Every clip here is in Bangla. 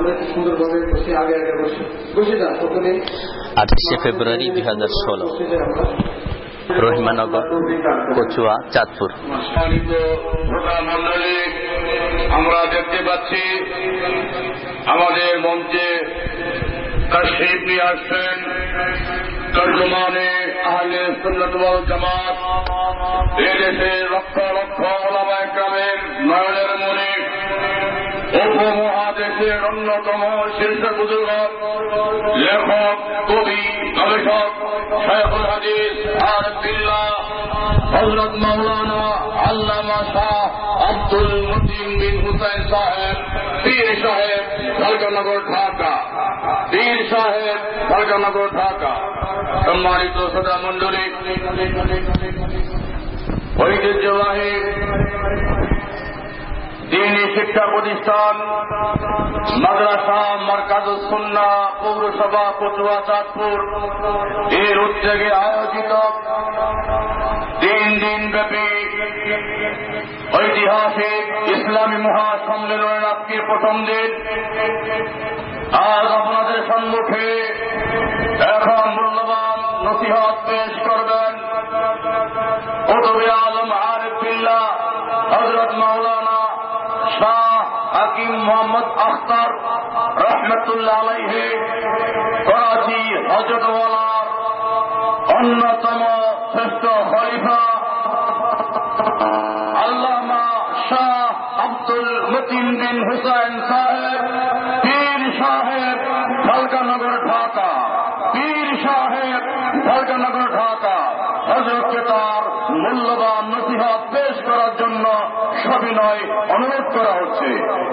28শে ফেব্রুয়ারি 2016, রহিমানগর, কচুয়া, চাঁদপুর। আমরা দেখতে পাচ্ছি আমাদের মঞ্চে তাশরীফ নিয়ে আসছেন তর্জমানে আহলে সুন্নাত ওয়াল জামাত, এদেশের লক্ষ লক্ষ উলামায়ে কেরামের নয়নের মণি, উপমহাদেশের অন্যতম শীর্ষ বুজুর্গ, লেখক, কবি, গবেষক, শায়খুল হাদিস আরিফ বিল্লাহ হযরত মাওলানা আল্লামা শাহ আব্দুল মতিন বিন হুসাইন সাহেব, পীর সাহেব, ঢাকানগর, ঢাকা। পীর সাহেব, ঢাকানগর, ঢাকা। সম্মানিত শ্রোতা মণ্ডলী, ঐতিহ্যবাহী দ্বীনি শিক্ষা প্রতিষ্ঠান মাদ্রাসা মারকাজুস সুন্নাহ পৌরসভা কচুয়া, চাঁদপুর এর উদ্যোগে আয়োজিত 3 দিনব্যাপী ঐতিহাসিক ইসলামী মহাসম্মেলনের আজকের প্রথম দিন। আজ আপনাদের সম্মুখে এখন মূল্যবান নসিহত পেশ করবেন কুতুবে আলম আরিফ বিল্লাহ হযরত মাওলানা শাহ হাকিম মোহাম্মদ আখতার রহমতুল্লাহ আলাইহি, করাচি হযরতওয়ালার অন্যতম শ্রেষ্ঠ খলিফা আল্লামা শাহ আব্দুল মতিন বিন হুসাইন সাহেব, পীর সাহেব, ঢাকানগর, ঢাকা। পীর সাহেব, ঢাকানগর, ঢাকা। হযরতকে তার মূল্যবান নসিহত পেশ করার জন্য সবিনয় অনুরোধ করা হচ্ছে।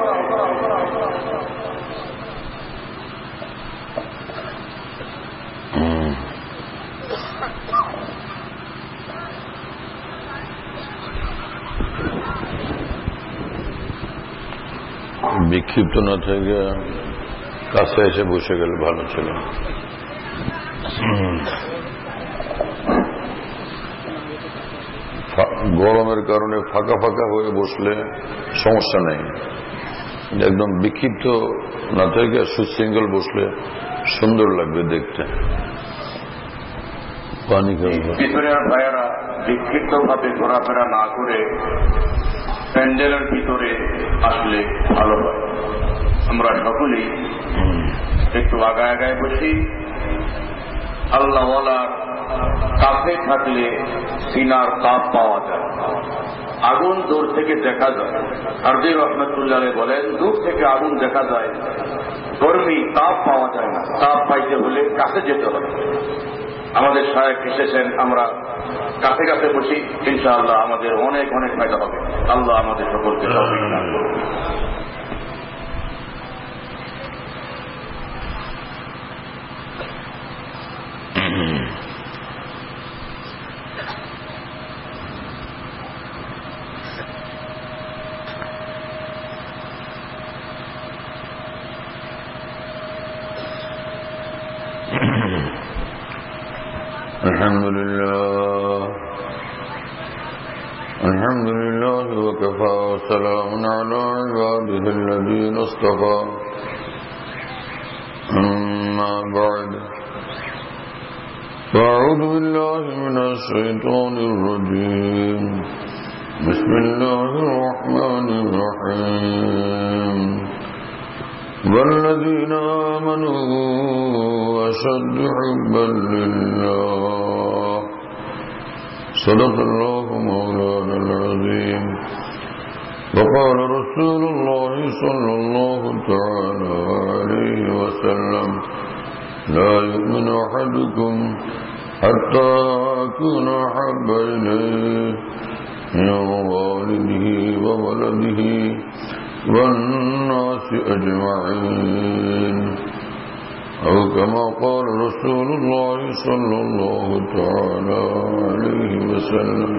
বিক্ষিপ্ত না থেকে কাছে এসে বসে গেলে ভালো ছিল। গরমের কারণে ফাঁকা ফাঁকা হয়ে বসলে সমস্যা নেই, একদম বিক্ষিপ্ত না থেকে সুশৃঙ্খল বসলে সুন্দর লাগবে দেখতে। পানি ভিতরের ভাইয়েরা বিক্ষিপ্ত ভাবে ঘোরাফেরা না করে প্যান্ডেলের ভিতরে আসলে ভালো হয়। আমরা সকলেই একটু আগায় আগায় বসি। আল্লাহওয়ালার কাছে থাকলে সিনার তাপ পাওয়া যায়, আগুন দূর থেকে দেখা যায়। আরবি রহমতুল্লাহ বলেন, দূর থেকে আগুন দেখা যায়, গরমি তাপ পাওয়া যায় না। তাপ পাইতে হলে কাছে যেতে হবে। আমাদের শায়েখ এসেছেন, আমরা কাছে কাছে বসি, ইনশাআল্লাহ আমাদের অনেক অনেক ফায়দা হবে। আল্লাহ আমাদের সকলকে তৌফিক দান করুন। الحمد لله وكفى وسلام على عباده الذين اصطفى. أما بعد، فأعوذ بالله من الشيطان الرجيم. بسم الله الرحمن الرحيم. والذين آمنوا أشد حبا لله. صدق الله مولانا العظيم. وقال رسول الله صلى الله تعالى عليه وسلم: لا يؤمن أحدكم حتى أكون أحب إليه من والده وولده والناس أجمعين، أو كما قال رسول الله صلى الله تعالى عليه وسلم.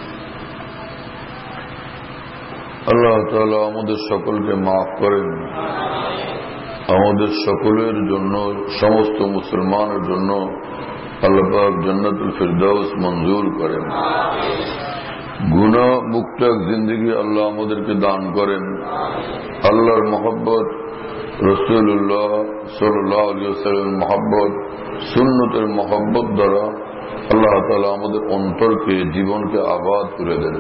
আল্লাহ তাআলা আমাদের সকলকে মাফ করেন, আমাদের সকলের জন্য, সমস্ত মুসলমানের জন্য আল্লাহ পাক জান্নাতুল ফিরদাউস মঞ্জুর করেন। গুনাহ মুক্ত এক জিন্দগি আল্লাহ আমাদেরকে দান করেন। আল্লাহর মহব্বত রাসূলুল্লাহ সাল্লাল্লাহু আলাইহি ওয়াসাল্লামের মহব্বত, সুন্নতের মহব্বত দ্বারা আল্লাহ তাআলা আমাদের অন্তরকে, জীবনকে আবাদ করে দেন।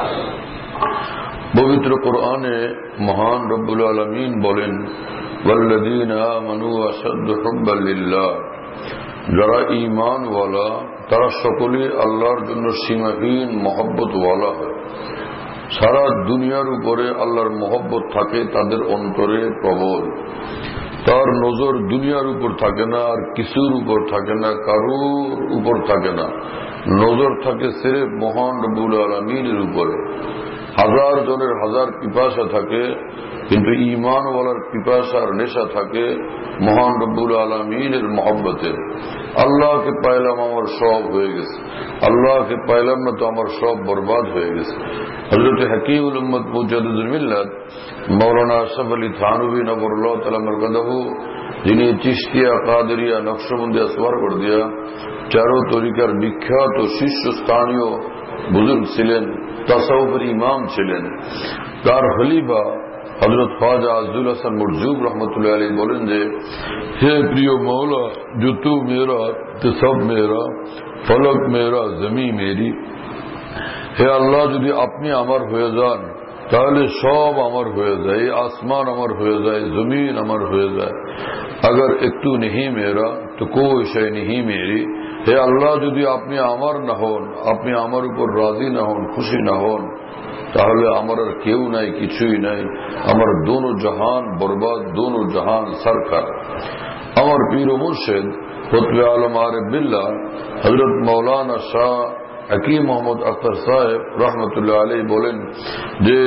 পবিত্র কোরআনে মহান রব্বুল আলামিন বলেন, ওয়াল্লাযীনা আমানু আশাদ্দু হুব্বান লিল্লাহ, যারা ঈমান ওয়ালা তারা সকলেই আল্লাহর জন্য সীমাহীন মহব্বত ওয়ালা হয়। সারা দুনিয়ার উপরে আল্লাহর মহব্বত থাকে তাদের অন্তরে প্রবল। তার নজর দুনিয়ার উপর থাকে না, আর কিছুর উপর থাকে না, কারোর উপর থাকে না। নজর থাকে সিরেফ মহান রব্বুল আলামিনের উপরে। হাজার জনের হাজার পিপাসা থাকে, কিন্তু ঈমানওয়ালার পিপাসার নেশা থাকে মহান রব্বুল আলামিনের মহব্বতে। আল্লাহকে পাইলাম আমার সব হয়ে গেছে, আল্লাহকে পাইলাম না তো আমার সব বরবাদ হয়ে গেছে। হযরত হাকিমুল উম্মত মুজাদ্দিদুল মিল্লাত মাওলানা আশরাফ আলী থানভী নবরুল্লাহ তাআলা মারকাদাহু, যিনি চিশতিয়া, কাদেরিয়া, নকশবন্দি, আসওয়ারগর্দিয়া চারো তরিকার বিখ্যাত শীর্ষস্থানীয় বুজুর্গ ছিলেন, তাসাউফের ইমাম ছিলেন। তার খলিফা হযরত খ্বাজা আজদুল হাসান মুরজুব রহমতুল্লাহ আলাইহি বলেন যে, হে প্রিয় মৌলা, जो तू मेरा तो सब मेरा, फलक मेरा जमी मेरी। হে আল্লাহ, যদি আপনি আমার হয়ে যান তাহলে সব আমার হয়ে যায়, আসমান আমার হয়ে যায়, জমিন আমার হয়ে যায়। अगर একটু नहीं मेरा तो कोई शय नहीं मेरी। হে আল্লাহ, যদি আপনি আমার না হন, আপনি আমার উপর রাজি না হন, খুশি না হন, তাহলে আমার আর কেউ নাই, কিছুই নাই। আমার দোনো জাহান বরবাদ, দোনো জাহান সরকার। আমার পীর ও মুর্শিদ কুতবে আলম আরিফ বিল্লাহ হযরত মৌলানা শাহ हकीम मोहम्मद अख्तर साहब रहमतुल्लाह अलैह बोलें जे,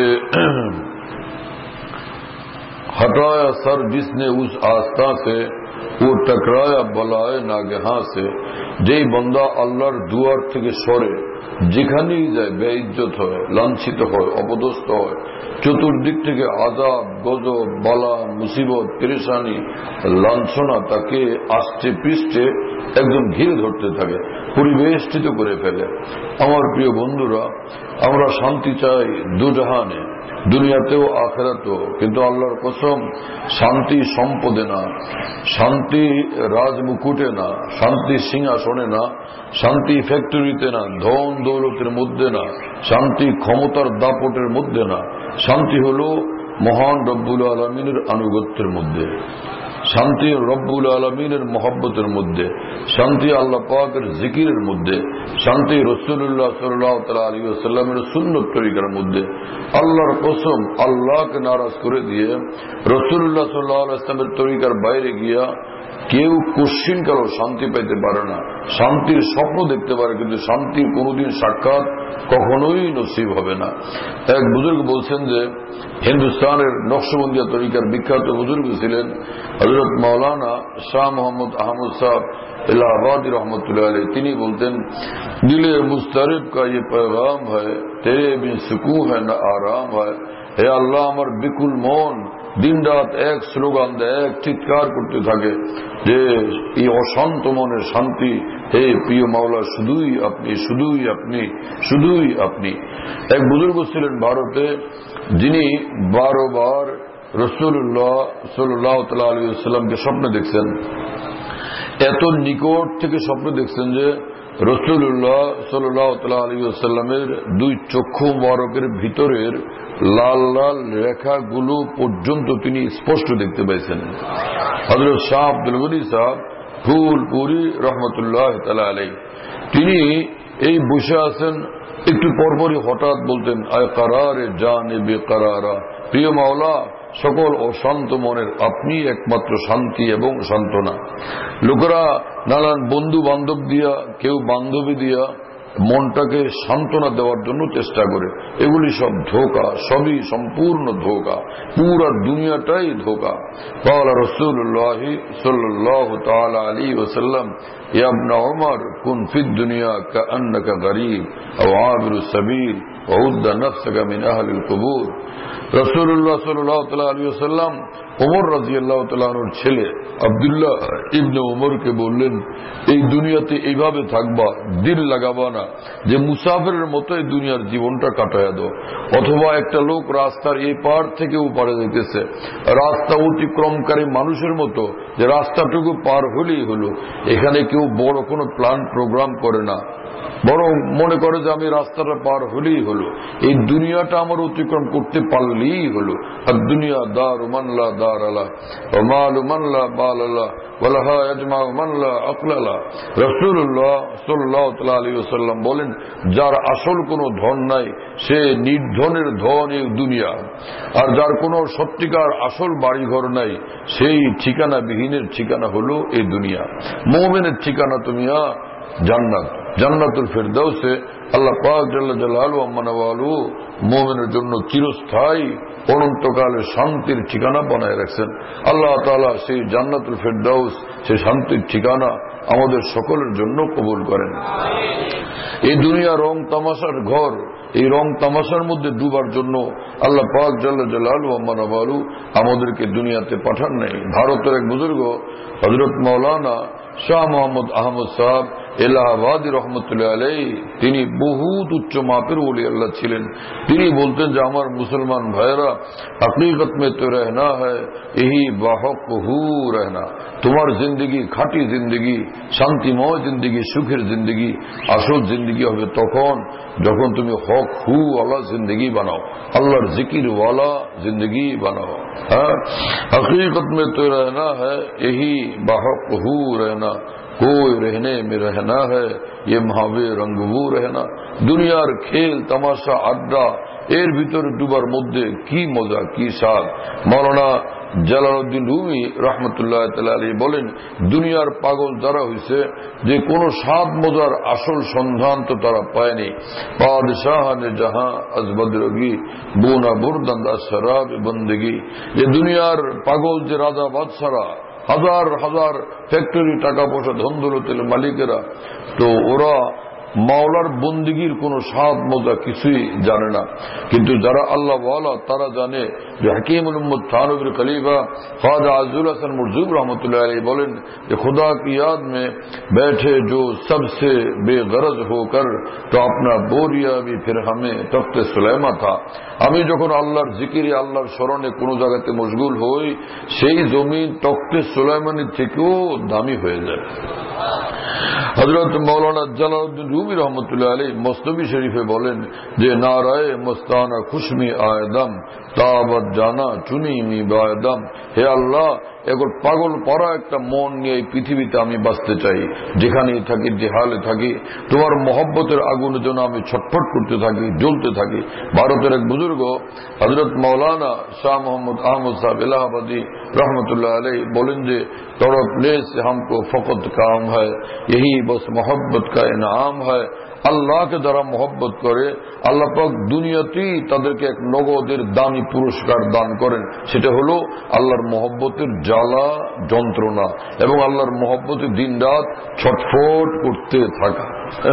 हटाया सर जिसने उस आस्था से, वो टकराया बलाए नागहा से। जे बंदा আল্লাহর দুয়ার থেকে সরে যেখানেই যায় বেইজ্জত হয়, লাঞ্ছিত হয়, অপদস্থ হয়, চতুর্দিক থেকে আযাব, গজব, বালা, মুসিবত, পেরেশানি, লাঞ্ছনা তাকে আষ্টে পৃষ্ঠে একদম ঘিরে ধরতে থাকে, পরিবেষ্টিত করে ফেলে। আমার প্রিয় বন্ধুরা, আমরা শান্তি চাই দুজাহানে, দুনিয়াতেও আখিরাতেও, কিন্তু আল্লাহর কসম, শান্তি সম্পদে না, শান্তি রাজমুকুটে না, শান্তি সিংহাসনে না, শান্তি ফ্যাক্টরিতে না, ধন দৌলতের মধ্যে না, শান্তি ক্ষমতার দাপটের মধ্যে না। শান্তি হলো মহান রব্বুল আলামিনের আনুগত্যের মধ্যে, শান্তি রব্বুল আলামিনের মহব্বতের মধ্যে, শান্তি আল্লাহ পাকের জিকিরের মধ্যে, শান্তি রাসূলুল্লাহ সাল্লাল্লাহু আলাইহি ওয়াসাল্লামের সুন্নত তরিকার মধ্যে। আল্লাহর কসম, আল্লাহকে নারাজ করে দিয়ে রাসূলুল্লাহ সাল্লাল্লাহু আলাইহি ওয়াসাল্লামের তরিকার বাইরে গিয়া কেউ কোশ্চিন কারো শান্তি পাইতে পারে না। শান্তির স্বপ্ন দেখতে পারে, কিন্তু শান্তির কোনোদিন সাক্ষাৎ কখনোই নসিব হবে না। এক বুজুর্গ বলছেন যে, হিন্দুস্তানের নকশবন্দিয়া তরিকার বিখ্যাত বুজুর্গ ছিলেন হযরত মাওলানা শাহ মোহাম্মদ আহমদ সাহেব इलाहाबादी रहमतुल्लाह अलैह। তিনি বলতেন, दिले मुस्तरिब का ये पैगाम है, तेरे बिन सुकून है न आराम है। হে আল্লাহ, আমার বিকুল মন দিন রাত এক স্লোগান দেয়, এক চিৎকার করতে থাকে যে এই অশান্ত মনের শান্তি, হে প্রিয় মাওলা, শুধুই আপনি, শুধুই আপনি, শুধুই আপনি। এক বুজুর্গ ছিলেন ভারতে, যিনি 12 বার রাসূলুল্লাহ সাল্লাল্লাহু আলাইহি ওয়াসাল্লামকে স্বপ্নে দেখছেন। এত নিকট থেকে স্বপ্ন দেখছেন যে রাসূলুল্লাহ সাল্লাল্লাহু আলাইহি ওয়াসাল্লামের দুই চক্ষু মোবারকের ভিতরের লাল লাল রেখাগুলো পর্যন্ত তিনি স্পষ্ট দেখতে পাইছেন। হযরত শাহ আব্দুল গনি সাহেব ফুলপুরি রহমতুল্লাহ তাআলা আলাইহি, তিনি এই বসে আছেন, একটু পরপরই হঠাৎ বলতেন, আয় কারারে জানে বেকারারা, প্রিয় মাওলা, সকল অশান্ত মনের আপনি একমাত্র শান্তি এবং সান্ত্বনা। লোকেরা নানান বন্ধু বান্ধব দিয়া, কেউ বান্ধবী দিয়া মনটাকে সান্ত্বনা দেওয়ার জন্য চেষ্টা করে, এগুলি সব ধোঁকা, সবই সম্পূর্ণ ধোঁকা, পুরা দুনিয়াটাই ধোঁকা। قال رسول الله صلى الله تعالى عليه وسلم يا ابن عمر كن في الدنيا كأنك غريب او عابر السبيل وعد نفسك من اهل القبور। রাসূলুল্লাহ সাল্লাল্লাহু আলাইহি ওয়াসাল্লাম ওমর রাদিয়াল্লাহু তাআলা আনহুর ছেলে আব্দুল্লাহ ইবনে ওমরকে বললেন, এই দুনিয়াতে এইভাবে থাকবা, দিল লাগাবা না যে মুসাফিরের মতো এই দুনিয়ার জীবনটা কাটায়া দাও। অথবা একটা লোক রাস্তার এই পার থেকে ও পারে যেতেছে, রাস্তা অতিক্রমকারী মানুষের মতো, যে রাস্তাটুকু পার হলেই হলো। এখানে কেউ বড় কোনো প্ল্যান প্রোগ্রাম করে না, বরং মনে করে যে আমি রাস্তাটা পার হলেই হলো, এই দুনিয়াটা আমার অতিক্রম করতে পারলেই হলো। আর দুনিয়া দারু মান লা দার আলা ওয়া মালু মান লা বাল আলা ওয়া লাহা ইয়াজমাউ মান লা আকল আলা। রাসূলুল্লাহ সাল্লাল্লাহু আলাইহি ওয়াসাল্লাম বলেন, যার আসল কোনো ধন নাই সে নির্ধনের ধন এই দুনিয়া, আর যার কোনো সত্যিকার আসল বাড়িঘর নাই সেই ঠিকানা বিহীনের ঠিকানা হলো এই দুনিয়া। মুমিনের ঠিকানা দুনিয়া জান্নাত, জান্নাতুল ফিরদাউসে আল্লাহ পাক জাল্লা জালালুহু আম্মা নাওয়ালু মুমিনের জন্য চিরস্থায়ী অনন্তকালের শান্তির ঠিকানা বানায় রাখছেন। আল্লাহ তাআলা সেই জান্নাতুল ফিরদাউস, সেই শান্তির ঠিকানা আমাদের সকলের জন্য কবুল করেন। এই দুনিয়া রং তামাশার ঘর, এই রং তামাশার মধ্যে ডুবার জন্য আল্লাহ পাক জাল্লা জালালুহু আম্মা নাওয়ালু আমাদেরকে দুনিয়াতে পাঠান নাই। ভারতের এক বুজুর্গ হযরত মাওলানা শাহ মোহাম্মদ আহমদ সাহেব এলাহাবাদী রহমতুল্লাহ আলাইহি, তিনি বহুত উচ্চ মাপের ওলি আল্লাহ ছিলেন। তিনি বলতেন যে আমার মুসলমান ভাইরা, হकीकत में तो रहना है यही बाहक हू रहना। তোমার জিন্দগি খাঁটি জিন্দগি, শান্তিময় জিন্দগি, সুখের জিন্দগি, আসল জিন্দগি হবে তখন যখন তুমি হক হু ওয়ালা জিন্দগি বানাও, আল্লাহর জিকির ওয়ালা জিন্দগি বানাও। হ্যাঁ, हकीकत में तो रहना है यही बाहक हू रहना, कोई रहने में रहना है ये महावे रंगबू रहना। দুনিয়ার খেল তামাশা আড্ডা, এর ভিতরে ডুবার মধ্যে কি মজা, কি স্বাদ। মাওলানা জালালউদ্দিন রুমি রহমতুল্লাহ তাআলা আলাইহি বলেন, দুনিয়ার পাগল যারা হয়েছে যে কোন স্বাদ মজার আসল সন্ধান তো তারা পায়নি। বাদশাহ নে জাহাঁ আজ বদরগি বুনা বুরদন্দ শরাব বন্দগি। যে দুনিয়ার পাগল, যে রাজা বাদশারা, হাজার হাজার ফ্যাক্টরি, টাকা পয়সা, ধন দৌলতের মালিকেরা, তো ওরা মাওলার বন্দিগির কোন স্বাদ মজা কিছুই জানে না। কিন্তু যারা আল্লাহ ওয়ালা তারা জানে। যে হাকিমুল উম্মত থানবীর খলিফা ख्वाजा आज़ुल हसन मुर्जूब रहमतुल्लाह अलैहि बोलेन कि खुदा की याद में बैठे जो सबसे बेगरज होकर तो अपना बोरिया भी फिर हमें तख्ते सुलेमा था। আমি যখন আল্লাহর জিকিরে, আল্লাহর স্মরণে কোন জায়গাতে মশগুল হই, সেই জমি তখ্তে সুলাইমানের থেকেও দামি হয়ে যায়। হযরত মাওলানা জালালউদ্দিন রুমি রহমতুল্লাহ আলাইহি মসনবী শরীফে বলেন যে নারায়ে মস্তানা খুশমি আয়দম তাবত জানা চুনি মি বায়দম। হে আল্লাহ, এখন পাগল পড়া একটা মন নিয়ে এই পৃথিবীতে আমি বাঁচতে চাই, যেখানেই থাকি, যে হালে থাকি, তোমার মহব্বতের আগুনের জন্য আমি ছটফট করতে থাকি, জ্বলতে থাকি। ভারতের এক বুজুর্গ হযরত মাওলানা শাহ মোহাম্মদ আহমদ সাহেব এলাহাবাদী रहमतुल्लाह अलैहि बोलें जे तड़पने से हमको फकत काम है, यही बस मोहब्बत का इनाम है। আল্লাহকে যারা মহব্বত করে, আল্লাহ পাক দুনিয়াতেই তাদেরকে এক নগদের দামি পুরস্কার দান করেন। সেটা হলো আল্লাহর মহব্বতের জ্বালা যন্ত্রণা এবং আল্লাহর মহব্বতে দিনরাত ছটফট করতে থাকা।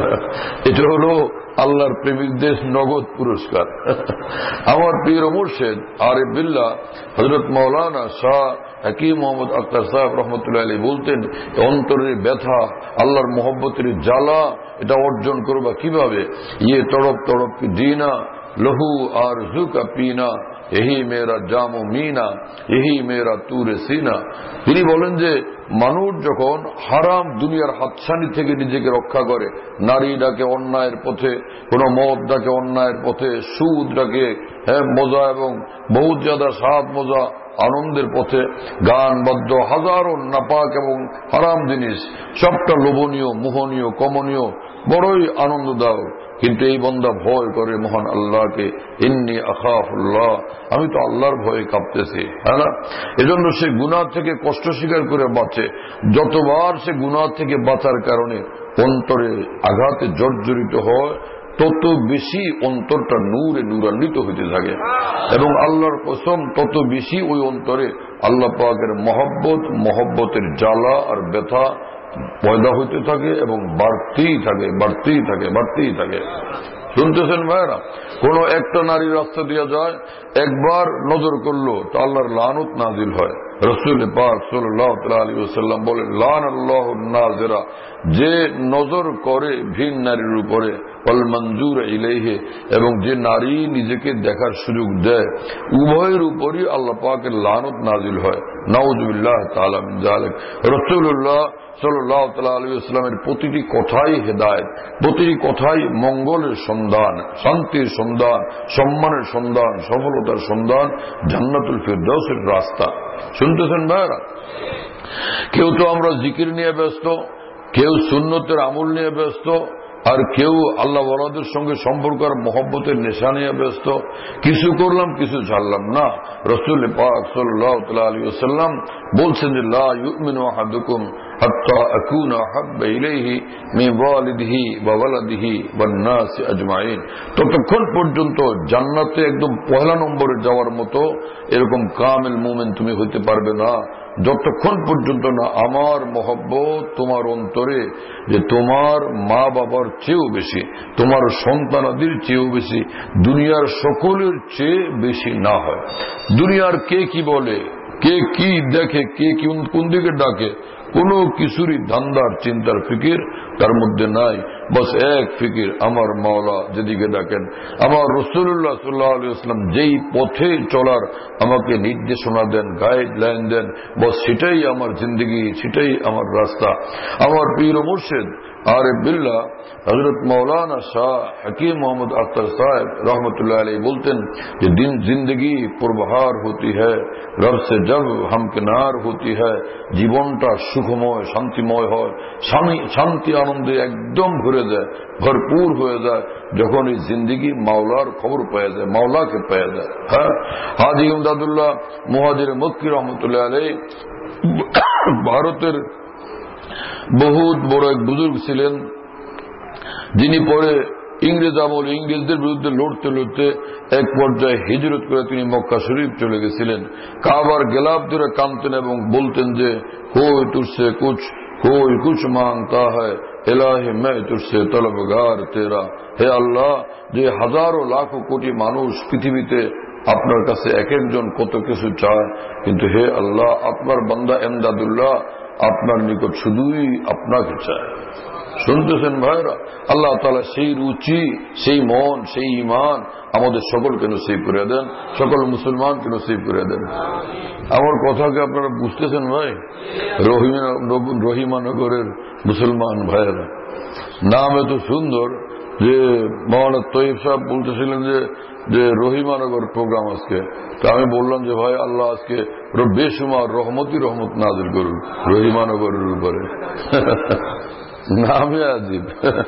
এটা হলো আল্লাহর প্রেমিকদের নগদ পুরস্কার। আমার পীর ও মুর্শিদ আরিফ বিল্লাহ হযরত মাওলানা শাহ হাকিম মোহাম্মদ আখতার সাহেব রহমতুল্লাহ আলাইহি বলতেন, অন্তরের ব্যথা, আল্লাহর মহব্বতের জ্বালা, এটা অর্জন করবা কিভাবে? ইয়ে তড়প তড়প কি জিনা লহু আরজু কা পিনা, यही मेरा जामो मीना, यही मेरा तूरे सीना। তিনি বলেন যে মানুষ যখন হারাম দুনিয়ার হাতছানি থেকে নিজেকে রক্ষা করে, নারী ডাকে অন্যায়ের পথে, কোন মদ ডাকে অন্যায়ের পথে, সুদ ডাকে মজা এবং বহুত জাদা স্বাদ মজা আনন্দের পথে, গান বাদ্য হাজারো নাপাক এবং হারাম জিনিস, সবটা লোভনীয়, মোহনীয়, কমনীয়, বড়ই আনন্দদায়ক। কিন্তু এই বান্দা ভয় করে মহান আল্লাহকে, ইন্নী আখাফুল্লাহ, আমি তো আল্লাহর ভয়ে কাঁপতেছি, হ্যাঁ না? এজন্য সে গুনাহ থেকে কষ্ট স্বীকার করে বাঁচে। যতবার সে গুনাহ থেকে বাঁচার কারণে অন্তরে আঘাতে জর্জরিত হয়, তত বেশি অন্তরটা নূরে নূরান্বিত হইতে থাকে এবং আল্লাহর কসম তত বেশি ওই অন্তরে আল্লাহ পাকের মহব্বত, মহব্বতের জ্বালা আর ব্যথা পয়দা হইতে থাকে এবং বাড়তেই থাকে, বাড়তেই থাকে, বাড়তেই থাকে। শুনতেছেন ভাইরা? কোন একটা নারী রাস্তা দিয়ে যায়, একবার নজর করলো তো আল্লাহর লানত নাজিল হয়। রাসূল পাক সাল্লাল্লাহু আলাইহি ওয়াসাল্লাম বলেন, লানাল্লাহু নাযিরা, যে নজর করে ভিন নারীর উপরে, ওয়াল মনজুর ইলাইহি, এবং যে নারী নিজেকে দেখার সুযোগ দেয়, উভয়ের উপরই আল্লাহ পাকের লানত নাজিল হয়। নাউযুবিল্লাহ তাআলা মিন যালিক। রাসূলুল্লাহ সাল্লাল্লাহু আলাইহি ওয়াসাল্লামের প্রতিটি কথাই হেদায়েত, প্রতিটি কথাই মঙ্গলের সন্ধান, শান্তির সন্ধান, সম্মানের সন্ধান, সফলতার সন্ধান, জান্নাতুল ফিরদাউসের রাস্তা। শুনতেছেন ভাইরা? কেউ তো আমরা জিকির নিয়ে ব্যস্ত, কেউ সুন্নতের আমল নিয়ে ব্যস্ত, আর কেউ আল্লাহ ওয়ালাদের সঙ্গে সম্পর্ক আর মহব্বতের নেশা নিয়ে ব্যস্ত। কিছু করলাম, কিছু ছাড়লাম না। রাসূল পাক সাল্লাল্লাহু আলাইহি ওয়াসাল্লাম বলছেন যে, লা ইউমিনু আহাদুকুম হাত্তা আকুনা আহাব্বা ইলাইহি মিন ওয়ালিদিহি ওয়া ওয়ালাদিহি ওয়ান নাসি আজমাইন। ততক্ষণ পর্যন্ত জান্নাতে একদম পয়লা নম্বরে যাওয়ার মতো এরকম কামিল মুমিন তুমি হইতে পারবে না, যতক্ষণ পর্যন্ত না আমার মহব্বত তোমার অন্তরে যে তোমার মা বাবার চেয়েও বেশি, তোমার সন্তানাদির চেয়েও বেশি, দুনিয়ার সকলের চেয়ে বেশি না হয়। দুনিয়ার কে কি বলে, কে কি দেখে, কে কোন দিকে ডাকে, কোন কিছুরই ধান্দার চিন্তার ফিকির তার মধ্যে নাই। বস এক ফিকির, আমার মাওলা যেদিকে ডাকেন, আমার রাসূলুল্লাহ সাল্লাল্লাহু আলাইহি ওয়াসাল্লাম যেই পথে চলার আমাকে নির্দেশনা দেন, গাইডলাইন দেন, বস সেটাই আমার জিন্দগি, সেটাই আমার রাস্তা। আমার পীর ও মুর্শিদ आरिफ बिल्ला हजरत मौलाना शाह हकीम मोहम्मद अख्तर साहब रहमतुल्लाह अलैह बोलतें कि दिन जिंदगी पुरबहार होती है रब से जब हमकिनार होती है, জীবনটা সুখময় শান্তিময় হয়, শান্তি আনন্দে একদম ভরে যায়, ভরপুর হয়ে যায় যখন এই জিন্দগি মাওলার খবর পাওয়া যায়, মাওলাকে পাওয়া যায়। হ্যাঁ, হাজী ইমদাদুল্লাহ মুহাজির মক্কি রহমতুল্লাহ আলাইহ ভারতের বহুত বড় এক বুজুর্গ ছিলেন, যিনি পরে ইংরেজ আমলে ইংরেজদের বিরুদ্ধে লড়তে লড়তে এক পর্যায়ে হিজরত করে তিনি মক্কা শরীফ চলে গেছিলেন। কাবার গেলাপ ধরে কাঁদতেন এবং বলতেন যে কোই তুঝসে কোই কুছ মাংতা হয় ইলাহি मैं तुझसे तलबगार तेरा। হে আল্লাহ, যে হাজারো লাখো কোটি মানুষ পৃথিবীতে আপনার কাছে এক একজন কত কিছু চায়, কিন্তু হে আল্লাহ আপনার বান্দা এমদাদুল্লাহ আপনার নিকট শুধুই আপনাকে চায়। শুনতেছেন ভাইরা? আল্লাহ তাআলা সেই রুচি, সেই মন, সেই ঈমান আমাদের সকলকে নসিব করে দেন, সকল মুসলমানকে নসিব করে দেন। আমার কথাকে আপনারা বুঝতেছেন ভাই? রহিমানগরের মুসলমান ভাইয়েরা, নাম এত সুন্দর যে মাওলানা তৈয়ব সাহেব বলতেছিলেন যে রহিমানগর প্রোগ্রাম আজকে। তো আমি বললাম যে ভাই আল্লাহ আজকে বেশুমার রহমত নাজিল করুন রহিমানগরের উপরে। নামে আজীব।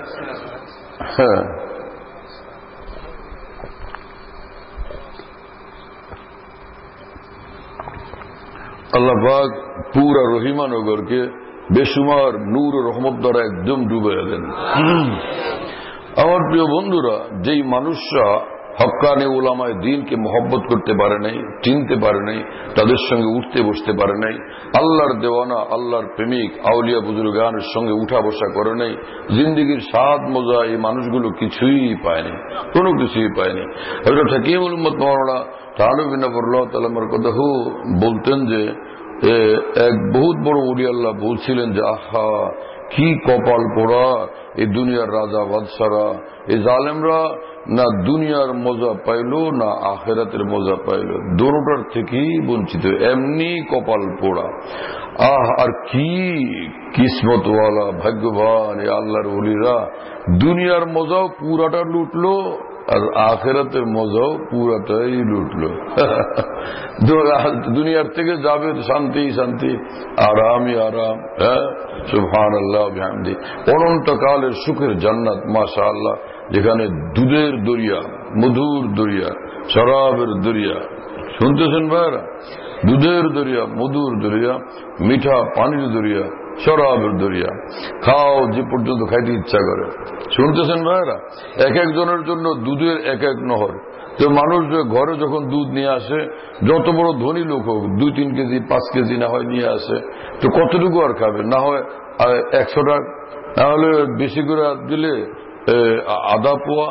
আল্লাহ পাক পুরা রহিমানগরকে বেশুমার নূর ও রহমত দ্বারা একদম ডুবে দেন। আমার প্রিয় বন্ধুরা, যেই মানুষরা হক্কানি উলামায়ে দ্বীনকে মহব্বত করতে পারে নাই, চিনতে পারে নাই, তাদের সঙ্গে উঠতে বসতে পারে নাই, আল্লাহর দেওয়ানা, আল্লাহর প্রেমিক আউলিয়া বুজুর্গানের সঙ্গে উঠা বসা করে নাই, জিন্দগির স্বাদ মজা এই মানুষগুলো কিছুই পায়নি, কোনো কিছুই পায়নি। হযরত হাকিমুল উম্মত মাওলানা তাআলা বিন আল্লাহ তাআলা মারকাদাহু বলতেন যে এক বহুত বড় ওলি আল্লাহ বলছিলেন যে আহা কি কপাল পোড়া এই দুনিয়ার রাজা বাদশারা, এই জালেমরা না দুনিয়ার মজা পাইল না আখেরাতের মজা পাইল, দোনোটার থেকেই বঞ্চিত, এমনি কপাল পোড়া। আর কি কিসমতওয়ালা ভাগ্যবান এই আল্লাহর ওলিরা, দুনিয়ার মজাও পুরাটা লুটলো আর আখেরাতের মজাও পুরাটাই লুটলো। দুনিয়ার থেকে যাবে শান্তি শান্তি, আরামই আরাম। হ্যাঁ, সুবহানাল্লাহ বিহামদি, অনন্তকালের সুখের জান্নাত মাশাআল্লাহ, যেখানে দুধের দরিয়া, মধুর দরিয়া, শরাবের দরিয়া। শুনতেছেন ভাইরা? দুধের দরিয়া, মধুর দরিয়া, মিঠা পানির দরিয়া, শরাবের দরিয়া, খাও যে পর্যন্ত খাইতে ইচ্ছা করে। শুনতেছেন ভাইরা? এক একজনের জন্য দুধের এক এক নহর। তো মানুষ ঘরে যখন দুধ নিয়ে আসে, যত বড় ধনী লোক হোক, 2-3 কেজি 5 কেজি না হয় নিয়ে আসে, তো কতটুকু আর খাবে? না হয় 100 টাকা, না হলে বেশি করে দিলে আধা পোয়া,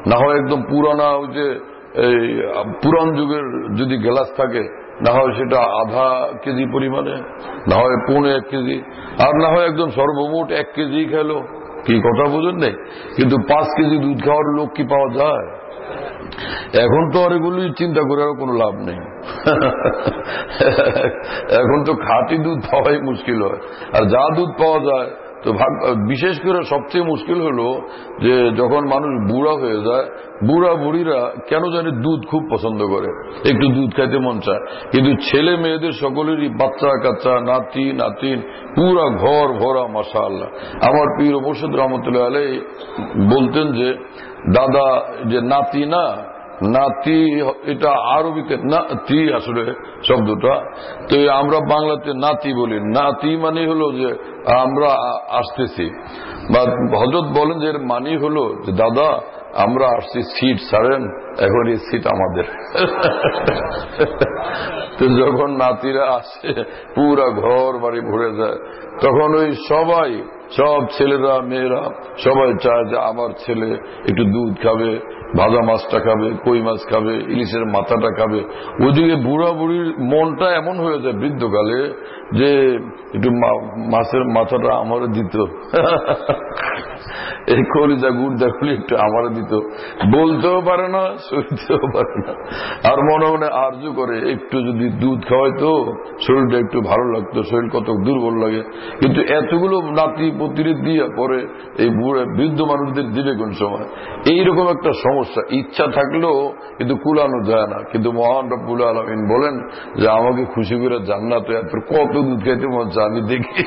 না হয় একদম পুরানা ওই যে পুরান যুগের যদি গ্লাস থাকে, না হয় সেটা আধা কেজি পরিমাণে, না হয় 1.5 কেজি, আর না হয় একদম সর্বমোট 1 কেজি খেলো। কি কথা বুঝেন নেই? কিন্তু 5 কেজি দুধ খাওয়ার লোক কি পাওয়া যায়? এখন তো আর এগুলি চিন্তা করে আর কোনো লাভ নেই। এখন তো খাঁটি দুধ পাওয়াই মুশকিল হয়, আর যা দুধ পাওয়া যায় তো বিশেষ করে সবচেয়ে মুশকিল হলো যে যখন মানুষ বুড়া হয়ে যায়, বুড়া বুড়িরা কেন জানি দুধ খুব পছন্দ করে, একটু দুধ খাইতে মন চায়। কিন্তু ছেলে মেয়েদের সকলেরই বাচ্চা কাচ্চা, নাতি নাতিন, পুরা ঘর ভরা মাশাআল্লাহ। আমার পীর মুর্শিদ রহমতুল্লাহ আলাইহি বলতেন যে দাদা, যে নাতি না, নাতি এটা আরবিতে নাতি আসলে শব্দটা, তো আমরা বাংলাতে নাতি বলি। নাতি মানে হলো যে আমরা আসতেছি, বা হযরত বলেন যে এর মানে হলো যে দাদা আমরা আসছি, সিট ছাড়েন, এখন এই সিট আমাদের। তো যখন নাতিরা আসে পুরা ঘর বাড়ি ভরে যায়, তখন ওই সবাই, সব ছেলেরা মেয়েরা সবাই চায় যে আমার ছেলে একটু দুধ খাবে, ভাজা মাছটা খাবে, কই মাছ খাবে, ইলিশের মাথাটা খাবে। ওইদিকে বুড়া বুড়ির মনটা এমন হয়ে যায় বৃদ্ধকালে যে একটু মাছের মাথাটা আমারও দিত, এই কলিজা গুড় দেখলে একটু আমারও দিত। বলতেও পারে না, সইতেও পারে না, আর মনে মনে আরজু করে একটু যদি দুধ খাওয়াইতো শরীরটা একটু ভালো লাগতো, শরীর কত দুর্বল লাগে। কিন্তু এতগুলো নাতি পুতিরে দিয়ে পরে এই বুড়ে বৃদ্ধ মানুষদের দিবে কোন সময়? এইরকম একটা সমস্যা। ইচ্ছা থাকলেও কিন্তু কুলানো যায় না। কিন্তু মহান রব্বুল আলামিন বলেন যে আমাকে খুশি করে জান্নাতে এত কত দুধ খাইতে মন চায় আমি দেখি।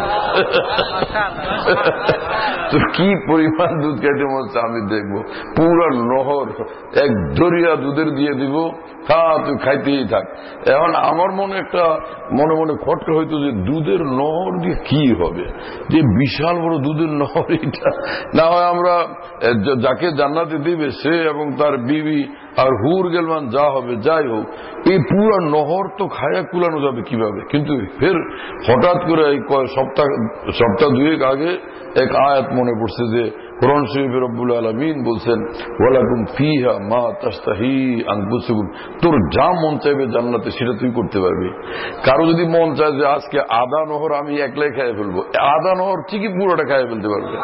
তো কি পরিমাণ দুধ খাইতে মন চায় আমি দেখবো। পুরা নহর এক দরিয়া দুধের দিয়ে দিব, হ্যাঁ তুই খাইতেই থাক। এখন আমার মনে একটা মনে মনে খটকা হইতো যে দুধের নহর দিয়ে কি হবে, যে বিশাল বড় দুধের নহর। এটা না হয় আমরা যাকে জান্নাতে দিবে সে এবং তার বিবি আর হুর গেলমান যা হবে, যাই হোক, এই পুরো নহর তো খায়া কুলানো যাবে কিভাবে? কিন্তু ফের হঠাৎ করে এই সপ্তাহ 2 আগে এক আয়াত মনে পড়ছে যে কোরআন শরীফে রব্বুল আলামিন বলছেন ওয়ালাকুম ফিহা মা তাশতাহি আনফুসুকুম, তোর যা মন চাইবে জান্নাতে সেটা তুই করতে পারবি। কারো যদি মন চায় যে আজকে আদা নহর আমি একলাই খাইয়ে ফেলবো, আদা নহর ঠিকই পুরোটা খাইয়ে ফেলতে পারবে।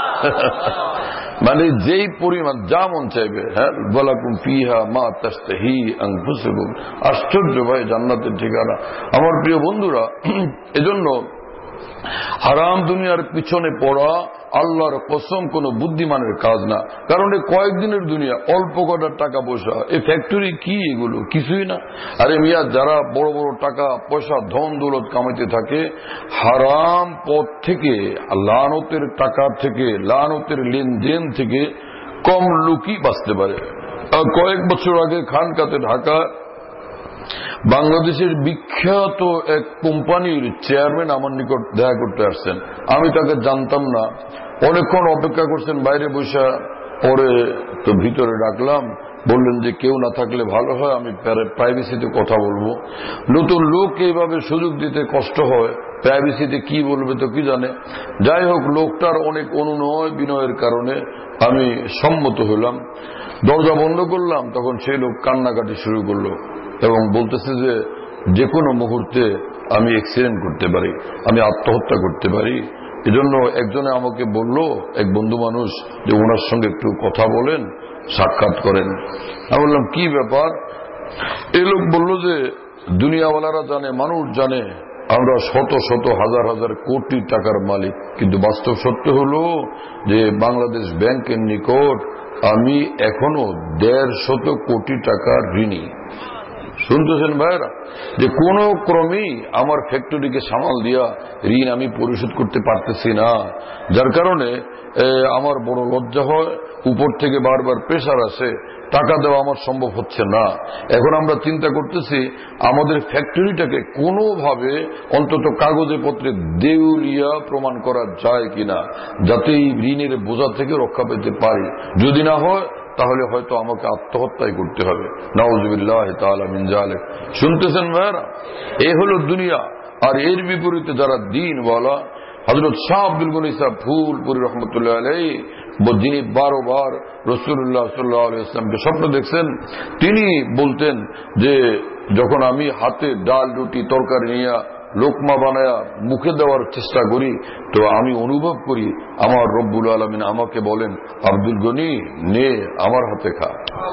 মানে যেই পরিমাণ যা মন চাইবে। হ্যাঁ, ওয়ালাকুম ফিহা মা তাশতাহি আনফুসুকুম। আশ্চর্য ভাই জান্নাতের ঠিকানা। আমার প্রিয় বন্ধুরা, এজন্য হারাম দুনিয়ার পিছনে পড়া আল্লাহর কসম কোন বুদ্ধিমানের কাজ না। কারণ এই কয়েকদিনের দুনিয়া, অল্প কটার টাকা পয়সা, এই ফ্যাক্টরি কি এগুলো কিছুই না। আরে মিয়া, যারা বড় বড় টাকা পয়সা ধন দৌলত কামাইতে থাকে হারাম পথ থেকে, লানতের টাকা থেকে, লানতের লেনদেন থেকে কম লোকই বাঁচতে পারে। কয়েক বছর আগে খানকাতে ঢাকা বাংলাদেশের বিখ্যাত এক কোম্পানির চেয়ারম্যান আমার নিকট দেখা করতে আসছেন। আমি তাকে জানতাম না। অনেকক্ষণ অপেক্ষা করছেন বাইরে বসে, পরে তো ভিতরে ডাকলাম। বললেন যে কেউ না থাকলে ভালো হয়, আমি প্রাইভেসিতে কথা বলবো। নতুন লোক এইভাবে সুযোগ দিতে কষ্ট হয়, প্রাইভেসিতে কি বলবে তো কি জানে। যাই হোক, লোকটার অনেক অনুনয় বিনয়ের কারণে আমি সম্মত হলাম। দরজা বন্ধ করলাম, তখন সেই লোক কান্নাকাটি শুরু করলো এবং বলতেছে যে যে কোনো মুহূর্তে আমি অ্যাক্সিডেন্ট করতে পারি, আমি আত্মহত্যা করতে পারি। এজন্য একজনে আমাকে বলল, এক বন্ধু মানুষ, যে ওনার সঙ্গে একটু কথা বলেন, সাক্ষাৎ করেন। আমি বললাম কি ব্যাপার? এই লোক বলল যে দুনিয়াওয়ালারা জানে, মানুষ জানে আমরা শত শত হাজার হাজার কোটি টাকার মালিক, কিন্তু বাস্তব সত্য হলো যে বাংলাদেশ ব্যাংকের নিকট আমি এখনো 150 কোটি টাকার ঋণী। শুনতেছেন ভাইরা, যে কোন ক্রমেই আমার ফ্যাক্টরিকে সামাল দিয়া ঋণ আমি পরিশোধ করতে পারতেছি না, যার কারণে আমার বড় লজ্জা হয়। উপর থেকে বারবার প্রেসার আসে, টাকা দেওয়া আমার সম্ভব হচ্ছে না। এখন আমরা চিন্তা করতেছি আমাদের ফ্যাক্টরিটাকে কোনোভাবে অন্তত কাগজে পত্রে দেউলিয়া প্রমাণ করা যায় কিনা, যাতে এই ঋণের বোঝা থেকে রক্ষা পেতে পারি। যদি না হয় তাহলে হয়তো আমাকে আত্মহত্যাই করতে হবে। নাউযুবিল্লাহি তাআলা মিন যালিক। শুনতেছেন ভাইরা, এই হলো দুনিয়া। আর এর বিপরীতে যারা দ্বীনওয়ালা, হযরত শাহ আব্দুল গনি সাহেব ফুলপুরি রহমতুল্লাহ আলাইহি যিনি 12 বার রাসূলুল্লাহ সাল্লাল্লাহু আলাইহি ওয়াসাল্লামকে স্বপ্ন দেখছেন, তিনি বলতেন যে যখন আমি হাতে ডাল রুটি তরকারি নিয়ে লোকমা বানায়া মুখে দেওয়ার চেষ্টা করি, তো আমি অনুভব করি আমার রব্বুল আলামিন আমাকে বলেন, আব্দুল গনি নে আমার হাতে খা।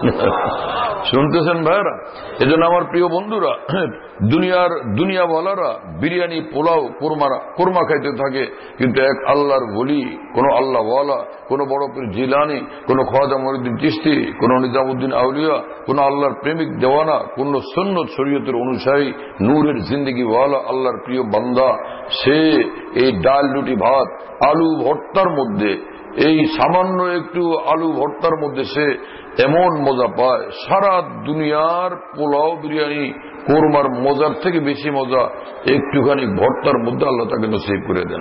শুনতেছেন ভাইরা? এজন্য আমার প্রিয় বন্ধুরা, দুনিয়াওয়ালারা বিরিয়ানি, পোলাও, কোরমা খাইতে থাকে, কিন্তু এক আল্লাহর ওলি, কোন আল্লাহওয়ালা, কোন বড় পীর জিলানী, কোন খাজা মঈনুদ্দিন চিশতি, কোন নিজামুদ্দিন আউলিয়া, কোন আল্লাহর প্রেমিক দেওয়ানা, কোন সুন্নত শরীয়তের অনুসারী নূরের জিন্দেগিওয়ালা আল্লাহর প্রিয় বান্দা, সে এই ডাল রুটি ভাত আলু ভর্তার মধ্যে, এই সামান্য একটু আলু ভর্তার মধ্যে সে এমন মজা পায়, সারা দুনিয়ার পোলাও বিরিয়ানি কোরমার মজার থেকে বেশি মজা একটুখানি ভর্তার মধ্যে আল্লাহ তাকে নসিব করে দেন।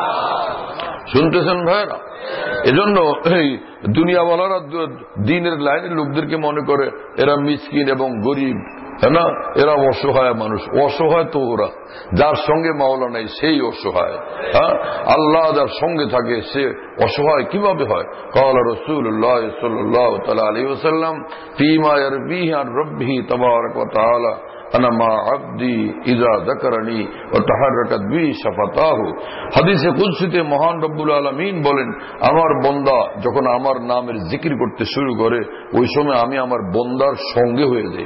শুনতেছেন ভাইরা? এজন্য এই দুনিয়াওয়ালারা দিনের লাইনের লোকদেরকে মনে করে এরা মিসকিন এবং গরিব, হ্যাঁ না, এরা অসহায় মানুষ। অসহায় তো ওরা, যার সঙ্গে মাওলা নাই সেই অসহায়। হ্যাঁ, আল্লাহ যার সঙ্গে থাকে সে অসহায় কিভাবে হয়? ক্বালা রাসূলুল্লাহ সাল্লাল্লাহু তাআলা আলাইহি ওয়াসাল্লাম ফীমা ইয়ারবিহি আন রাব্বিহি তাবারাক ওয়া তাআলা আনা মা আবদি ইযা যাকারানি ওয়া তাহাররাকাত বি শাফাতাহু। হাদিসে কুদসিতে মহান রব্বুল আলামিন বলেন, আমার বান্দা যখন আমার নামের জিকির করতে শুরু করে, ওই সময় আমি আমার বান্দার সঙ্গে হয়ে যাই।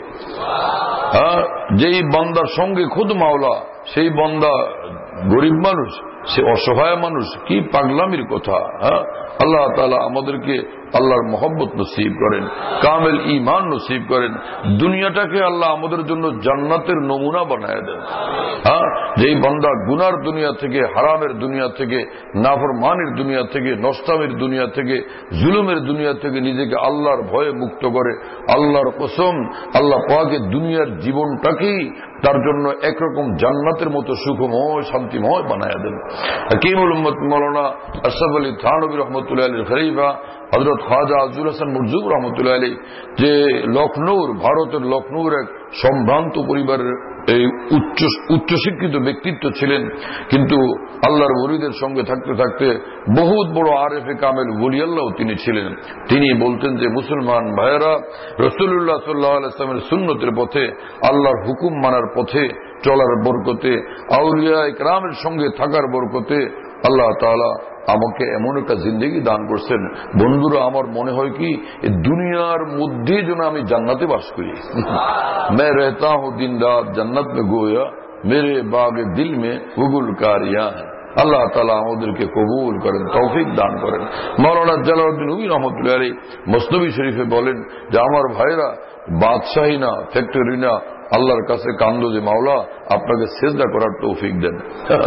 হ্যাঁ, যেই বান্দার সঙ্গে খুদ মাওলা, সেই বান্দা গরিব মানুষ, সে অসহায় মানুষ, কি পাগলামির কথা। হ্যাঁ, আল্লাহ তাআলা আমাদেরকে আল্লাহর মহব্বত নসিব করেন, কামেল ঈমান নসিব করেন, দুনিয়াটাকে আল্লাহ আমাদের জন্য জান্নাতের নমুনা বানায় দেন। হ্যাঁ, যেই বান্দা গুনার দুনিয়া থেকে, হারামের দুনিয়া থেকে, নাফরমানের দুনিয়া থেকে, নষ্টামের দুনিয়া থেকে, জুলুমের দুনিয়া থেকে নিজেকে আল্লাহর ভয়ে মুক্ত করে, আল্লাহর কসম আল্লাহ পাকের দুনিয়ার জীবনটাকেই তার জন্য একরকম জান্নাতের মতো সুখময় শান্তিময় বানায় দেন। হাকিমুল উম্মত মাওলানা আশরাফ আলী থানভী রাহমাতুল্লাহ আলাইহির খলিফা হযরত খাজা আজুল হাসান মুরজুব রাহমাতুল্লাহ আলাইহি, যে লখনৌর, ভারতের লখনৌর এক সম্ভ্রান্ত পরিবারের এই উচ্চশিক্ষিত ব্যক্তিত্ব ছিলেন, কিন্তু আল্লাহর ওলিদের সঙ্গে থাকতে থাকতে বহুত বড় আরেফে কামেল ওলি আল্লাহ তিনি ছিলেন। তিনি বলতেন যে মুসলমান ভাইয়েরা, রাসূলুল্লাহ সাল্লাল্লাহু আলাইহি ওয়াসাল্লামের সুন্নতের পথে, আল্লাহর হুকুম মানার পথে চলার বরকতে, আউলিয়া ইকরামের সঙ্গে থাকার বরকতে আল্লাহ তাআলা আমাকে এমন একটা জিন্দেগি দান করছেন। বন্ধুরা, আমার মনে হয় কি দুনিয়ার মধ্যে যেন আমি জান্নাতে বাস করি। मैं रहता हूं दिन रात जन्नत में गोया मेरे बाग दिल में उगुल कारियां है। আল্লাহ তাআলা আমাদেরকে কবুল করেন, তৌফিক দান করেন। মাওলানা জালালউদ্দিন রুমি রাহমাতুল্লাহ আলাইহি মসনবী শরীফে বলেন যে আমার ভাইরা, বাদশাহী না, ফ্যাক্টরি না, আল্লাহর কাছে কান্দো যে মাওলা আপনাকে সেজদা করার তৌফিক দেন।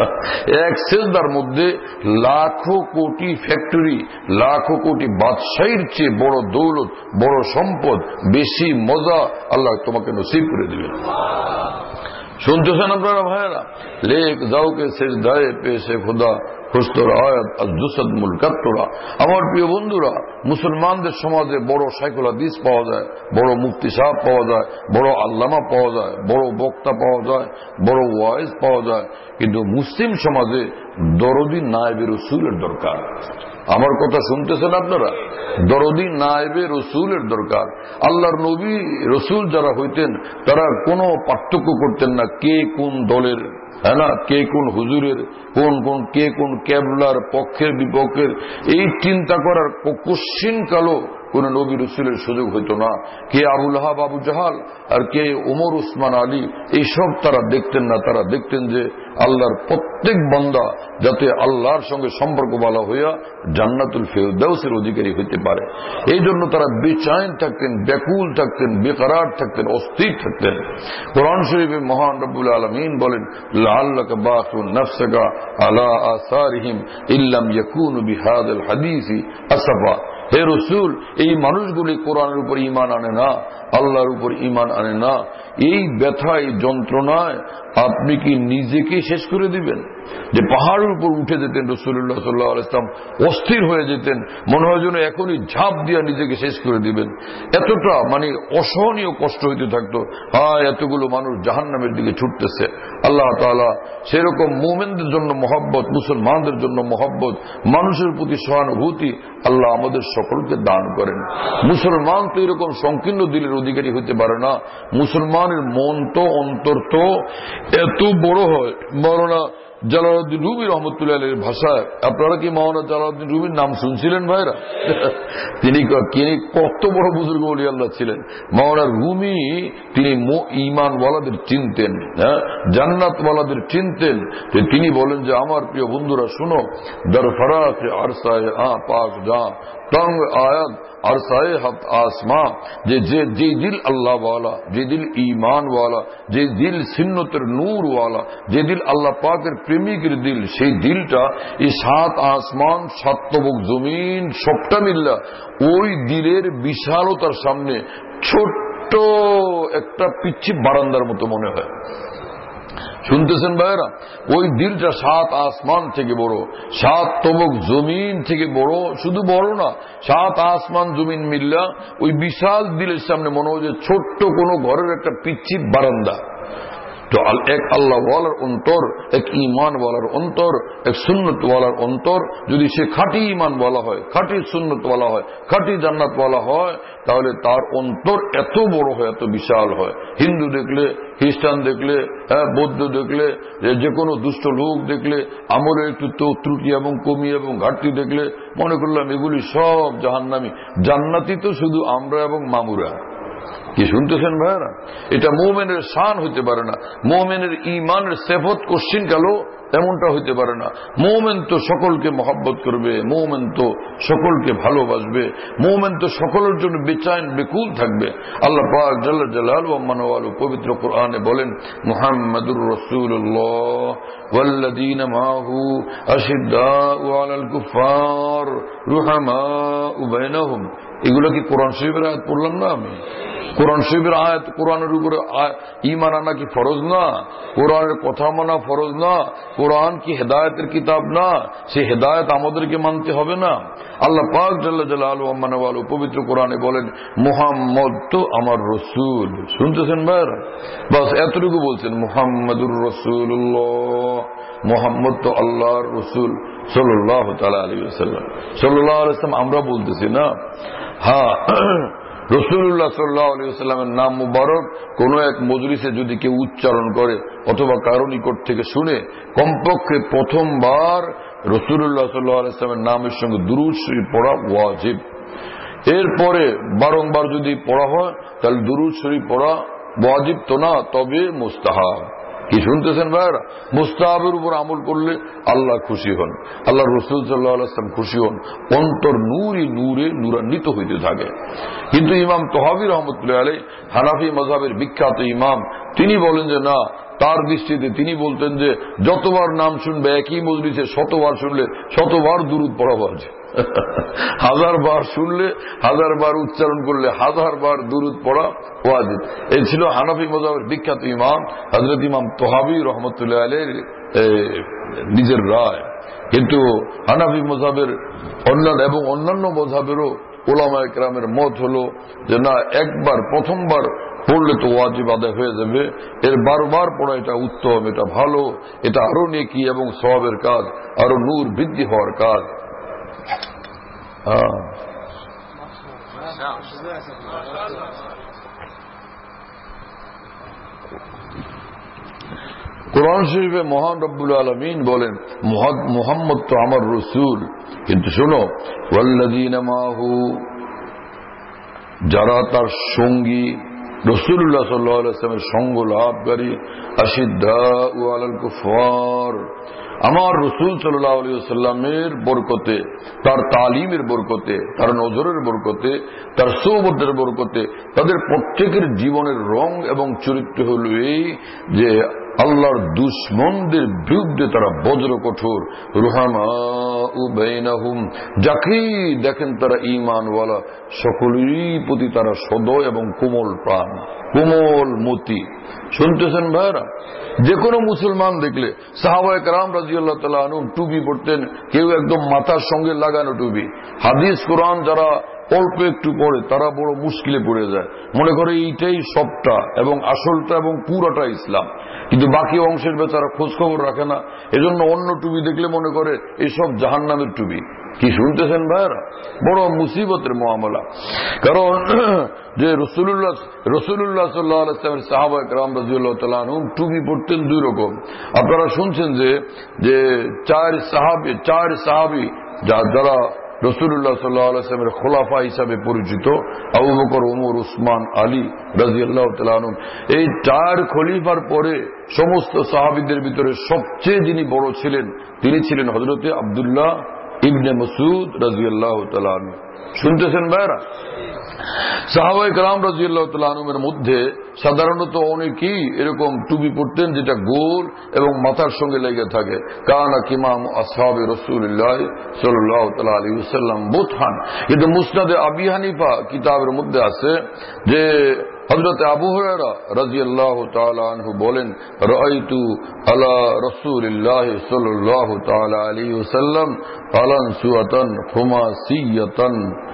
এক সেজদার মধ্যে লাখো কোটি ফ্যাক্টরি, লাখো কোটি বাদশাহীর চেয়ে বড় দৌলত, বড় সম্পদ, বেশি মজা আল্লাহ তোমাকে নসিব করে দিবেন। শুনতেছেন আপনারা ভাইয়েরা? লেক যাওকে সেজদায়ে পেশে খোদা খুশতর আয়াত আজদুসাদ মুলকাত্তরা। আমার প্রিয় বন্ধুরা, মুসলমানদের সমাজে বড় শাইখুল হাদিস পাওয়া যায়, বড় মুফতি সাহেব পাওয়া যায়, বড় আল্লামা পাওয়া যায়, বড় বক্তা পাওয়া যায়, বড় ওয়াইজ পাওয়া যায়, কিন্তু মুসলিম সমাজে দরদি নায়েবে রসুলের দরকার। আমার কথা শুনতেছেন আপনারা? দরদি নায়েবে রসুলের দরকার। আল্লাহর নবী রসুল যারা হইতেন তারা কোনো পার্থক্য করতেন না কে কোন দলের, হ্যাঁ না, কে কোন হুজুরের, কে কোন কেবলার পক্ষের বিপক্ষের, এই চিন্তা করার কোশ্চিন কালো কোন নবী রসুলের সুযোগ হইত না। কে আবুল আহাব আবু জাহাল আর কে ওমর উসমান আলী, এইসব তারা দেখতেন না। তারা দেখতেন যে আল্লাহর প্রত্যেক বান্দা যাতে আল্লাহর সঙ্গে সম্পর্ক ভালো হইয়া জান্নাতুল ফেরদাউসের অধিকারী হইতে পারে, এই জন্য তারা বেচাইন থাকতেন, ব্যাকুল থাকতেন, বেকরার থাকতেন, অস্থির থাকতেন। কোরআন শরীফে মহান রব্বুল আলামিন বলেন, লাআল্লাকা বাখিউন নাফসাকা আলা আসারিহিম ইল্লাম ইয়াকুনু বিহাযাল হাদীসি আসাফা। হে রসুল, এই মানুষগুলি কোরআনের উপর ঈমান আনে না, আল্লাহর উপর ঈমান আনে না, এই ব্যথা, এই যন্ত্রণায় আপনি কি নিজেকে শেষ করে দিবেন? যে পাহাড়ের উপর উঠে যেতেন রাসূলুল্লাহ সাল্লাল্লাহু আলাইহি ওয়াসাল্লাম, অস্থির হয়ে যেতেন, মনে হয় যেন এখনই ঝাঁপ দিয়া নিজেকে শেষ করে দিবেন। এতটা অসহনীয় কষ্ট হইতে থাকতো। এতগুলো মানুষ জাহান্নামের দিকে ছুটতেছে। আল্লাহ তাআলা সেরকম মুমিনদের জন্য মহব্বত, মুসলমানদের জন্য মহব্বত, মানুষের প্রতি সহানুভূতি আল্লাহ আমাদের সকলকে দান করেন। মুসলমান তো এরকম সংকীর্ণ দিলের অধিকারী হইতে পারে না। মুসলমানের মন তো, অন্তর তো এত বড় হয়। মাওলানা জালালউদ্দিন রুমি রহমতুল্লাহ আলাইহির ভাষায়, আপনারা কি মাওলানা জালালউদ্দিন রুমির নাম শুনছিলেন ভাইরা? তিনি কত বড় বুজুর্গ ওলি আল্লাহ ছিলেন। মাওলানা রুমি তিনি ঈমানওয়ালাদের চিনতেন, জান্নাতওয়ালাদের চিনতেন। তিনি বলেন যে আমার প্রিয় বন্ধুরা শুনো, দরফরাত আরসায়ে পাক যা তঙ্গ আয়াত আরসায়ে হাত আসমা, যে দিল আল্লাহ ওয়ালা, যে দিল ঈমান ওয়ালা, যে দিল সুন্নতের নূর ওয়ালা, যে দিল আল্লাহ পাকের প্রেমিকের দিল, সেই দিলটা এই 7 আসমান 7 তবক জমিন সবটা মিল্লা ওই দিলের বিশালতার সামনে ছোট্ট একটা পিচ্ছি বারান্দার মতো মনে হয়। শুনতেছেন ভাইরা? ওই দিলটা 7 আসমান থেকে বড়, 7 তবক জমিন থেকে বড়। শুধু বড় না, 7 আসমান জমিন মিল্লা ওই বিশাল দিলের সামনে মনে হয় যে ছোট্ট কোনো ঘরের একটা পিচ্ছি বারান্দা। তো এক আল্লাহ ওয়ালার অন্তর, এক ঈমান ওয়ালার অন্তর, এক সুন্নত ওয়ালার অন্তর যদি সে খাঁটি ঈমান ওয়ালা হয়, খাঁটি সুন্নত ওয়ালা হয়, খাঁটি জান্নাত ওয়ালা হয়, তাহলে তার অন্তর এত বড় হয়, এত বিশাল হয়। হিন্দু দেখলে, খ্রিস্টান দেখলে, বৌদ্ধ দেখলে, যে কোনো দুষ্ট লোক দেখলে, আমলের একটু ত্রুটি এবং কমি এবং ঘাটতি দেখলে মনে করলাম এগুলি সব জাহান্নামী। জান্নাতি তো শুধু আমরা এবং মামুরা। কি শুনতেছেন ভাইরা? এটা মুমিনের শান হইতে পারে না। মুমিনের ঈমানের সিফত কোশ্চিন গেল, এমনটা হইতে পারে না। মুমিন তো সকলকে মহব্বত করবে, মুমিন তো সকলকে ভালোবাসবে, মুমিন তো সকলের জন্য বেচাইন বেকুল থাকবে। আল্লাহ পাক জাল্লা জালালুহু ওয়া মানওয়ালু পবিত্র কোরআনে বলেন, মুহাম্মাদুর রাসূলুল্লাহ ওয়াল্লাযীনা মাহু আশিদ্দাউ আলাল কুফার রুহামাউ বাইনাহুম। এগুলো কি কোরআন শরীফের আয়াত পড়লাম না আমি? কোরআন শরীফের আয়াত, কোরআনের উপরে ঈমান আনা কি ফরজ না? কোরআনের কথা মানা ফরজ না? কোরআন কি হেদায়েতের কিতাব না? সেই হেদায়েত আমাদেরকে মানতে হবে না? আল্লাহ পাক জাল্লা জালালুহু ওয়া মানওয়ালু পবিত্র কোরআনে বলেন, মুহাম্মদ তো আমার রসুল। শুনতেছেন ভাইরা? বাস এতটুকু বলছেন, মুহাম্মাদুর রাসূলুল্লাহ, মুহাম্মদ তো আল্লাহর রসুল সাল্লাল্লাহু তাআলা আলাইহি ওয়াসাল্লাম। সাল্লাল্লাহু আলাইহি ওয়াসাল্লাম আমরা বলতেছি না। রাসূলুল্লাহ সাল্লাল্লাহু আলাইহি ওয়াসাল্লামের নাম মুবারক কোন এক মজলিসে যদি কেউ উচ্চারণ করে অথবা কারো নিকট থেকে শুনে, কমপক্ষে প্রথমবার রাসূলুল্লাহ সাল্লাল্লাহু আলাইহি ওয়াসাল্লামের নামের সঙ্গে দুরূদ শরীফ পড়া ওয়াজিব। এরপরে বারংবার যদি পড়া হয় তাহলে দুরূদ শরীফ পড়া ওয়াজিব তো না, তবে মুস্তাহাব। কি শুনতেছেন ভাইরা? মুস্তাহাবের উপর আমল করলে আল্লাহ খুশি হন, আল্লাহ রাসূল সাল্লাল্লাহু আলাইহি ওয়াসাল্লাম খুশি হন, অন্তর নূরে নূরান্বিত হইতে থাকে। কিন্তু ইমাম তহাবী রহমতুল্লাহ আলাইহি, হানাফি মাযহাবের বিখ্যাত ইমাম, তিনি বলেন যে না, তার দৃষ্টিতে তিনি বলতেন যে যতবার নাম শুনবে একই মজলিসে, শতবার শুনলে শতবার দুরূদ পড়া ওয়াজিব। 1000 বার শুনলে, 1000 বার উচ্চারণ করলে 1000 বার দুরূদ পড়া ওয়াজিব। এই ছিল হানাফি মাযহাবের বিখ্যাত ইমাম হযরত ইমাম তহাবী রহমতুল্লাহ আলাইহির নিজের রায়। কিন্তু হানাফি মাযহাবের অন্যান্য মাযহাবেরও উলামায়ে কেরামের মত হলো যে না, একবার প্রথমবার পড়লে তো ওয়াজিব আদায় হয়ে যাবে, এর বারবার পড়া এটা উত্তম, এটা ভালো, এটা আরো নেকি এবং সওয়াবের কাজ, আরো নূর বৃদ্ধি হওয়ার কাজ। কোরআন শরীফে মহান রব্বুল আলামিন বলেন, মুহাম্মদ তো আমার রসুল, কিন্তু শোনো, ওয়াল্লাযীনা মাহু, যারা তার সঙ্গী, রাসূলুল্লাহ সাল্লাল্লাহু আলাইহি ওয়াসাল্লামের সঙ্গ লাভকারী, আশিদ্দাউ আলাল কুফার, আমার রসুল সাল্লাল্লাহু আলাইহি ওয়াসাল্লামের বরকতে, তার তালিমের বরকতে, তার নজরের বরকতে, তার সোহবতের বরকতে তাদের প্রত্যেকের জীবনের রং এবং চরিত্র হল এই যে আল্লাহর দুশমনদের বিরুদ্ধে তারা বজ্র কঠোর। রুহামাউ বাইনাহুম, যাকেই দেখেন তারা ঈমানওয়ালা, সকলেরই প্রতি তারা সদয় এবং কোমল প্রাণ, কোমল মতি। শুনতেছেন ভাইরা? যে কোনো মুসলমান দেখলে, সাহাবায়ে কেরাম রাদিয়াল্লাহু তাআলা আনহুম টুপি পরতেন, কেউ একদম মাথার সঙ্গে লাগানো টুপি। হাদিস কোরআন যারা অল্প একটু পড়ে তারা বড় মুশকিলে পড়ে যায়, মনে করে এইটাই সবটা এবং আসলটা এবং পুরোটা ইসলাম, কিন্তু বাকি অংশের বেচারা খোঁজ খবর রাখে না। এজন্য অন্য টুপি দেখলে মনে করে এইসব জাহান্নামের টুপি। কি শুনতেছেন ভাইরা? বড় মুসিবতের মুআমালা। কারণ যে রাসূলুল্লাহ সাল্লাল্লাহু আলাইহি ওয়াসাল্লামের সাহাবায়ে কেরাম রাদিয়াল্লাহু তাআলা আনহুম টুপি পরতেন দুই রকম। আপনারা শুনছেন যে চার সাহাবী যারা রাসূলুল্লাহ সাল্লাল্লাহু আলাইহি ওয়াসাল্লামের খোলাফা হিসাবে পরিচিত, আবু বকর, ওমর, উসমান, আলী রাদিয়াল্লাহু তাআলা আনহুম, এই চার খলিফার পরে সমস্ত সাহাবীদের ভিতরে সবচেয়ে যিনি বড় ছিলেন তিনি ছিলেন হযরতে আব্দুল্লাহ ইবনে মাসউদ রাদিয়াল্লাহু তাআলা আনহু। শুনতেছেন ভাইরা? সাহাবায়ে কেরাম রাদিয়াল্লাহু তাআলা আনহুমের মধ্যে সাধারণত অনেকেই এরকম টুপি পরতেন যেটা গোল এবং মাথার সঙ্গে লেগে থাকে। কানা কিমাম আসহাবে রাসূলুল্লাহ সাল্লাল্লাহু তাআলা আলাইহি ওয়াসাল্লাম বুতহান। কিন্তু মুসনাদে আবি হানিফা কিতাবের মধ্যে আছে যে হযরত আবু হুরায়রা রাদিয়াল্লাহু তাআলা আনহু বলেন, রাআইতু আলা রাসূলিল্লাহ সাল্লাল্লাহু তাআলা আলাইহি ওয়াসাল্লাম আলান সুয়াতান খুমাসিয়াতান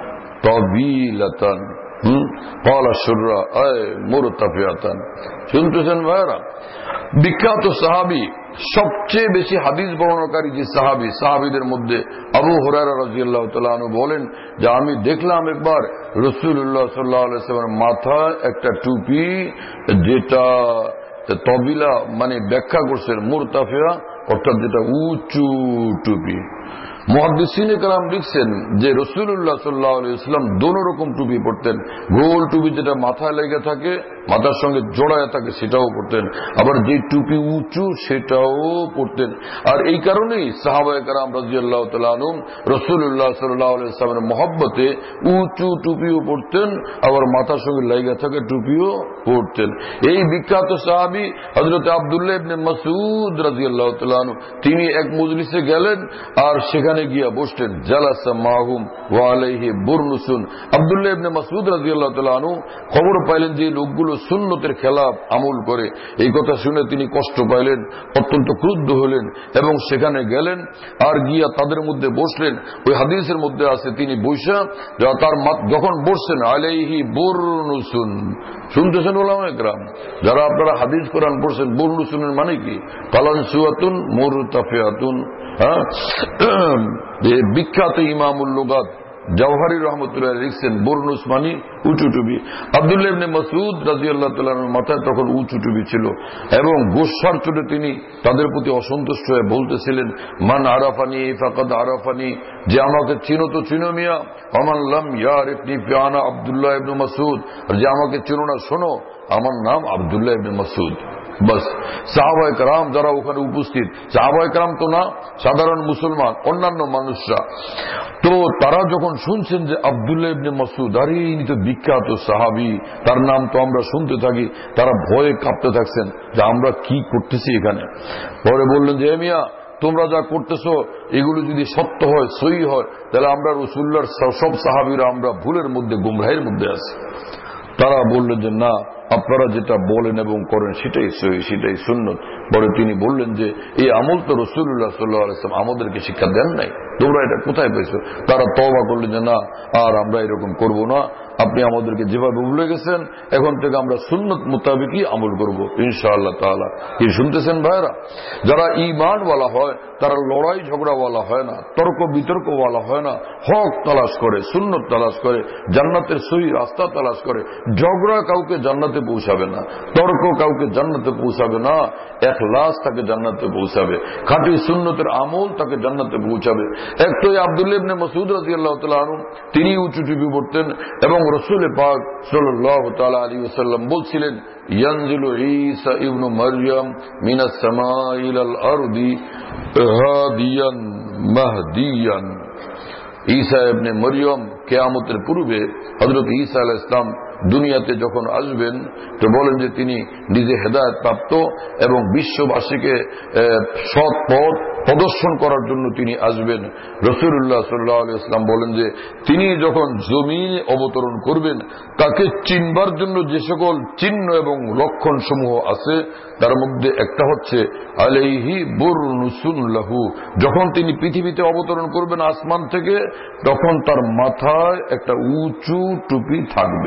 তাবিলাতান ক্বালা শুররা আয় মুরতাফিয়াতান। শুনতেছেন ভাইরা? বিখ্যাত সাহাবী, সবচেয়ে বেশি হাদিস বর্ণনাকারী যে সাহাবীদের মধ্যে আবু হুরায়রা রাদিয়াল্লাহু তাআলা আনহু বলেন যে আমি দেখলাম একবার রাসূলুল্লাহ সাল্লাল্লাহু আলাইহি ওয়াসাল্লামের মাথায় একটা টুপি, যেটা তবিলা মানে ব্যাখ্যা করছেন মুরতাফিয়া, অর্থাৎ যেটা উঁচু টুপি। মুহাদ্দিসিনে কেরাম লিখছেন যে রাসূলুল্লাহ সাল্লাল্লাহু আলাইহি ওয়াসাল্লাম দোনো রকম টুপি পরতেন। গোল টুপি যেটা মাথায় লেগে থাকে, মাথার সঙ্গে জড়ায় থাকে, সেটাও পরতেন, আবার যে টুপি উঁচু সেটাও পরতেন। আর এই কারণেই সাহাবায়ে কেরাম রাদিয়াল্লাহু তাআলা আনহুম রাসূলুল্লাহ সাল্লাল্লাহু আলাইহি ওয়াসাল্লামের মহব্বতে উঁচু টুপিও পরতেন, আবার মাথার সঙ্গে লেগে থাকে টুপিও পরতেন। এই বিখ্যাত সাহাবী হযরত আব্দুল্লাহ ইবনে মাসউদ রাদিয়াল্লাহু তাআলা আনহু, তিনি এক মজলিসে গেলেন আর সেখানে গিয়া বসলেন। জালাসা মাহুম ওয়া আলাইহি বুরনুসুন। আব্দুল্লাহ ইবনে মাসউদ রাদিয়াল্লাহু তাআলা আনহু খবর পাইলেন যে লোকগুলো সুন্নতের খেলাফ আমল করে। এই কথা শুনে তিনি কষ্ট পাইলেন, অত্যন্ত ক্রুদ্ধ হলেন এবং সেখানে গেলেন আর গিয়া তাদের মধ্যে বসলেন। ওই হাদিসের মধ্যে আছে তিনি বৈশা তার যখন বসছেন আলাইহি বুরনুসুন। শুনতেছেন ওলামায়ে কেরাম? যারা আপনারা হাদিস কোরআন পড়ছেন, বুরনুসুনের মানে কি? কালান সুয়াতুন মুরতাফিয়াতুন। বিখ্যাত ইমামুল লুগাত জাওহারি রহমতুল্লাহ লিখছেন বুরনুস মানি উঁচু টুপি। আব্দুল্লাহ ইবনে মাসউদ রাদিয়াল্লাহু তাআলার মাথায় তখন উঁচু টুপি ছিল এবং গোসার চোটে তিনি তাদের প্রতি অসন্তুষ্ট হয়ে বলতেছিলেন, মান আরাফানি ফাকাদ আরাফানি, যে আমাকে চিনো তো চিনো মিয়া, ওমান লাম ইয়ারিফনি ফানা আব্দুল্লাহ ইবনে মাসউদ, যে আমাকে চিনো না শোনো, আমার নাম আব্দুল্লাহ ইবনে মাসউদ। বাস। সাহাবায়ে কেরাম যারা ওখানে উপস্থিত, সাহাবায়ে কেরাম তো না, সাধারণ মুসলমান অন্যান্য মানুষরা, তো তারা যখন শুনছেন যে আব্দুল্লাহ ইবনে মাসউদ, আরে ইনি তো বিখ্যাত সাহাবী, তার নাম তো আমরা শুনতে থাকি, তারা ভয়ে কাঁপতে থাকছেন যে আমরা কি করতেছি এখানে। পরে বললেন যে মিয়া, তোমরা যা করতেছো এগুলো যদি সত্য হয়, সহি হয়, তাহলে আমরা রাসূলুল্লাহর সব সাহাবীরা আমরা ভুলের মধ্যে, গুমরাহের মধ্যে আছি। তারা বললেন যে না, আপনারা যেটা বলেন এবং করেন সেটাই সহি, সেটাই সুন্নত। পরে তিনি বললেন যে এই আমল তো রাসূলুল্লাহ সাল্লাল্লাহু আলাইহি ওয়াসাল্লাম আমাদেরকে শিক্ষা দেন নাই, তোমরা এটা কোথায় পেয়েছো? তারা তওবা করলেন যে না, আর আমরা এরকম করব না, আপনি আমাদেরকে যেভাবে ভুলে গেছেন এখন থেকে আমরা সুন্নত মোতাবেকই আমল করব ইনশাআল্লাহ তাআলা। কি শুনতেছেন ভাইরা? যারা ঈমান ওয়ালা হয় তারা লড়াই ঝগড়া ওয়ালা হয় না, তর্ক বিতর্ক ওয়ালা হয় না, হক তালাশ করে, সুন্নত তালাশ করে, জান্নাতের সহি রাস্তা তালাশ করে। ঝগড়া কাউকে জান্নাতে পৌঁছাবে না, তর্ক কাউকে জান্নাতে পৌঁছাবে না, ইখলাস তাকে জান্নাতে পৌঁছাবে, খাঁটি সুন্নতের আমল তাকে জান্নাতে পৌঁছাবে। একটু আব্দুল্লাহ ইবনে মাসউদ রাদিয়াল্লাহু তাআলা আনহু তিনি উঁচু টুপি পরতেন এবং রাসূল পাক সাল্লাল্লাহু তাআলা আলাইহি ওয়াসাল্লাম বলছিলেন, ইয়ানজিলু ঈসা ইবনু মারইয়াম মিনাস সামাই ইলাল আরদি হাদিয়ান মাহদিয়ান। ঈসা ইবনে মারইয়াম কিয়ামতের পূর্বে হযরত ঈসা আলাইহিস সালাম দুনিয়াতে যখন আসবেন তো বলেন যে তিনি নিজে হেদায়েত প্রাপ্ত এবং বিশ্ববাসীকে সৎ পথ প্রদর্শন করার জন্য তিনি আসবেন। রাসূলুল্লাহ সাল্লাল্লাহু আলাইহি ওয়াসাল্লাম বলেন যে তিনি যখন জমিনে অবতরণ করবেন তাকে চিনবার জন্য যে সকল চিহ্ন এবং লক্ষণ সমূহ আছে তার মধ্যে একটা হচ্ছে আলাইহি বুরনুসুন লাহু, যখন তিনি পৃথিবীতে অবতরণ করবেন আসমান থেকে তখন তার মাথায় একটা উঁচু টুপি থাকবে।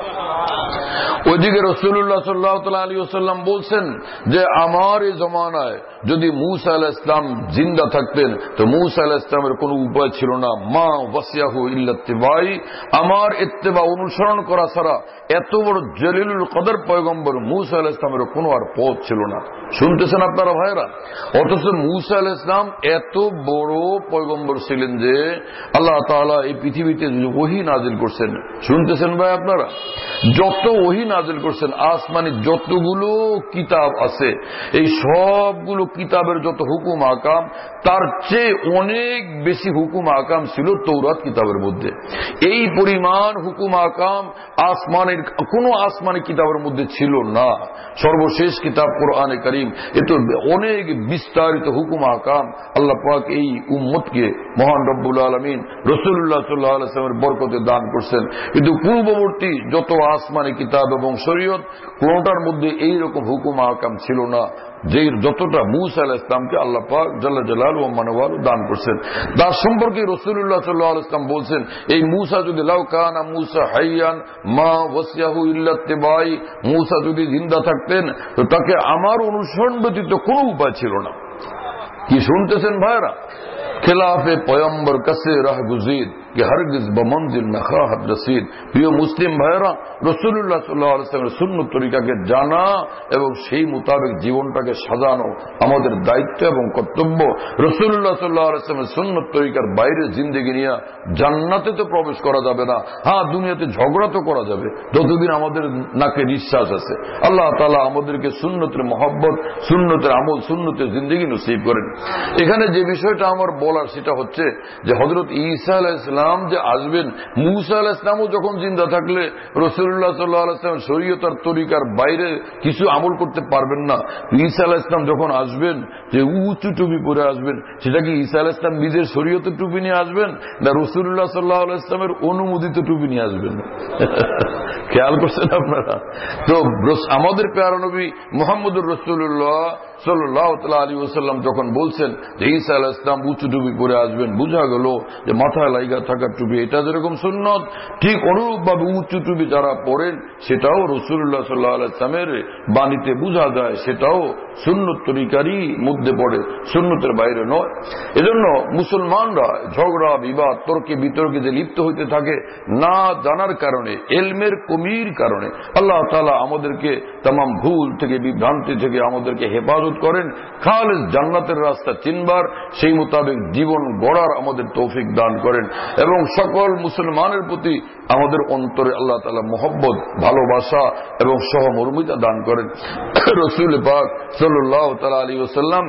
ওইদিকে রাসূলুল্লাহ সাল্লাল্লাহু আলাইহি ওয়াসাল্লাম বলছেন যে আমার এই জমানায় যদি মূসা আলাইহিস সালাম জিন্দা থাকতেন তো মূসা আলাইহিস সালামের কোনো উপায় ছিল না, মা ওয়াসিয়াহু ইল্লা ইত্তিবাই, আমার ইত্তিবা অনুসরণ করা ছাড়া এত বড় জলিলুল কদর পয়গম্বর মূসা আলাইহিস সালামের কোনো আর পথ ছিল না। শুনতেছেন আপনারা ভাইরা? অথচ মূসা আলাইহিস সালাম এত বড় পয়গম্বর ছিলেন যে আল্লাহ তাআলা এই পৃথিবীতে ওহী নাজিল করছেন। শুনতেছেন ভাই আপনারা? যত ওহী নাজিল করছেন, আসমানি যতগুলো কিতাব আছে এই সবগুলো কিতাবের যত হুকুম আকাম তার চেয়ে অনেক বেশি হুকুম আকাম ছিল তৌরাত কিতাবের মধ্যে। এই পরিমাণ হুকুম আকাম আসমানের কোন আসমানি কিতাবের মধ্যে ছিল না। সর্বশেষ কিতাব কোরআনে কারীম, এ তো অনেক বিস্তারিত হুকুম আকাম আল্লাহ পাক এই উম্মতকে মহান রব্বুল আলামিন রাসূলুল্লাহ সাল্লাল্লাহু আলাইহি ওয়াসাল্লামের বরকতে দান করছেন। কিন্তু পূর্ববর্তী যত আসমানি কিতাব এবং শরীয়ত কোনটার মধ্যে এইরকম হুকুম আহকাম ছিল না যে যতটা মূসা আলাইহিস সালামকে আল্লাহ পাক জাল্লা জালালুহু ওয়া মানওয়ালু দান করছেন। তার সম্পর্কে রাসূলুল্লাহ সাল্লাল্লাহু আলাইহি ওয়াসাল্লাম বলছেন এই মূসা যদি লাউ কানা মূসা হাইয়ান মা ওয়াসিয়াহু ইল্লা ইত্তিবাই, মূসা যদি জিন্দা থাকতেন তো তাকে আমার অনুসরণ ব্যতীত কোনো উপায় ছিল না। কি শুনতেছেন ভাইরা? খিলাফে পয়গম্বর কাছে রাহ গুজিদ कि हरगिज बमंजिल न खाहत रसीद। প্রিয় মুসলিম ভাইরা, রাসূলুল্লাহ সাল্লাল্লাহু আলাইহি ওয়াসাল্লামের সুন্নত তরিকাকে জানা এবং সেই মোতাবেক জীবনটাকে সাজানো আমাদের দায়িত্ব এবং কর্তব্য। রাসূলুল্লাহ সাল্লাল্লাহু আলাইহি ওয়াসাল্লামের সুন্নত তরিকার বাইরে জিন্দেগি নিয়ে জান্নাতে তো প্রবেশ করা যাবে না। হ্যাঁ, দুনিয়াতে ঝগড়া তো করা যাবে যতদিন আমাদের নাকে নিঃশ্বাস আছে। আল্লাহ তাআলা আমাদেরকে সুন্নতের মহব্বত, সুন্নতের আমল, সুন্নতের জিন্দেগি নসিব করেন। এখানে যে বিষয়টা আমার বলার সেটা হচ্ছে যে হযরত ঈসা আলাইহিস সালাম যে আসবেন, মূসা আলাইহিস সালামও যখন জিন্দা থাকলে রাসূলুল্লাহ সাল্লাল্লাহু আলাইহি ওয়াসাল্লামের শরীয়ত আর তরিকার বাইরে কিছু আমল করতে পারবেন না। ঈসা আলাইহিস সালাম যখন আসবেন যে উঁচু টুপি পরে আসবেন, সেটা কি ঈসা আলাইহিস সালাম নিজের শরীয়তের টুপি নিয়ে আসবেন না রাসূলুল্লাহ সাল্লাল্লাহু আলাইহি ওয়াসাল্লামের অনুমোদিত টুপি নিয়ে আসবেন? খেয়াল করছেন আপনারা? তো আমাদের প্যারা নবী মুহাম্মদুর রাসূলুল্লাহ সাল্লাল্লাহু আলাইহি ওয়াসাল্লাম যখন বলছেন যে ঈসা আলাইহিস সালাম উঁচু টুপি পরে আসবেন, বোঝা গেল যে মাথায় লাগা থাকা টুপি এটা যেরকম সুন্নত, ঠিক অনুরূপ ভাবে উঁচু টুপি যারা পরেন সেটাও রাসূলুল্লাহ সাল্লাল্লাহু আলাইহি ওয়াসাল্লামের বাণীতে বোঝা যায়, সেটাও সুন্নত তরিকারই মধ্যে পড়ে, সুন্নতের বাইরে নয়। এজন্য মুসলমানরা ঝগড়া বিবাদ তর্কে বিতর্কে যে লিপ্ত হইতে থাকে না জানার কারণে, এলমের কমির কারণে, আল্লাহ তাআলা আমাদেরকে তামাম ভুল থেকে বিভ্রান্তি থেকে আমাদেরকে হেফাজত করেন। খালিস জান্নাতের রাস্তা চিনবার, সেই মোতাবেক জীবন গড়ার আমাদের তৌফিক দান করেন এবং সকল মুসলমানের প্রতি আমাদের অন্তরে আল্লাহ তাআলা মহব্বত, ভালোবাসা এবং সহমর্মিতা দান করেন। রাসূল পাক সাল্লাল্লাহু আলাইহি ওয়াসাল্লাম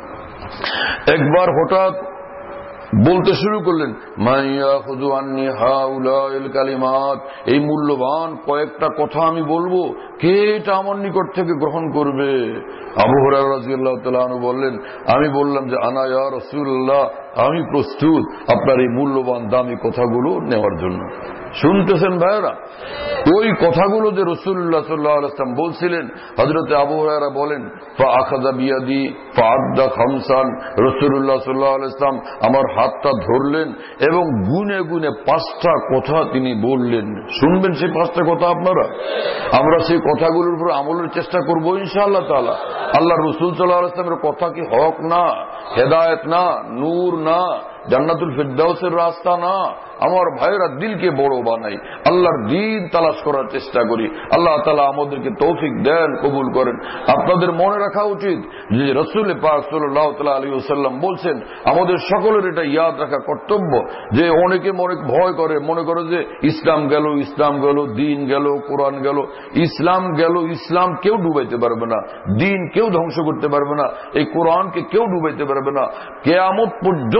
একবার হঠাৎ বলতে শুরু করলেন, মাইয়া খুযু আন্নি হাউলাইল কালিমাত, এই মূল্যবান কয়েকটা কথা আমি বলবো, কে এটা আমার নিকট থেকে গ্রহণ করবে? আবু হুরায়রা রাদিয়াল্লাহু তাআলা আনহু বললেন, আমি বললাম যে আনা ইয়া রাসূলুল্লাহ, আমি প্রস্তুত আপনার এই মূল্যবান দামি কথাগুলো নেওয়ার জন্য। শুনতেছেন ভাইরা? ওই কথাগুলো যে রাসূলুল্লাহ সাল্লাল্লাহু আলাইহি ওয়াসাল্লাম বলছিলেন, হযরতে আবু হুরায়রা বলেন ফাআখাযা বিয়াদি ফাআদ্দা খামসান, রাসূলুল্লাহ সাল্লাল্লাহু আলাইহি ওয়াসাল্লাম আমার হাতটা ধরলেন এবং গুনে গুনে 5টা কথা তিনি বললেন। শুনবেন সেই 5টা কথা আপনারা? আমরা সেই কথাগুলোর উপর আমলের চেষ্টা করব ইনশাআল্লাহ তাআলা। আল্লাহর রাসূল সাল্লাল্লাহু আলাইহি ওয়াসাল্লামের কথা কি হক না, হেদায়েত না, নূর না, জান্নাতুল ফিরদাউসের রাস্তা না? আমার ভাইরা, দিলকে বড় বানাই, আল্লাহর দ্বীন তালাশ করার চেষ্টা করি। আল্লাহ তাআলা আমাদেরকে তৌফিক দেন, কবুল করেন। আপনাদের মনে রাখা উচিত যে রাসূল পাক সাল্লাল্লাহু আলাইহি ওয়াসাল্লাম বলছেন, আমাদের সকলের এটা ইয়াদ রাখা কর্তব্য যে অনেকে ভয় করে, মনে করে যে ইসলাম গেল, ইসলাম গেল, দ্বীন গেল, কোরআন গেল। ইসলাম গেল, ইসলাম কেউ ডুবাইতে পারবে না, দ্বীন কেউ ধ্বংস করতে পারবে না, এই কোরআনকে কেউ ডুবাইতে পারবে না। কিয়ামত পর্যন্ত রব্বুল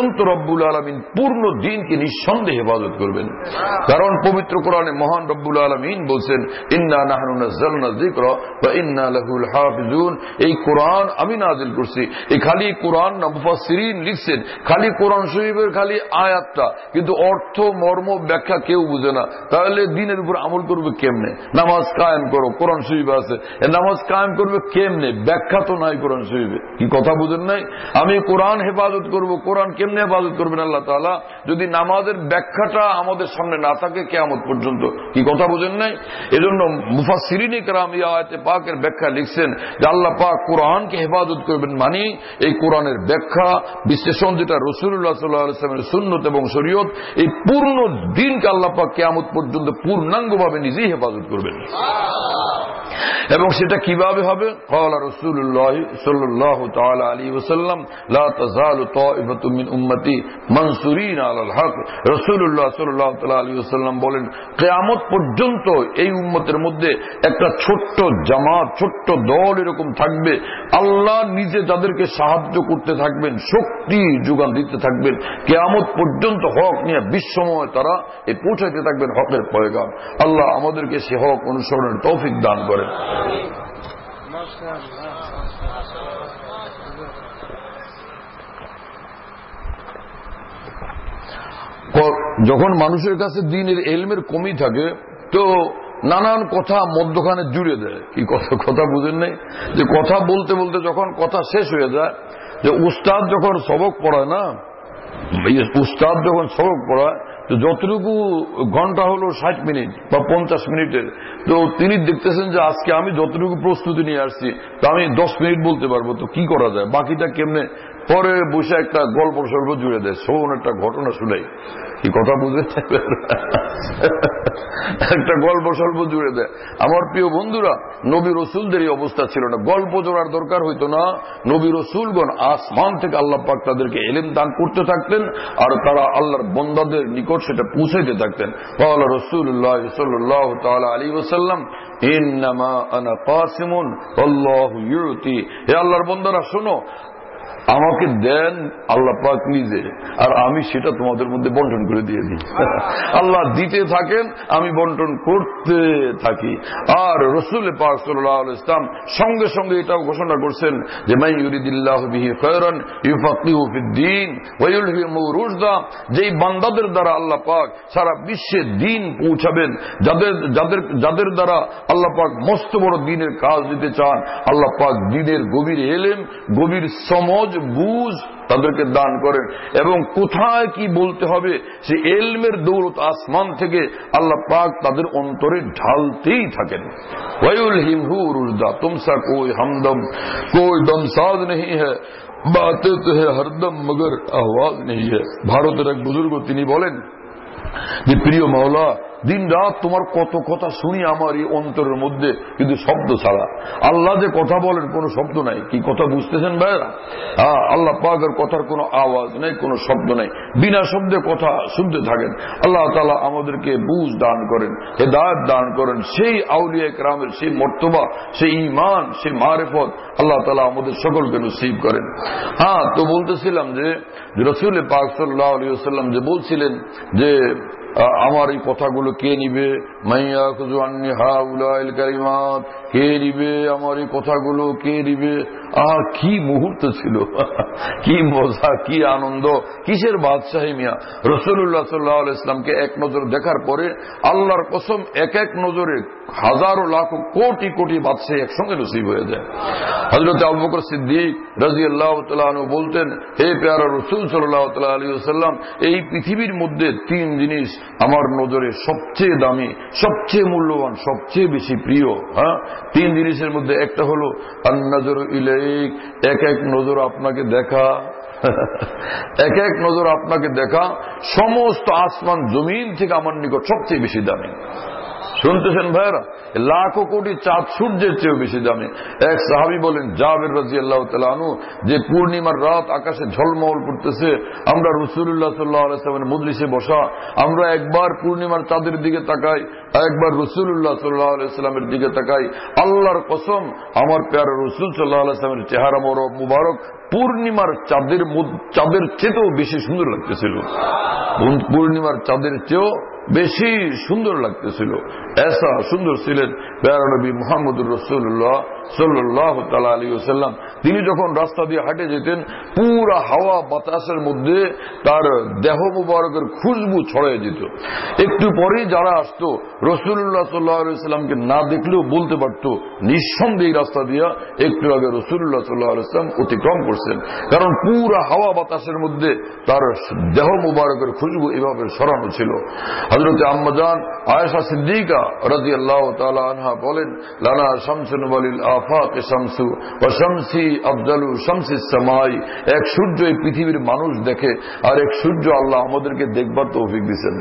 রব্বুল আলামিন পূর্ণ দিনকে নিঃসন্দেহে হেফাজত করবেন। কারণ পবিত্র কোরআনে মহান রব্বুল আলামিন বলছেন, ইন্না নাহনু নাযালনা যিকরা ওয়া ইন্না লাহু লাহাফিজুন। এই কোরআন আমি নাযিল করছি। এই খালি কোরআন না, মুফাসসিরিন লিখছেন খালি কোরআন শরীফের খালি আয়াতটা, কিন্তু অর্থ মর্ম ব্যাখ্যা কেউ বুঝে না। তাহলে দিনের উপর আমল করবে কেমনে? নামাজ কায়েম করো, কোরআন শরীফে আছে, নামাজ কায়েম করবে কেমনে? ব্যাখ্যা তো নাই কোরআন শরীফে। কি কথা বুঝেন নাই? আমি কোরআন হেফাজত করব, কোরআন কেমনে হেফাজত করবেন আল্লাহ তাআলা যদি নামাজের ব্যাখ্যাটা আমাদের সামনে না থাকে কিয়ামত পর্যন্ত? কি কথা বুঝেন নাই? এজন্য মুফাসসিরিন ইকরাম এই আয়াতে পাকের ব্যাখ্যা লিখছেন যে আল্লাহ পাক কোরআনকে হেফাজত করবেন মানে এই কোরআনের ব্যাখ্যা বিশ্লেষণ, যেটা রাসূলুল্লাহ সাল্লাল্লাহু আলাইহি ওয়াসাল্লামের সুন্নাত এবং শরীয়ত, এই পূর্ণ দিনকে আল্লাহ পাক কিয়ামত পর্যন্ত পূর্ণাঙ্গভাবে নিজেই হেফাজত করবেন। এবং সেটা কিভাবে হবে? ক্বালা রাসূলুল্লাহ সাল্লাল্লাহু তাআলা আলাইহি ওয়াসাল্লাম, লা তাযালু তাইফাতুম মিন উম্মতি মানসুরিনা আলাল হক। রাসূলুল্লাহ সাল্লাল্লাহু তাআলা আলাইহি ওয়াসাল্লাম বলেন, কিয়ামত পর্যন্ত এই উম্মতের মধ্যে একটা ছোট্ট জামাত, ছোট্ট দল এরকম থাকবে, আল্লাহ নিজে যাদেরকে সাহায্য করতে থাকবেন, শক্তি যোগান দিতে থাকবেন, কিয়ামত পর্যন্ত হক নিয়ে বিশ্বময় তারা পৌঁছাইতে থাকবেন হকের পয়গাম। আল্লাহ আমাদেরকে সে হক অনুসরণের তৌফিক দান করেন। যখন মানুষের কাছে দ্বীনের ইলমের কমি থাকে তো নানান কথা মধ্যখানে জুড়ে দেয়। কি কথা বুঝেন নাই? যে কথা বলতে বলতে যখন কথা শেষ হয়ে যায়, যে উস্তাদ যখন সবক পড়ায় না, উস্তাদ যখন সবক পড়ায় তো যতটুকু ঘন্টা হলো 60 মিনিট বা 50 মিনিটের, তো তিনি দেখতেছেন যে আজকে আমি যতটুকু প্রস্তুতি নিয়ে আসছি তা আমি 10 মিনিট বলতে পারবো, তো কি করা যায়, বাকিটা কেমনে? পরে বসে একটা গল্প সর্ব জুড়ে দেয়, শোন একটা ঘটনা শুনাই। কি কথা বুঝে? একটা গল্প সর্ব জুড়ে দেয়। আমার প্রিয় বন্ধুরা, নবী রসুলদের এই অবস্থা ছিল না, গল্প জোড়ার দরকার হইতো না। নবী রসুলগণ আসমান থেকে আল্লাহ পাক তাদেরকে ইলম দান করতে থাকতেন, আর তারা আল্লাহর বান্দাদের নিকট সেটা পৌঁছাইতে থাকতেন। ক্বালা রাসূলুল্লাহ সাল্লাল্লাহু তাআলা আলাইহি ওয়াসাল্লাম, ইন্নামা আনা কাসিমুন আল্লাহু ইউতি। হে আল্লাহর বান্দারা শোনো, আমাকে দেন আল্লাহ পাক নিজে, আর আমি সেটা তোমাদের মধ্যে বন্টন করে দিয়ে দিই। আল্লাহ দিতে থাকেন, আমি বন্টন করতে থাকি। আর রাসূল পাক সাল্লাল্লাহু আলাইহি ওয়াসাল্লাম সঙ্গে সঙ্গে এটাও ঘোষণা করছেন যে মান ইউরিদিল্লাহু বিহি খায়রান ইউফাক্কিহু ফিদ্দীন ওয়া ইউলহিমু রুশদা। যেই বান্দাদের দ্বারা আল্লাহ পাক সারা বিশ্বে দ্বীন পৌঁছাবেন, যাদের দ্বারা আল্লাহ পাক মস্ত বড় দ্বীনের কাজ দিতে চান, আল্লাহ পাক দ্বীনের গভীর ইলম, গভীর সমঝ, বুঝ তাদেরকে দান করেন, এবং কোথায় কি বলতে হবে সে ইলমের দৌলত আসমান থেকে আল্লাহ পাক তাদের অন্তরে ঢালতেই থাকেন। ওয়ায়ুলহিমহু রুশদা, তুমসা কোই হামদম কোই দমসাজ নেই হ্যায়, বাতে তো হ্যায় হরদম মগর আওয়াজ নেই হ্যায়। ভারতের এক বুজুর্গ তিনি বলেন যে প্রিয় মাওলা, দিন রাত তোমার কত কথা শুনি আমার এই অন্তরের মধ্যে, কিন্তু শব্দ ছাড়া। আল্লাহ যে কথা বলেন কোনো শব্দ নাই। কি কথা বুঝতেছেন ভাইরা? আল্লাহ পাকের কথার কোনো আওয়াজ নেই, কোনো শব্দ নাই, বিনা শব্দে কথা শুনতে থাকেন। আল্লাহ তাআলা আমাদেরকে বুঝ দান করেন, হেদায়েত দান করেন, সেই আউলিয়া কেরামের সেই মর্তবা, সেই ঈমান, সেই মারিফত আল্লাহ তাআলা আমাদের সকলকে নসিব করেন। তো বলতেছিলাম যে রাসূল পাক সাল্লাল্লাহু আলাইহি ওয়াসাল্লাম যে বলছিলেন যে আমার এই কথাগুলো কে নিবে, মাইয়া খুজু আন্নি হাউলাইল কারিমাত, কে নিবে আমার এই কথাগুলো, কে নিবে? কি মুহূর্ত ছিল, কি মজা, কি আনন্দ, কিসের বাদশাহী মিয়া। রাসূলুল্লাহ সাল্লাল্লাহু আলাইহি ওয়াসাল্লামকে এক নজর দেখার পরে আল্লাহর কসম এক এক নজরে হাজারো লাখ কোটি কোটি বাদশাহী একসঙ্গে নসিব হয়ে যায়। হযরত আবু বকর সিদ্দিক রাদিয়াল্লাহু তাআলা আনহু বলতেন, হে প্যারা রাসূল সাল্লাল্লাহু তাআলা আলাইহি ওয়াসাল্লাম, এই পৃথিবীর মধ্যে 3 জিনিস আমার নজরে সবচেয়ে দামি, সবচেয়ে মূল্যবান, সবচেয়ে বেশি প্রিয়। 3 জিনিসের মধ্যে একটা হলো আন-নাজরু ইলাইক, এক এক নজর আপনাকে দেখা, এক এক নজর আপনাকে দেখা সমস্ত আসমান জমিন থেকে আমার নিকট সবচেয়ে বেশি দামি। শুনতেছেন ভাইরা? লাখো কোটি চাঁদ সূর্যের চেয়েও বেশি দামি। এক সাহাবী বলেন, জাবের রাদিয়াল্লাহু তাআলা আনহু, যে পূর্ণিমার রাত আকাশে ঝলমল করতেছে, আমরা রাসূলুল্লাহ সাল্লাল্লাহু আলাইহি ওয়াসাল্লামের মজলিসে বসা, আমরা একবার পূর্ণিমার চাঁদের দিকে তাকাই, একবার রাসূলুল্লাহ সাল্লাল্লাহু আলাইহি ওয়াসাল্লামের দিকে তাকাই, আল্লাহর কসম আমার প্যারা রাসূল সাল্লাল্লাহু আলাইহি ওয়াসাল্লামের চেহারা মুবারক পূর্ণিমার চাঁদের চেয়েও বেশি সুন্দর লাগতেছিল, পূর্ণিমার চাঁদের চেয়েও বেশি সুন্দর লাগতেছিল। এসা সুন্দর ছিলেন প্যারা নবী মুহাম্মদুর রাসূলুল্লাহ সাল্লাল্লাহু তাআলা আলাইহি ওয়াসাল্লাম। তিনি যখন রাস্তা দিয়ে হাঁটে যেতেন, পুরা হাওয়া বাতাসের মধ্যে তার দেহ মুবারকের খুশবু ছড়িয়ে যেত। একটু পরেই যারা আসতো রাসূলুল্লাহ সাল্লাল্লাহু আলাইহি ওয়াসাল্লামকে না দেখলেও বলতে পারত নিঃসন্দেহে রাস্তা দিয়া একটু আগে রাসূলুল্লাহ সাল্লাল্লাহু আলাইহি ওয়াসাল্লাম অতিক্রম করছেন, কারণ পুরা হাওয়া বাতাসের মধ্যে তার দেহ মুবারকের খুশবু এভাবে ছড়ানো ছিল। হযরত আম্মাজান আয়েশা সিদ্দিকা রাদিয়াল্লাহু তাআলা আনহা বলেন, লানা শামসুন ওয়ালিল আফাক শামসু ওয়া শামসি আফদালু শামসিস সামাই। এক সূর্য এই পৃথিবীর মানুষ দেখে, আর এক সূর্য আল্লাহ আমাদেরকে দেখবার তৌফিক দিয়েছেন।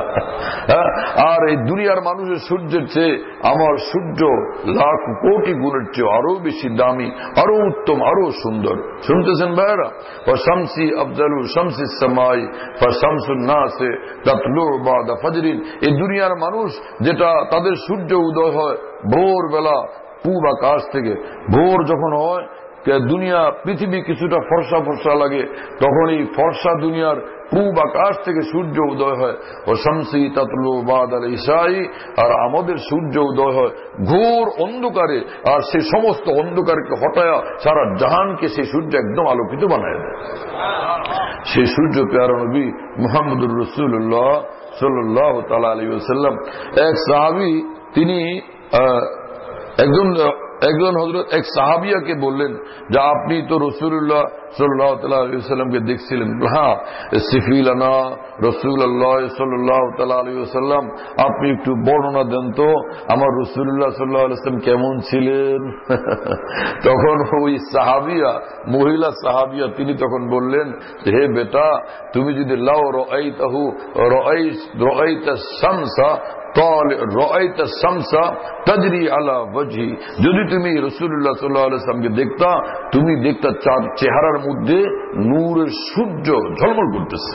আর এই দুনিয়ার মানুষের সূর্যের চেয়ে আমার সূর্য লাখ কোটি গুণের চেয়ে আরো বেশি দামি, আরো উত্তম, আরো সুন্দর। শুনতেছেন ভাইরা? ওয়া শামসি আফদালু শামসিস সামাই ফা শামসুন নাসে তাতলু বাদা ফাজরিন। এই দুনিয়ার মানুষ যেটা তাদের সূর্য উদয় হয় ভোরবেলা পূব আকাশ থেকে। ভোর যখন হয় দুনিয়া পৃথিবী কিছুটা ফর্সা ফর্সা লাগে, তখন এই ফর্সা দুনিয়ার পূব আকাশ থেকে সূর্য উদয় হয়। ও শামসি তাতলু বাদাল ইশাই, আর আমাদের সূর্য উদয় হয় ঘোর অন্ধকারে, আর সেই সমস্ত অন্ধকারকে হটায়া সারা জাহানকে সেই সূর্য একদম আলোকিত বানায় দেয়। সেই সূর্য প্যারা নবী মুহাম্মদুর রাসূলুল্লাহ সাল্লাল্লাহু তাআলা আলাইহি ওয়াসাল্লাম। এক সাহাবী তিনি একজন হযরত এক সাহাবিয়াকে বললেন যে আপনি তো রাসূলুল্লাহ সাল্লাল্লাহু তাআলা আলাইহি ওয়াসাল্লামকে দেখছিলেন। হ্যাঁ, সিফিলানা রাসূলুল্লাহ সাল্লাল্লাহু তাআলা আলাইহি ওয়াসাল্লাম, আপনি একটু বর্ণনা দেন তো আমার রাসূলুল্লাহ সাল্লাল্লাহু আলাইহি ওয়াসাল্লাম কেমন ছিলেন। তখন ওই সাহাবিয়া, মহিলা সাহাবিয়া, তিনি তখন বললেন, হে বেটা, তুমি যদি লাও রাআইতাহু রাআইতা শামসা যদি তুমি রাসূলুল্লাহ সাল্লাল্লাহু আলাইহি ওয়াসাল্লামকে দেখতা, তুমি দেখতা চেহারার মধ্যে নূরের সূর্য ঝলমল করতেছে।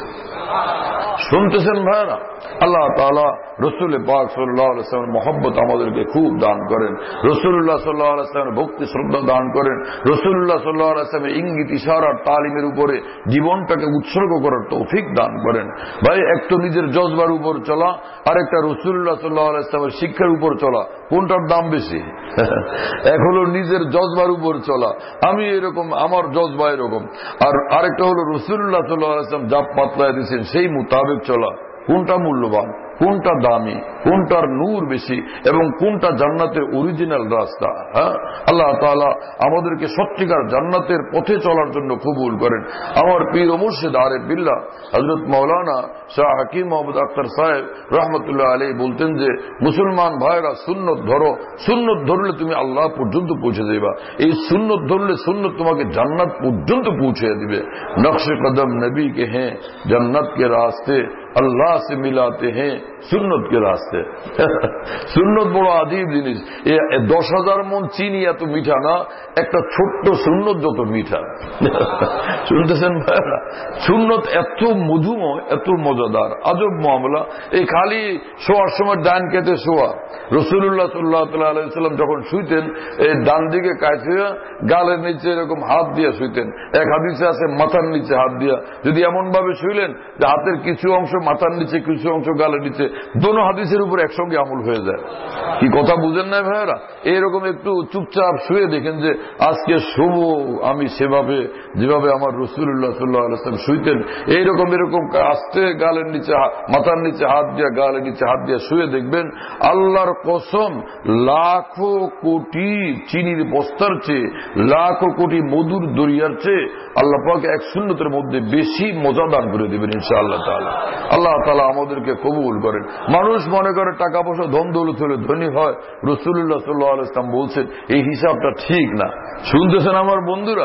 শুনতেছেন ভাইরা? আল্লাহ তাআলা রাসূল পাক সাল্লাল্লাহু আলাইহি ওয়াসাল্লামের মহব্বত আমাদেরকে খুব দান করেন, রাসূলুল্লাহ সাল্লাল্লাহু আলাইহি ওয়াসাল্লামের ভক্তি শ্রদ্ধা দান করেন, রাসূলুল্লাহ সাল্লাল্লাহু আলাইহি ওয়াসাল্লামের ইঙ্গিত ইশারার তালিমের উপরে জীবনটাকে উৎসর্গ করার তৌফিক দান করেন। ভাই, একটা নিজের জজবার উপর চলা আর একটা রাসূলুল্লাহ সাল্লাল্লাহু আলাইহি ওয়াসাল্লামের শিক্ষার উপর চলা, কোনটার দাম বেশি? এক হলো নিজের জজবার উপর চলা, আমি এরকম, আমার জজবা এরকম, আর আরেকটা হলো রাসূলুল্লাহ সাল্লাল্লাহু আলাইহি ওয়াসাল্লাম যা পাতলায় দিয়েছেন সেই মোতাবেক চলা। কোনটা মূল্যবান, কোনটা দামি, কোনটার নূর বেশি, এবং কোনটা জান্নাতের অরিজিনাল রাস্তা? হ্যাঁ, আল্লাহ তাআলা আমাদেরকে সত্যিকার জান্নাতের পথে চলার জন্য কবুল করেন। আমার পীর ও মুর্শিদ আরিফ বিল্লাহ হযরত মাওলানা শাহ হাকিম মোহাম্মদ আখতার সাহেব রাহমাতুল্লাহ আলাইহি বলতেন যে, মুসলমান ভাইরা সুন্নত ধরো, সুন্নত ধরলে তুমি আল্লাহ পর্যন্ত পৌঁছে যাবে। এই সুন্নত ধরলে সুন্নত তোমাকে জান্নাত পর্যন্ত পৌঁছে দিবে। নকশে কদম নবী কে হ্যাঁ, জান্নাত কে রাস্তে আল্লাহ সে মিলাতে হ্যাঁ সুন্নত কে রাস্তে। সুন্নত বড় আজীব জিনিস। 10,000 মন চিনি এত মিঠা না, একটা ছোট্ট সুন্নত যত মিঠা। শুনতেছেন ভাইরা? সুন্নত এত মধুময়, এত মজাদার, আজব মামলা। এই খালি শোয়ার সময় ডান কেটে শোয়া। রাসূলুল্লাহ সাল্লাল্লাহু আলাইহি ওয়াসাল্লাম যখন শুইতেন, এই ডান দিকে কায়ফিয়া গালের নিচে এরকম হাত দিয়ে শুইতেন। এক হাদিসে আছে মাথার নিচে হাত দিয়া। যদি এমন ভাবে শুইলেন যে হাতের কিছু অংশ মাথার নিচে, কিছু অংশ গালের নিচে, দোনো হাদিসের উপর একসঙ্গে আমল হয়ে যায়। কি কথা বুঝেন না ভাইয়েরা? এরকম একটু চুপচাপ শুয়ে দেখেন যে আজকে শুভ আমি সেভাবে, যেভাবে আমার রাসূলুল্লাহ সাল্লাল্লাহু আলাইহি ওয়াসাল্লাম শুইতেন, এইরকম এরকম আস্তে গালের নিচে, মাথার নিচে হাত দিয়া, গালের নিচে হাত দিয়া শুয়ে দেখবেন, আল্লাহর কসম লাখো কোটি চিনির বস্তার চেয়ে, লাখো কোটি মধুর দরিয়ার চেয়ে আল্লাহ পাক এক সুন্নতের মধ্যে বেশি মজা দান করে দেবেন ইনশাআল্লাহ তাআলা। আল্লাহ তাআলা আমাদেরকে কবুল করেন। মানুষ মনে করে টাকা পয়সা ধন দৌলত হলে ধনী হয়। রাসূলুল্লাহ সাল্লাল্লাহু আলাইহি ওয়াসাল্লাম বলছেন এই হিসাবটা ঠিক না। শুনতেছেন আমার বন্ধুরা?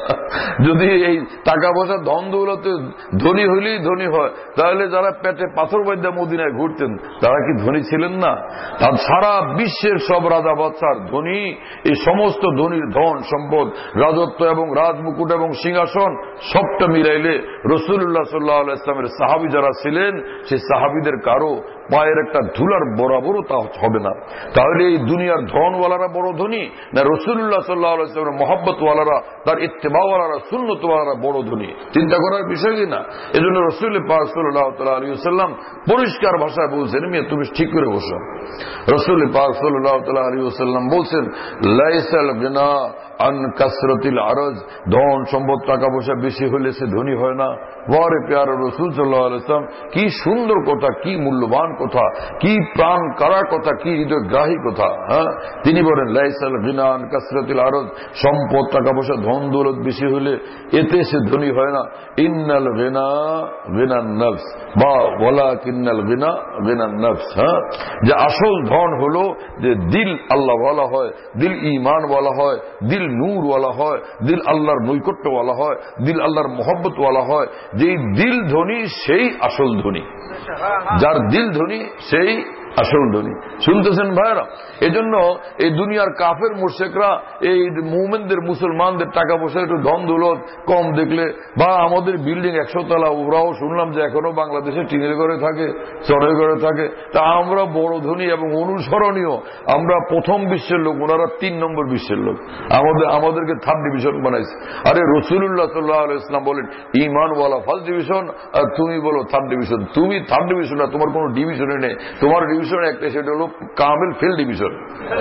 যদি এই টাকা পয়সা ধন দৌলতে ধনী হইলেই ধনী হয়, তাহলে যারা পেটে পাথর বাঁধা মদিনায় ঘুরতেন তারা কি ধনী ছিলেন না? তার সারা বিশ্বের সব রাজা বাদশার ধনী, এই সমস্ত ধনীর ধন সম্পদ, রাজত্ব এবং রাজমুকুট এবং সিংহাসন সবটা মিলাইলে রাসূলুল্লাহ সাল্লাল্লাহু আলাইহি ওয়াসাল্লামের সাহাবী যারা ছিলেন সেই সাহাবীদের কারো পায়ের একটা ধুলার বরাবরও তা হবে না। তাহলে এই দুনিয়ার ধনওয়ালারা বড় ধনী না রাসূলুল্লাহ সাল্লাল্লাহু আলাইহি ওয়াসাল্লামের মহব্বতওয়ালারা, তার ইত্তেবাওয়ালারা, সুন্নতওয়ালারা বড় ধনী? চিন্তা করার বিষয় কি না? এজন্য রাসূল পাক সাল্লাল্লাহু আলাইহি ওয়াসাল্লাম পরিষ্কার ভাষায় বলছেন, তুমি ঠিক করে বসো। রাসূল পাক সাল্লাল্লাহু আলাইহি ওয়াসাল্লাম বলছেন, লাইসাল গিনা আন কাসরাতিল আরজ, ধন সম্পদ টাকা পয়সা বেশি হলে সে ধনী হয় না। বড় প্যারা রাসূল সাল্লাল্লাহু আলাইহি ওয়াসাল্লাম, কি সুন্দর কথা, কি মূল্যবান কথা, কি প্রাণ কারা কথা, কি হৃদয়গ্রাহী কথা। তিনি বলেন লাইসাল গিনা আন কাসরাতিল আরজ, সম্পদ টাকা পয়সা ধন দৌলত বেশি হলে এতে সে ধনী হয় না। ইন্নাল গিনা গিনান নফস বা ওয়ালাকিন্নাল গিনা গিনান নফস, যে আসল ধন হলো যে দিল আল্লাহ ওয়ালা হয়, দিল ঈমান ওয়ালা হয়, দিল নূর ওয়ালা হয়, দিল আল্লাহর নৈকট্য ওয়ালা হয়, দিল আল্লাহর মহব্বত ওয়ালা হয়। যেই দিল ধনী সেই আসল ধনী, যার দিল ধনী সেই আসল ধনী। শুনতেছেন ভাইরা? এজন্য এই দুনিয়ার কাফের মুশরিকরা এই মুমিনদের, মুসলমানদের টাকা পয়সা একটু ধন দৌলত কম দেখলে, বা আমাদের বিল্ডিং 100 তলা, ওরাও শুনলাম যে এখনো বাংলাদেশে টিনের ঘরে থাকে, চড়ের ঘরে থাকে, তা আমরা বড় ধনী এবং অনুসরণীয়, আমরা প্রথম বিশ্বের লোক, ওনারা 3 নম্বর বিশ্বের লোক, আমাদেরকে 3rd ডিভিশন বানাইছে। আরে রাসূলুল্লাহ সাল্লাল্লাহু আলাইহি ওয়াসাল্লাম বলেন ঈমানওয়ালা 1st ডিভিশন, আর তুমি বলো 3rd ডিভিশন। তুমি 3rd ডিভিশন না, তোমার কোনো ডিভিশনে নেই, তোমার ডিভিশন একটা, সেটা হলো কামিল ফেল ডিভিশন।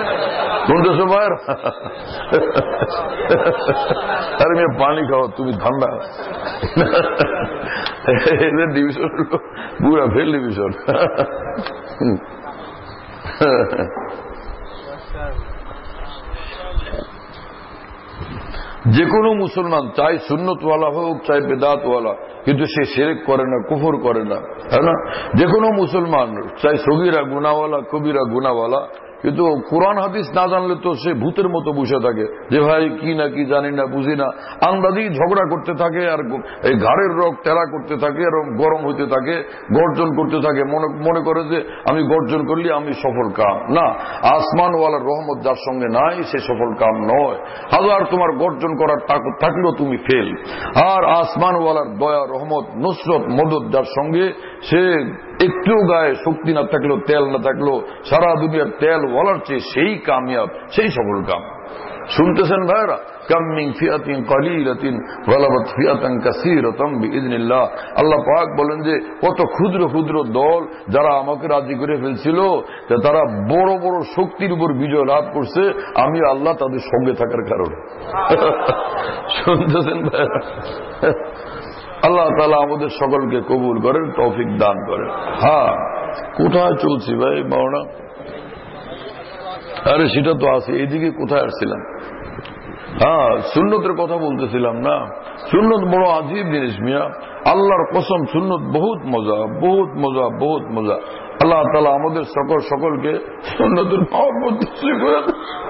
কোনটা সময়? আরে মেয়ে পানি খাও, তুমি ঠান্ডা। এদের ডিভিশন হলো পুরা ফেল ডিভিশন। যে কোনো মুসলমান চাই সুন্নতওয়ালা হোক, চাই বেদাতওয়ালা, কিন্তু সে শিরক করে না, কুফর করে না, তাই না? যে কোনো মুসলমান চাই সগীরা গুনাহওয়ালা, কবিরা গুনাহওয়ালা, কিন্তু কোরআন হাদিস না জানলে তো সে ভূতের মতো বসে থাকে, যে ভাই কি না কি জানি না, বুঝি না, আন্দাজি ঝগড়া করতে থাকে, আর এই ঘাড়ের রোগ টেরা করতে থাকে, আর গরম হইতে থাকে, গর্জন করতে থাকে, মনে করে যে আমি গর্জন করলে আমি সফল কাম না। আসমানওয়ালার রহমত যার সঙ্গে নাই সে সফল কাম নয়। হাজার তোমার গর্জন করার তাকত থাকলেও তুমি ফেল। আর আসমানওয়ালার দয়া, রহমত, নুসরত, মদদ যার সঙ্গে, সে একটু গায়ে শক্তি না থাকলেও, তেল না থাকলেও, সারা দুনিয়ার তেল ওয়ালার চেয়ে সেই কামিয়াব, সেই সফল কাম। শুনতেছেন ভাইরা? কাম মিন ফিয়াতিন কালিলাতিন গালাবাত ফিয়াতান কাসীরাতান বিইذنিল্লাহ। আল্লাহ পাক বলেন যে কত ক্ষুদ্র ক্ষুদ্র দল যারা আমাকে রাজি করে ফেলছিল, যে তারা বড় বড় শক্তির উপর বিজয় লাভ করছে, আমি আল্লাহ তাদের সঙ্গে থাকার কারণে। শুনতেছেন ভাইরা? আল্লাহ তাআলা আমাদের সকলকে কবুল করেন, তৌফিক দান করেন। হ্যাঁ, কোথায় চলছি ভাই মাওলানা? আরে সেটা তো আছে, এইদিকে কোথায় আসছিলাম? হ্যাঁ, সুন্নতের কথা বলতেছিলাম না। সুন্নত বড় আজীব জিনিস মিয়া, আল্লাহর কসম, সুন্নত বহুত মজা, বহুত মজা, বহুত মজা। আল্লাহ তাআলা আমাদের সকলকে সুন্নতের মহব্বত নসিব করেন।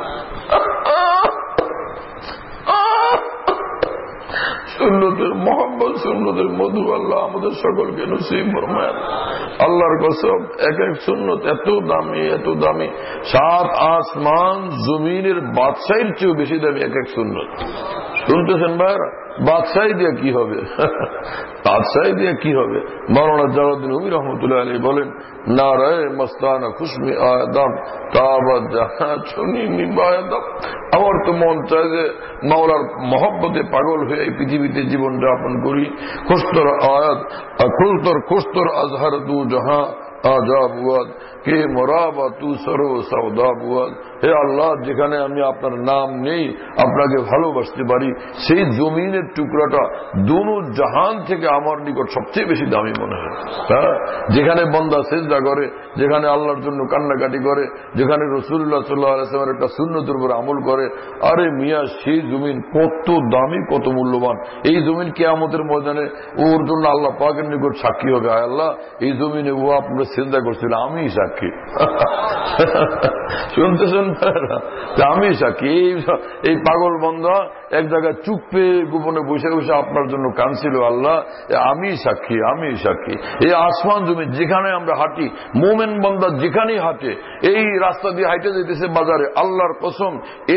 সুন্নতের মহব্বত, সুন্নতের মধু আল্লাহ আমাদের সকলকে নসিব ফরমায়। আল্লাহর কসম, এক এক সুন্নত এত দামি, এত দামি, 7 আসমান জমিনের বাদশাহীর চেয়েও বেশি দামি এক এক সুন্নত। শুনতেছেন ভাইরা? বাদশাহী দিয়ে কি হবে? বাদশাহী দিয়ে কি হবে? মাওলানা জালালউদ্দিন রুমি রহমতুল্লাহ আলাইহি বলেন, নারায়ে মস্তানা খুশমি আদম তাবাদ জাহান চুনি নিবায়াদম। আমার তো মন চায় যে মাওলার মহব্বতে পাগল হয়ে এই পৃথিবীতে জীবন যাপন করি। খুস্তর আয়াত খুস্তর আজহার দু জাহা আজাবুয়াদ কে মোরাবা তু সরো সৌদাবুয়াদ। হে আল্লাহ, যেখানে আমি আপনার নাম নেই, আপনাকে ভালোবাসতে পারি, সেই জমিনের টুকরাটা দুনো জাহান থেকে আমার নিকট সবচেয়ে বেশি দামি মনে হয়। হ্যাঁ, যেখানে বান্দা সিজদা করে, যেখানে আল্লাহর জন্য কান্নাকাটি করে, যেখানে রাসূলুল্লাহ সাল্লাল্লাহু আলাইহি ওয়াসাল্লামের একটা সুন্নতের উপর আমল করে, আরে মিয়া সেই জমিন কত দামি, কত মূল্যবান। এই জমিন কিয়ামতের ময়দানে ওর জন্য আল্লাহ পাকের নিকট সাক্ষী হবে, আয় আল্লাহ এই জমিনে ও আপনারা সিজদা করছিল, আমি সাক্ষী। শুনতেছেন আমি সাক্ষী। এই পাগল বান্দা এক জায়গায় চুপে গোপনে বসে বসে আপনার জন্য কাঁদছিল, আল্লাহ আমি সাক্ষী, আমি সাক্ষী। এই আসমান জমিন যেখানে আমরা হাঁটি, মোমেন বান্দা যেখানেই হাঁটে, এই রাস্তা দিয়ে হাঁটে যেতেছে বাজারে, আল্লাহর কসম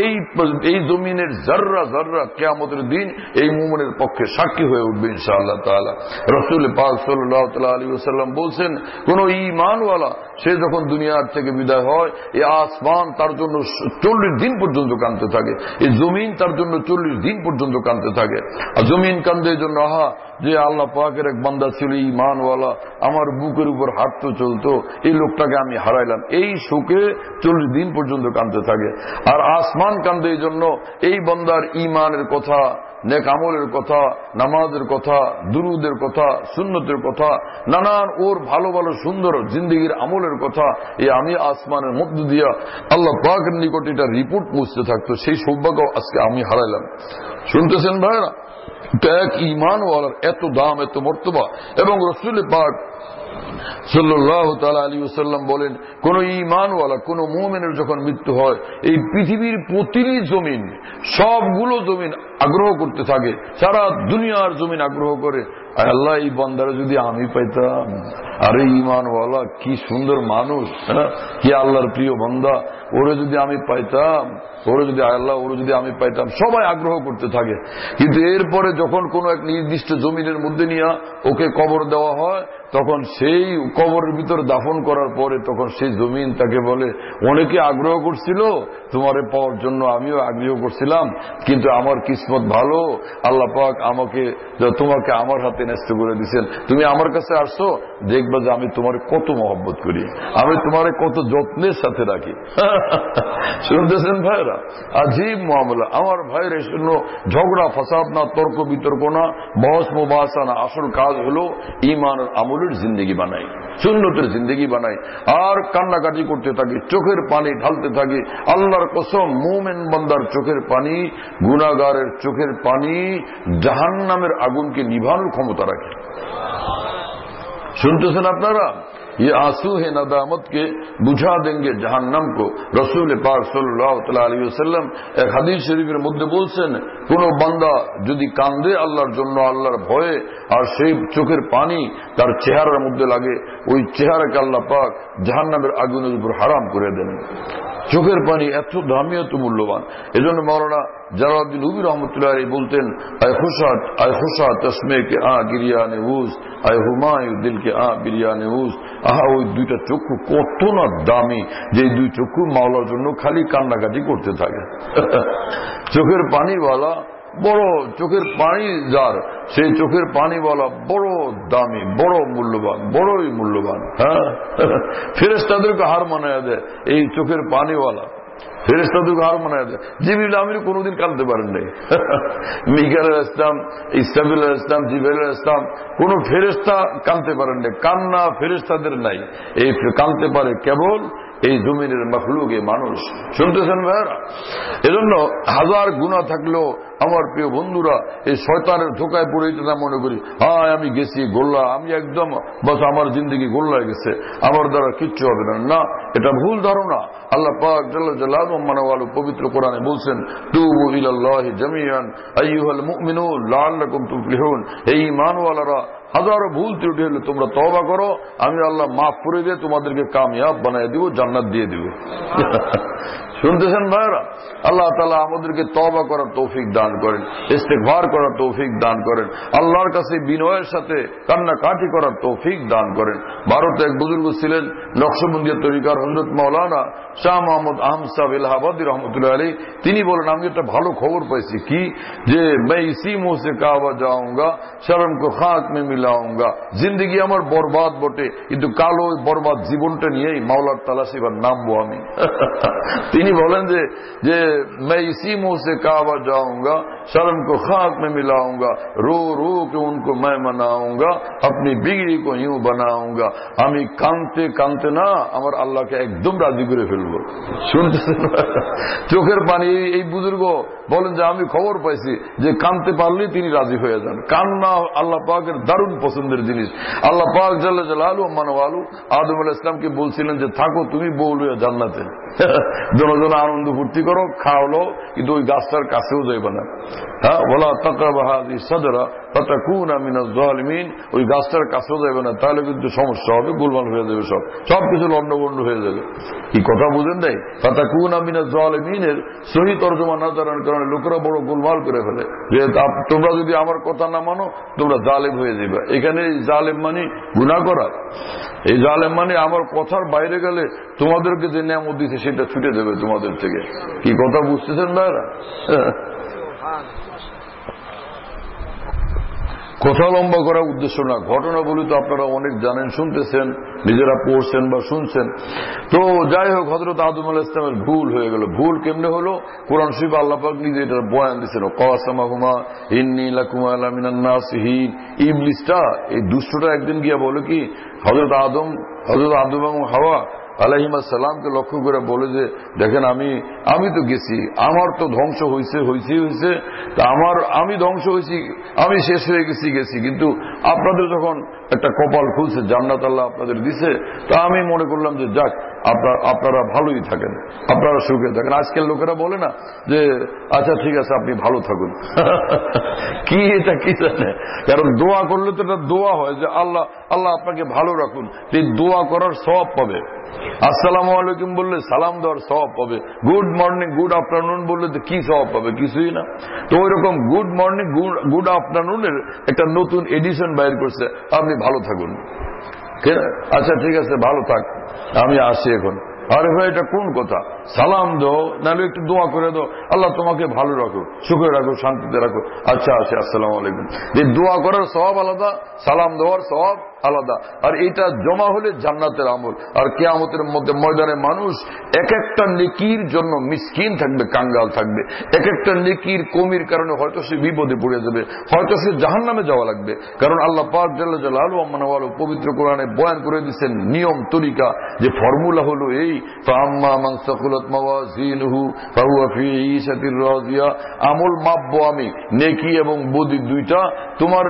এই জমিনের জাররা জাররা কিয়ামতের দিন এই মোমেনের পক্ষে সাক্ষী হয়ে উঠবে ইনশাআল্লাহ তাআলা। রাসূল পাক সাল্লাল্লাহু আলাইহি ওয়াসাল্লাম বলছেন, কোন ঈমানওয়ালা সে যখন দুনিয়ার থেকে বিদায় হয়, এই আসমান তার জন্য 40 দিন পর্যন্ত কাঁদতে থাকে, এই জমিন তার জন্য 40 দিন পর্যন্ত কাঁদতে থাকে। আর জমিন কান্দে এই জন্য, আহা যে আল্লাহ পাকের এক বান্দা ছিল ঈমানওয়ালা, আমার বুকের উপর হাঁটতো চলতো, এই লোকটাকে আমি হারাইলাম, এই শোকে 40 দিন পর্যন্ত কাঁদতে থাকে। আর আসমান কান্দে এই জন্য এই বান্দার ঈমানের কথা, নেক আমলের কথা, নামাজের কথা, দুরুদের কথা, সুন্নতের কথা, নানান ওর ভালো ভালো সুন্দর জিন্দেগির আমলের কথা, আমি আসমানের মধ্য দিয়া আল্লাহ পাকের নিকট এটা রিপোর্ট পৌঁছতে থাকতো, সেই সৌভাগ্য আজকে আমি হারাইলাম। শুনতেছেন ভাইরা, এক ঈমানওয়ালার এত দাম, এত মর্তবা। এবং রাসূল পাক সাল্লাল্লাহু তাআলা আলাইহি ওয়াসাল্লাম বলেন, কোন ঈমানওয়ালা, কোন মুমিনের যখন মৃত্যু হয়, এই পৃথিবীর প্রতিটি জমিন, সবগুলো জমিন আগ্রহ করতে থাকে, সারা দুনিয়ার জমিন আগ্রহ করে, আল্লাহ এই বান্দারে যদি আমি পাইতাম, আরে ঈমানওয়ালা কি সুন্দর মানুষ, কি আল্লাহর প্রিয় বান্দা, ওরে যদি আমি পাইতাম, ওরে যদি আল্লাহ ওরে যদি আমি পাইতাম, সবাই আগ্রহ করতে থাকে। কিন্তু এরপরে যখন কোন এক নির্দিষ্ট জমিনের মধ্যে নিয়ে ওকে কবর দেওয়া হয়, তখন সেই কবরের ভিতরে দাফন করার পরে তখন সেই জমিন তাকে বলে, অনেকে আগ্রহ করছিল তোমারে পাওয়ার জন্য, আমিও আগ্রহ করছিলাম, কিন্তু আমার কিসমত ভালো, আল্লাহ পাক তোমাকে আমার হাতে ন্যস্ত করে দিয়েছেন, তুমি আমার কাছে আসছো, দেখবা যে আমি তোমার কত মহব্বত করি, আমি তোমারে কত যত্নের সাথে রাখি। শুনতেছেন ভাইরা, আজীব মামলা। আমার ভাইয়ের জন্য ঝগড়া ফাসাদ না, তর্ক বিতর্ক না, বহস মুবাহাসা না, আসল কাজ হলো ঈমানের আমলের জিন্দেগি বানাই, সুন্নতের জিন্দেগি বানাই, আর কান্নাকাটি করতে থাকি, চোখের পানি ঢালতে থাকি। আল্লাহর কসম, মুমিন বান্দার চোখের পানি, গুনাহগারের চোখের পানি জাহান্নামের আগুনকে নিভানোর ক্ষমতা রাখে। শুনতেছেন আপনারা, ये आंसू है नदामत के बुझा देंगे जहन्नम को। रसूल पाक सल्लल्लाहु अलैहि वसल्लम एक হাদিস শরীফের মধ্যে বলছেন, কোন বান্দা যদি কান্দে আল্লাহর জন্য, আল্লাহর ভয়ে, আর সেই চোখের পানি তার চেহারার মধ্যে লাগে, ওই চেহারাকে আল্লাহ পাক জাহান্নামের আগুনের উপর হারাম করে দেন। চোখের পানি এত দামি, এত মূল্যবান। এজন্য মাওলানা জালালউদ্দিন রুমি রহমতুল্লাহ আলাইহি বলতেন, আয় খুশা তসমে কে আ গিরিয়া নেউজ, আয় হুমায়ু দিল কে আ বিরিয়া নেউজ। আহা, ওই দুইটা চক্ষু কত না দামি, যে দুই চক্ষু মাওলার জন্য খালি কান্নাকাটি করতে থাকে। চোখের পানিওয়ালা বড়, চোখের পানি যার, সেই চোখের পানিওয়ালা বড় দামি, বড় মূল্যবান, বড়ই মূল্যবান। হ্যাঁ, ফেরেশতাদেরকে হার মানায় দেয় এই চোখের পানিওয়ালা, ফেরেশতাদেরকে হার মানায় দেয়। জিবরিল আমির কোনদিন কাঁদতে পারেন নাই, মিকাইল আলাইহিস সালাম, ইসরাফিল আলাইহিস সালাম, জিবরাইল আলাইহিস সালাম, কোন ফেরেশতা কাঁদতে পারেন নাই। কান্না ফেরেশতাদের নাই, এই কাঁদতে পারে কেবল এই জমিনের মখলুক, মানুষ। শুনতেছেন ভাইরা, এজন্য হাজার গুনাহ থাকলেও আমার প্রিয় বন্ধুরা, এই শয়তানের ধোকায় পড়ে না মনে করি, হ্যাঁ আমি গেছি গোল্লা, আমি একদম বাস আমার জিন্দগি গোল্লায় গেছে, আমার দ্বারা কিচ্ছু হবে না। না, এটা ভুল ধারণা। আল্লাহ পাক জাল্লা জালালুহু মানওয়ালু পবিত্র কোরআনে বলছেন, তুবু ইলাল্লাহি জামিআন আইয়ুহাল মুমিনুন লাআল্লাকুম তুফলিহুন। এই ঈমানওয়ালারা, হাজারো ভুল ত্রুটি হলে তোমরা তওবা করো, আমি আল্লাহ মাফ করে দিয়ে তোমাদেরকে কামিয়াব বানিয়ে দিব, জান্নাত দিয়ে দিব। শুনতেছেন ভাইরা, আল্লাহ তাআলা আমাদেরকে তওবা করার তৌফিক দান করেন, ইস্তেগফার করার তৌফিক দান করেন, আল্লাহর কাছে বিনয়ের সাথে কান্নাকাটি করার তৌফিক দান করেন। ভারতে এক বুজুর্গ ছিলেন, নকশবন্দিয়া তরিকার হযরত মাওলানা শাহ মোহাম্মদ আহমদ সাহেব এলাহাবাদী রহমতুল্লাহ আলাইহি, তিনি বলেন, আমি একটা ভালো খবর পাইছি, কি যে मैं इसी मुंह से काबा जाऊंगा शर्म को खाक में मिलाऊंगा। जिंदगी আমার বরবাদ বটে, কিন্তু কালো বরবাদ জীবনটা নিয়েই মাওলার তালাশি এবার নামবো আমি। তিনি বলেন যে मैं इसी मुंह से काबा जाऊंगा, शर्म को खाक में मिलाऊंगा, रो रो के उनको मैं मनाऊंगा, अपनी बिगड़ी को यूं बनाऊंगा। আমি কাঁদতে কাঁদতে না আমার আল্লাহকে একদম রাজি করে ফেলবো। শুনতেছেন চোখের পানি। এই বুজুর্গ বলেন যে আমি খবর পাইছি যে কাঁদতে পারলেই তিনি রাজি হয়ে যান। কান্না আল্লাহ পাকের দারুণ পছন্দের জিনিস। আল্লাহ পাক জাল্লা জালালু মানওয়ালু আদম আলাইহিস সালামকে বলছিলেন যে থাকো তুমি বউ লইয়া জান্নাতে, জনজন আনন্দ ফুর্তি করো, খাওয়ালো, কিন্তু ওই গাছটার কাছেও যাইবে না। হ্যাঁ, ওয়ালা তাকরাবু হাযিহি সাদরা ফাতাকুনা মিনাজ জালিমিন। ওই গাছটার কাছেও যাইবে না, তাহলে কিন্তু সমস্যা হবে, গোলমাল হয়ে যাবে, সবকিছু লন্ডভন্ড হয়ে যাবে। কি কথা বুঝেন নাই? ফাতাকুনা মিনাজ জালিমিনের সহি তরজমা না জানার কারণে লোকেরা বড় গোলমাল করে ফেলে যে তোমরা যদি আমার কথা না মানো তোমরা জালেম হয়ে যাবে। এখানে জালেম মানে গুনাহ করা, এই জালেম মানে আমার কথার বাইরে গেলে তোমাদেরকে যে নিয়ামত দিচ্ছে সেটা ছুটে দেবে তোমাদের থেকে। কি কথা বুঝতেছেন ভাইরা? কথা লম্বা করার উদ্দেশ্য না, ঘটনা বলি তো আপনারা অনেক জানেন, শুনতেছেন, নিজেরা পড়ছেন বা শুনছেন। তো যাই হোক, হযরত আদম আলাইহিস সালামের ভুল হয়ে গেল। ভুল কেমনে হলো? কোরআন শরীফে আল্লাহ পাক নিজে এটা বয়ান দিয়েছেন, কাসামাহুমা ইন্নী লাকুমা লামিনান নাসিহিন। ইবলিসটা, এই দুষ্টটা একদিন গিয়া বলে কি হযরত আদম এবং হাওয়া আলাইহিস সালামকে লক্ষ্য করে বলে যে দেখেন আমি তো গেছি, আমার তো ধ্বংস হয়েছে, তা আমি ধ্বংস হয়েছি, আমি শেষ হয়ে গেছি, কিন্তু আপনাদের যখন একটা কপাল খুলছে, জান্নাত আল্লাহ আপনাদের দিছে, তা আমি মনে করলাম যে যাক আপনারা ভালোই থাকেন, আপনারা সুখে থাকেন। আজকের লোকেরা বলে না যে আচ্ছা ঠিক আছে আপনি ভালো থাকুন। কি এটা কি জানে? কারণ দোয়া করলে তো এটা দোয়া হয় যে আল্লাহ আপনাকে ভালো রাখুন, এই দোয়া করার সওয়াব পাবে। আসসালামু আলাইকুম বললে সালাম দেওয়ার সওয়াব পাবে। গুড মর্নিং গুড আফটারনুন বললে তো কি সওয়াব পাবে? কিছুই না। তো ওই রকম গুড মর্নিং গুড আফটারনুনের একটা নতুন এডিশন বাইর করছে, আপনি ভালো থাকুন। আচ্ছা ঠিক আছে ভালো থাক, আমি আসি এখন। আরে ভাই এটা কোন কথা? সালাম দাও, নাহলে একটু দোয়া করে দাও, আল্লাহ তোমাকে ভালো রাখো, সুখে রাখো, শান্তিতে রাখো। আচ্ছা আসি, আসসালামু আলাইকুম। এই দোয়া করার সওয়াব আলাদা, সালাম দেওয়ার সওয়াব আলাদা। আর এটা জমা হলে জান্নাতের আমল। আর কিয়ামতের মধ্যে ময়দানে মানুষ এক একটা নেকির জন্য মিসকিন থাকবে, কাঙ্গাল থাকবে। এক একটা নেকির কমির কারণে হয়তো সে বিপদে পড়ে যাবে, হয়তো সে জাহান্নামে যাওয়া লাগবে। কারণ আল্লাহ পাক জাল্লা জালালু ওয়া পবিত্র কোরআনে বয়ান করে দিয়েছেন নিয়ম তরিকা, যে ফর্মুলা হলো এই, ফাআম্মা মান সাকুলাত মাওয়াজিনুহু ফাহুয়া ফি ঈশাতির রাদিয়া। আমল মাপবো আমি, নেকি এবং বদি দুইটা। তোমার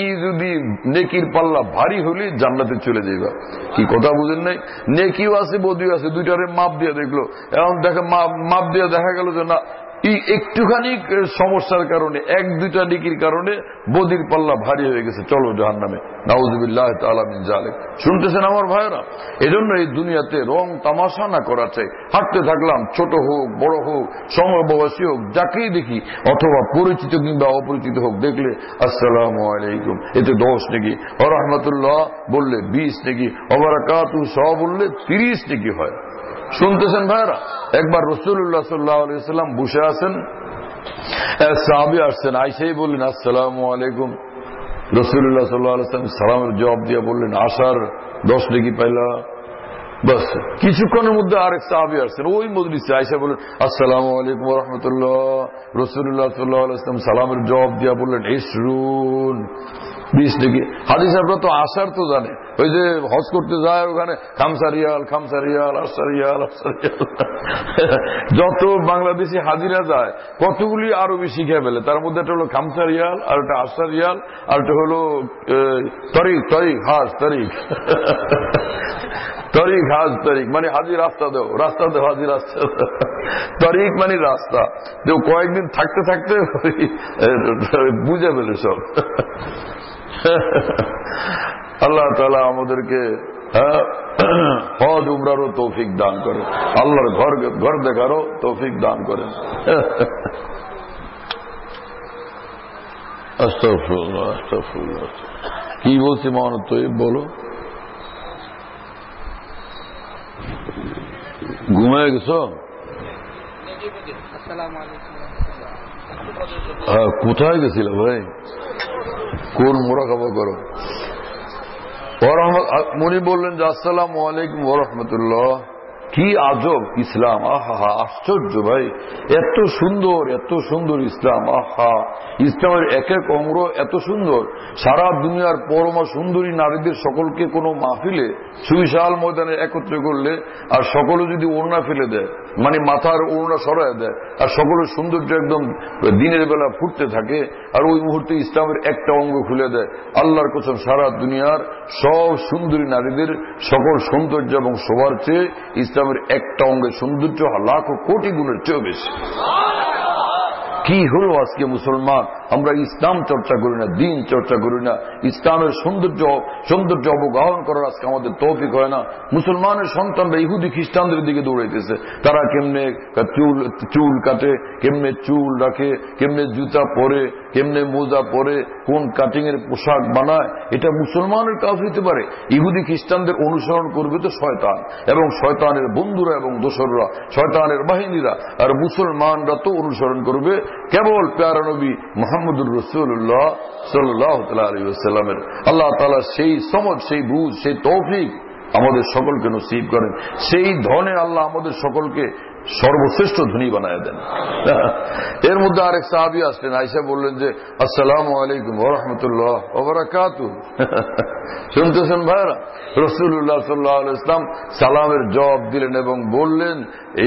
নেকির পাল্লা ভারী হলে জান্নাতে চলে যাইবা। কি কথা বুঝেন নাই? নেকিও আছে বদিও আছে, দুইটারে মাপ দিয়ে দেখলো, এখন মাপ দিয়ে দেখা গেল যে না, এই একটুখানি সমস্যার কারণে, এক দুইটা নেকির কারণে বদির পাল্লা ভারী হয়ে গেছে, চলো জাহান্নামে, নাউযুবিল্লাহ তাআলা মিন যালিক। শুনতেছেন আমার ভাইরা? এজন্য এই দুনিয়াতে রং তামাশা না করা চাই। হাঁটতে থাকলাম, ছোট হোক বড় হোক, সমবয়সী হোক, যাকেই দেখি, অথবা পরিচিত কিংবা অপরিচিত হোক, দেখলে আসসালামু আলাইকুম, এতে 10 নেকি, ওয়া রাহমাতুল্লাহ বললে 20 নেকি, ওয়া বারাকাতুহু সওয়াব বললে 30 নেকি হয়। শুনতেছেন ভাইরা? একবার রাসূলুল্লাহ সাল্লাল্লাহু আলাইহি ওয়াসাল্লাম বসে আছেন, এক সাহাবী আসছেন, আইসাই বললেন আসসালামু আলাইকুম। রাসূলুল্লাহ সাল্লাল্লাহু আলাইহি ওয়াসাল্লাম সালামের জবাব দিয়ে বললেন আসার 10 নেকি পাইলা। বাস কিছুক্ষণের মধ্যে আরেক সাহাবী আসছেন ওই মজলিসে, আয়েশা বললেন আসসালামু আলাইকুম ওয়া রাহমাতুল্লাহ। রাসূলুল্লাহ সাল্লাল্লাহু আলাইহি ওয়াসাল্লাম সালামের জবাব দিয়ে বললেন 20 নেকি। হাদিস আপনারা তো আসার তো জানে, ওই যে হজ করতে যায় ওখানে খামসা রিয়াল, আশা রিয়াল। যত বাংলাদেশি হাজিরা যায় কতগুলি আরবি শিখে ফেলে, তার মধ্যে একটা হলো খামসা রিয়াল, আর একটা আশা রিয়াল, আর একটা হলো তরিক হাজ তরিক মানে হাজি রাস্তা দেও হাজি রাস্তা দেও। তরিক মানে রাস্তা দেও। কয়েকদিন থাকতে থাকতে বুঝে ফেলে সব। আল্লাহ তাআলা আমাদেরকে হজ উমরারও তৌফিক দান করেন, আল্লাহর ঘর দেখারও তৌফিক দান করেন। আস্তাগফিরুল্লাহ আস্তাগফিরুল্লাহ। কি বলছি মাওলানা তৈয়ব বলো? ঘুমায় গেছো? কোথায় গেছিল ভাই? কোন মোরাকাবা করো? উনি বললেন যে আসসালামু আলাইকুম ওয়া রাহমাতুল্লাহ। কি আজব ইসলাম! আহা, আশ্চর্য ভাই, এত সুন্দর ইসলাম! আহা, ইসলামের এক এক অঙ্গ এত সুন্দর। সারা দুনিয়ার পরমা সুন্দরী নারীদের সকলকে কোনো মাহফিলে সুবিশাল ময়দানে একত্রে করলে, আর সকলে যদি ওড়না ফেলে দেয়, মানে মাথার ওড়না সরায় দেয়, আর সকলের সৌন্দর্য একদম দিনের বেলা ফুটতে থাকে, আর ওই মুহূর্তে ইসলামের একটা অঙ্গ খুলে দেয়, আল্লাহর কসম সারা দুনিয়ার সব সুন্দরী নারীদের সকল সৌন্দর্য এবং শোভার চেয়ে ইসলামের একটা অঙ্গের সৌন্দর্য লাখো কোটি গুণের চেয়ে বেশি। কি হলো আজকে মুসলমান, আমরা ইসলাম চর্চা করি না, দিন চর্চা করি না, ইসলামের সৌন্দর্য অবগাহন করার আজকে আমাদের তৌফিক হয় না। মুসলমানের সন্তানরা ইহুদি খ্রিস্টানদের দিকে দৌড়াইতেছে। তারা কেমনে চুল কাটে, কেমনে চুল রাখে, কেমনে জুতা পরে, কেমনে মোজা পরে, কোন কাটিং এর পোশাক বানায়, এটা মুসলমানের কাজ হইতে পারে? ইহুদি খ্রিস্টানদের অনুসরণ করবে তো শয়তান এবং শয়তানের বন্ধুরা এবং দোসররা, শয়তানের বাহিনীরা, আর মুসলমানরা তো অনুসরণ করবে কেবল প্যারা নবী মুহাম্মদুর রাসূলুল্লাহ সাল্লাল্লাহু আলাইহি ওয়াসাল্লামের। আল্লাহ তাআলা সেই সমঝ, সেই বুঝ, সেই তৌফিক আমাদের সকলকে নসিব করেন। সেই ধনে আল্লাহ আমাদের সকলকে সর্বশ্রেষ্ঠ ধনী বানায় দেন। এর মধ্যে আরেক সাহাবী আসলেন, আয়েশা বললেন যে আসসালামু আলাইকুম ওয়া রাহমাতুল্লাহ ওয়া বারাকাতুহু। শুনতেছেন ভাইরা? রাসূলুল্লাহ সাল্লাল্লাহু আলাইহি ওয়াসাল্লাম সালামের জবাব দিলেন এবং বললেন এই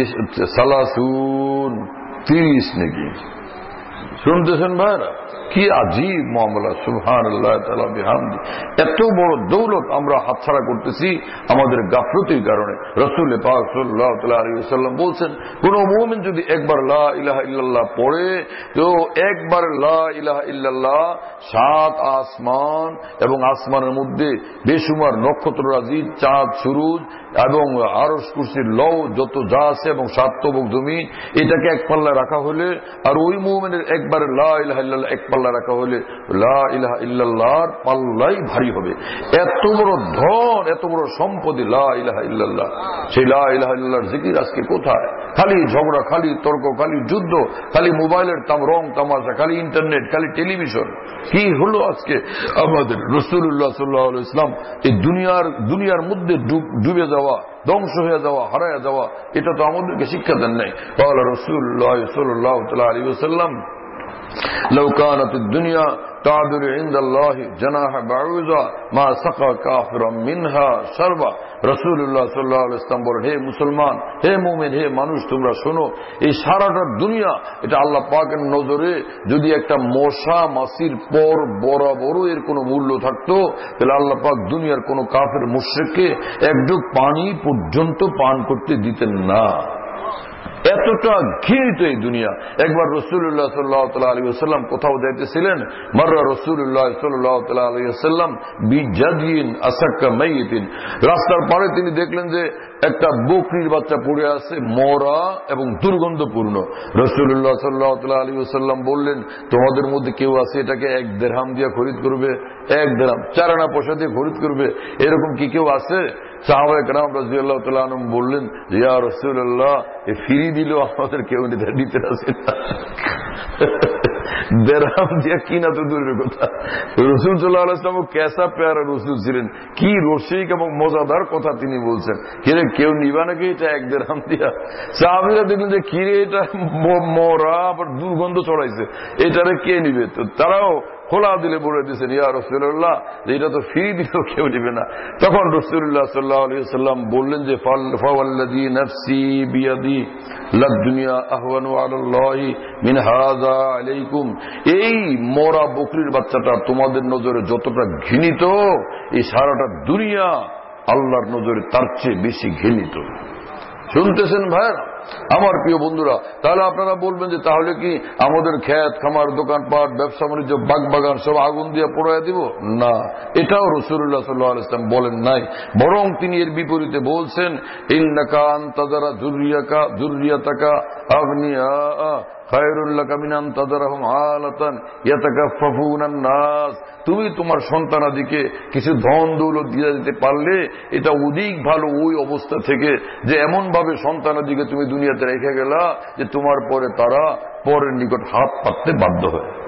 সালাসুন 30 নাকি। শুনতেছেন ভাইরা? কি আজীব মামলা! সুবহানাল্লাহ তাআলা বিহামদি। এত বড় দৌলত আমরা হাতছাড়া করতেছি আমাদের গাফলতির কারণে। রাসূল পাক সাল্লাল্লাহু আলাইহি ওয়াসাল্লাম বলছেন, কোন মুমিন যদি একবার লা ইলাহা ইল্লাল্লাহ পড়ে, তো একবার লা ইলাহা ইল্লাল্লাহ 7 আসমান এবং আসমানের মধ্যে বেশুমার নক্ষত্ররাজি, চাঁদ, সূরজ এবং আরশ, কুরসির লৌ যত যা আছে এবং 7 তবক জমিন, এটাকে এক পাল্লায় রাখা হলে, আর ওই মুমিনের একবার লা ইলাহা ইল্লাল্লাহ এক পাল্লা রাখা হলে লা ইলাহা ইল্লাল্লাহর পাল্লাই ভারী হবে। এত বড় ধন, এত বড় সম্পদ লা ইলাহা ইল্লাল্লাহ। সেই লা ইলাহা ইল্লাল্লাহর জিকির আজকে কোথায়? খালি ঝগড়া, খালি তর্ক, খালি যুদ্ধ, খালি মোবাইলের রং তামাশা, খালি ইন্টারনেট, খালি টেলিভিশন। কি হলো আজকে আমাদের? রাসূলুল্লাহ সাল্লাল্লাহু আলাইহি ওয়াসাল্লাম এই দুনিয়ার মধ্যে ডুবে যাওয়া, ধ্বংস হয়ে যাওয়া, হারায় যাওয়া, এটা তো আমাদেরকে শিক্ষা দেন নাই। قال রাসূলুল্লাহ সাল্লাল্লাহু আলাইহি ওয়াসাল্লাম لو كانت الدنيا تعدل عند الله جناح بعوضة ما سقى كافرا منها شربا। রাসূলুল্লাহ সাল্লাল্লাহু আলাইহি ওয়াসাল্লাম বলেন, হে মুসলমান, হে মুমিন, হে মানুষ, তোমরা শোনো, এই সারাটা দুনিয়া এটা আল্লাহ পাকের নজরে যদি একটা মশা মাছির পর বরাবর এর কোনো মূল্য থাকতো, তাহলে আল্লাহ পাক দুনিয়ার কোনো কাফের মুশরিককে এক ঢোক পানি পর্যন্ত পান করতে দিতেন না। এতটা ঘৃণিত এই দুনিয়া। একবার রাসূলুল্লাহ সাল্লাল্লাহু আলাইহি ওয়াসাল্লাম কোথাও যাইতেছিলেন, মাররা রাসূলুল্লাহ সাল্লাল্লাহু আলাইহি ওয়াসাল্লাম বিজাদিন আসাক্কা মাইয়িতিন। রাস্তার পাড়ে তিনি দেখলেন যে একটা বকরির বাচ্চা পড়ে আছে, মরা এবং দুর্গন্ধপূর্ণ। রাসূলুল্লাহ সাল্লাল্লাহু আলাইহি ওয়াসাল্লাম বললেন, তোমাদের মধ্যে কেউ আছে এটাকে 1 দিরহাম দিয়ে খরিদ করবে? 1 দিরহাম, 4 আনা পয়সা দিয়ে খরিদ করবে? এরকম কি কেউ আছে? সাহাবায়ে কেরাম রাদিয়াল্লাহু তাআলা আনহুম বললেন, ইয়া রাসূলুল্লাহ, এ ফ্রি দিলেও আমাদের কেউ নিতে রাজি না। দেরহাম দিয়ে কিনা তো দূরের কথা। রাসূল সাল্লাল্লাহু আলাইহি ওয়াসাল্লাম কেসা প্যারা রাসূল ছিলেন, কি রসিক এবং মজাদার কথা তিনি বলছেন। কিরে, কেউ নিবা নাকি এটা 1 দিরহাম দিয়া? সাহাবীরা দেখলেন যে কিরে, এটা মরা আবার দুর্গন্ধ ছড়াইছে, এটারে কে নিবে? তো তারাও খোলা দিলে বলে দিয়েছেন, ইয়া রাসূলুল্লাহ, এটা তো ফ্রি দিলেও কেউ নিবে না। তখন রাসূলুল্লাহ সাল্লাল্লাহু আলাইহি ওয়াসাল্লাম বললেন যে ফাওয়াল্লাযী নাফসি বিয়াদি লাদ-দুনিয়া আহওয়ানু আলাল্লাহি মিন হাযা আলাইকুম। এই মরা বকরির বাচ্চাটা তোমাদের নজরে যতটা ঘৃণিত, এই সারাটা দুনিয়া আল্লাহর নজরে তার চেয়ে বেশি ঘৃণিত। শুনতেছেন ভাইরা আমার প্রিয় বন্ধুরা? তাহলে আপনারা বলবেন যে তাহলে কি আমাদের ক্ষেত খামার, দোকানপাট, ব্যবসা বাণিজ্য, বাগবাগান সব আগুন দিয়ে পোড়ায় দিব? না, এটাও রাসূলুল্লাহ সাল্লাল্লাহু আলাইহি ওয়াসাল্লাম বলেন নাই। বরং তিনি এর বিপরীতে বলছেন, ইন্নাকা আনতাযারা যুররিয়াতাকা আগনিয়া খায়রুল লাকা মিন আনতাযারাহুম আলাতান ইয়াতাকাফফুনান নাস। তুমি তোমার সন্তানাদিকে কিছু ধন দৌলত দিয়ে দিতে পারলে এটা অধিক ভালো ওই অবস্থা থেকে যে এমন ভাবে সন্তানাদিকে তুমি দুনিয়াতে রেখে গেলা যে তোমার পরে তারা পরের নিকট হাত পাততে বাধ্য হয়।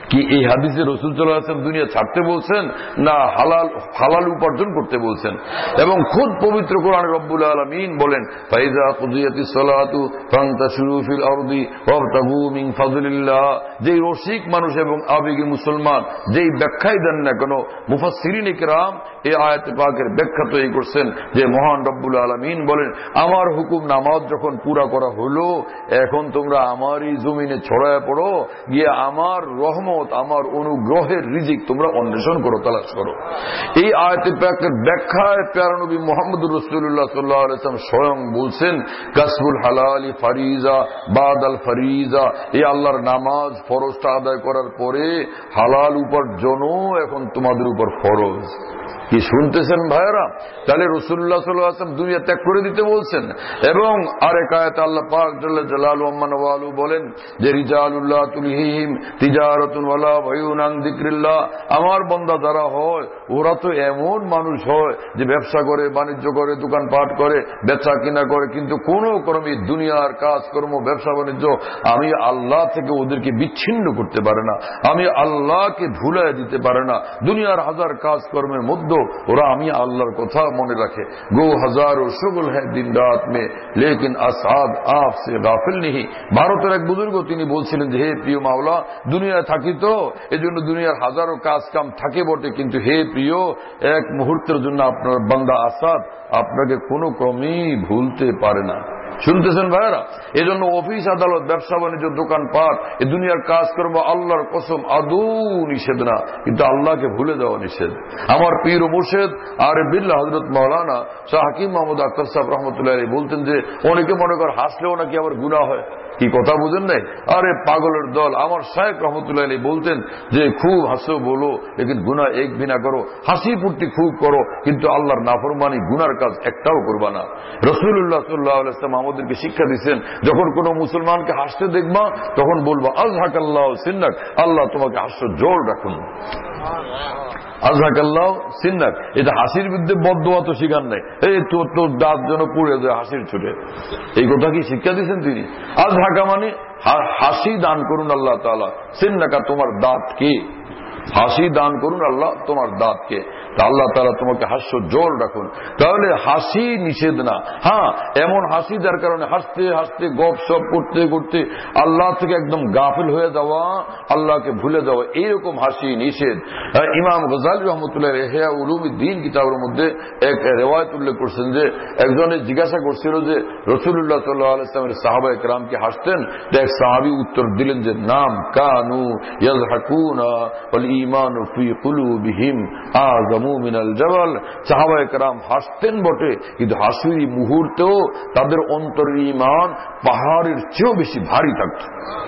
কি এই হাদিসে রাসূল সাল্লাল্লাহু আলাইহি ওয়াসাল্লাম দুনিয়া ছাড়তে বলছেন না হালাল উপার্জন করতে বলছেন? এবং খুদ পবিত্র কোরআনে রব্বুল আলামিন বলেন, ফাইজা কুদিয়াতিস সালাতু ফান্তাশিরু ফিল আরদি ওয়াবতাগু মিন ফাযলিল্লাহ। যেই রসিক মানুষ এবং আবেগী মুসলমান যেই ব্যাখ্যাই দেন না কেন, মুফাসসিরিন কিরাম এই আয়াতে পাকের ব্যাখ্যা তো এই করছেন যে মহান রব্বুল আলামিন বলেন, আমার হুকুম নামাজ যখন পুরা করা হলো, এখন তোমরা আমারই জমিনে ছড়ায় পড়ো, গিয়ে আমার রহমত, আমার অনুগ্রহের রিজিক তোমরা অন্বেষণ করো, তালাশ করো। এই আয়াতে পাকের ব্যাখ্যায় প্যারা নবী মুহাম্মদুর রাসূলুল্লাহ সাল্লাল্লাহু আলাইহি ওয়াসাল্লাম স্বয়ং বলছেন, কাসবুল হালালি ফারিজা বাদাল ফারিজা। এই আল্লাহর নামাজ ফরজটা আদায় করার পরে হালাল উপার্জনও এখন তোমাদের উপর ফরজ। কি শুনতেছেন ভাইরা? তাহলে রাসূলুল্লাহ সাল্লাল্লাহু আলাইহি ওয়াসাল্লাম দুনিয়া ত্যাগ করে দিতে বলছেন। এবং আরেক আয়াতে আল্লাহ পাক জাল্লা জালালুহু আম্মা নওয়ালু বলেন যে রিজালুল্লাহ তুলহিহিম তিজারাতুন ওয়ালা বাইউন আন যিকরিল্লাহ। আমার বান্দা যারা হয় ওরা তো এমন মানুষ হয় যে ব্যবসা করে, বাণিজ্য করে, দোকানপাট করে, বেচা কিনা করে, কিন্তু কোনো ক্রমে দুনিয়ার কাজকর্ম, ব্যবসা বাণিজ্য আমি আল্লাহ থেকে ওদেরকে বিচ্ছিন্ন করতে পারে না, আমি আল্লাহকে ভুলাই দিতে পারে না। দুনিয়ার হাজার কাজকর্মের মধ্যে ওরা আমি আল্লাহর কথা মনে রাখে। গো হাজারো শুগল হ্যাঁ দিন রাত মে লেকিন আসাদ আপ সে গাফিল নেই। ভারতের এক বুজুর্গ তিনি বলছিলেন যে হে প্রিয় মাওলা, দুনিয়ায় থাকি তো এজন্য দুনিয়ার হাজারো কাজ কাম থাকে বটে, কিন্তু হে প্রিয় এক মুহূর্তের জন্য আপনার বান্দা আসাদ আপনাকে কোনো ক্রমেই ভুলতে পারে না। শুনতেছেন ভাইরা? এজন্য অফিস আদালত, ব্যবসা বাণিজ্য, দোকানপাট, এ দুনিয়ার কাজকর্ম আল্লাহর কসম আদৌ নিষেধ না, কিন্তু আল্লাহকে ভুলে দেওয়া নিষেধ। আমার পীর ও মুর্শিদ আরিফ বিল্লাহ হযরত মাওলানা শাহ হাকিম মাহমুদ আখতার সাহেব রহমতুল্লাহ আলাইহি বলতেন যে অনেকে মনে করে হাসলেও নাকি আবার গুনাহ হয়। কি কথা বুঝেন নাই? আরে পাগলের দল। আমার শায়েখ রহমতুল্লাহ আলাইহি বলতেন যে খুব হাসো বলো লেকিন গুনাহ এক भी না করো, হাসি ফুর্তি খুব করো কিন্তু আল্লাহর নাফরমানি গুনার কাজ একটাও করবা না। রাসূলুল্লাহ সাল্লাল্লাহু আলাইহি ওয়াসাল্লাম আমাদেরকে শিক্ষা দিয়েছেন, যখন কোনো মুসলমানকে হাসতে দেখবা তখন বলবা আযহাকাল্লাহু সিন্নাক, আল্লাহ তোমাকে হাস্যজ্জ্বল রাখুন। আযহাকাল্লাহু সিন্নাক, এটা হাসির বিরুদ্ধে বদদোয়া তো শিখান নাই, এই তোর দাঁত যেন পুড়ে যায় হাসির ছুটে, এই কথা কি শিক্ষা দিয়েছেন তিনি? আযহাকা মানে হাসি দান করুন আল্লাহ তাআলা, সিন্নাকা তোমার দাঁতকে, হাসি দান করুন আল্লাহ তোমার দাঁতকে, আল্লাহ তাআলা তোমাকে হাস্যজ্জ্বল রাখুন। তাহলে হাসি নিষেধ না। হ্যাঁ, এমন হাসি যার কারণে হাসতে হাসতে গপ সপ করতে করতে আল্লাহ থেকে একদম গাফিল হয়ে যাওয়া, আল্লাহকে ভুলে যাওয়া, এইরকম হাসি নিষেধ। ইমাম গজালি রহমতুল্লাহ ইহয়া উলুমিদ্দিন কিতাবের মধ্যে এক রিওয়ায়াত উল্লেখ করছেন যে একজনে জিজ্ঞাসা করছিল যে রাসূলুল্লাহ সাল্লাল্লাহু আলাইহি ওয়াসাল্লামের সাহাবায়ে কেরাম কি হাসতেন? এক সাহাবী উত্তর দিলেন যে নাম কানু ইয়াযহাকুনা ওয়াল ঈমানু ফি কুলুবিহিম আযমু মিনাল জাবাল। সাহাবায়ে কেরাম হাসতেন বটে, কিন্তু হাসির মুহূর্তেও তাদের অন্তরের ঈমান পাহাড়ের চেয়েও বেশি ভারী থাকত।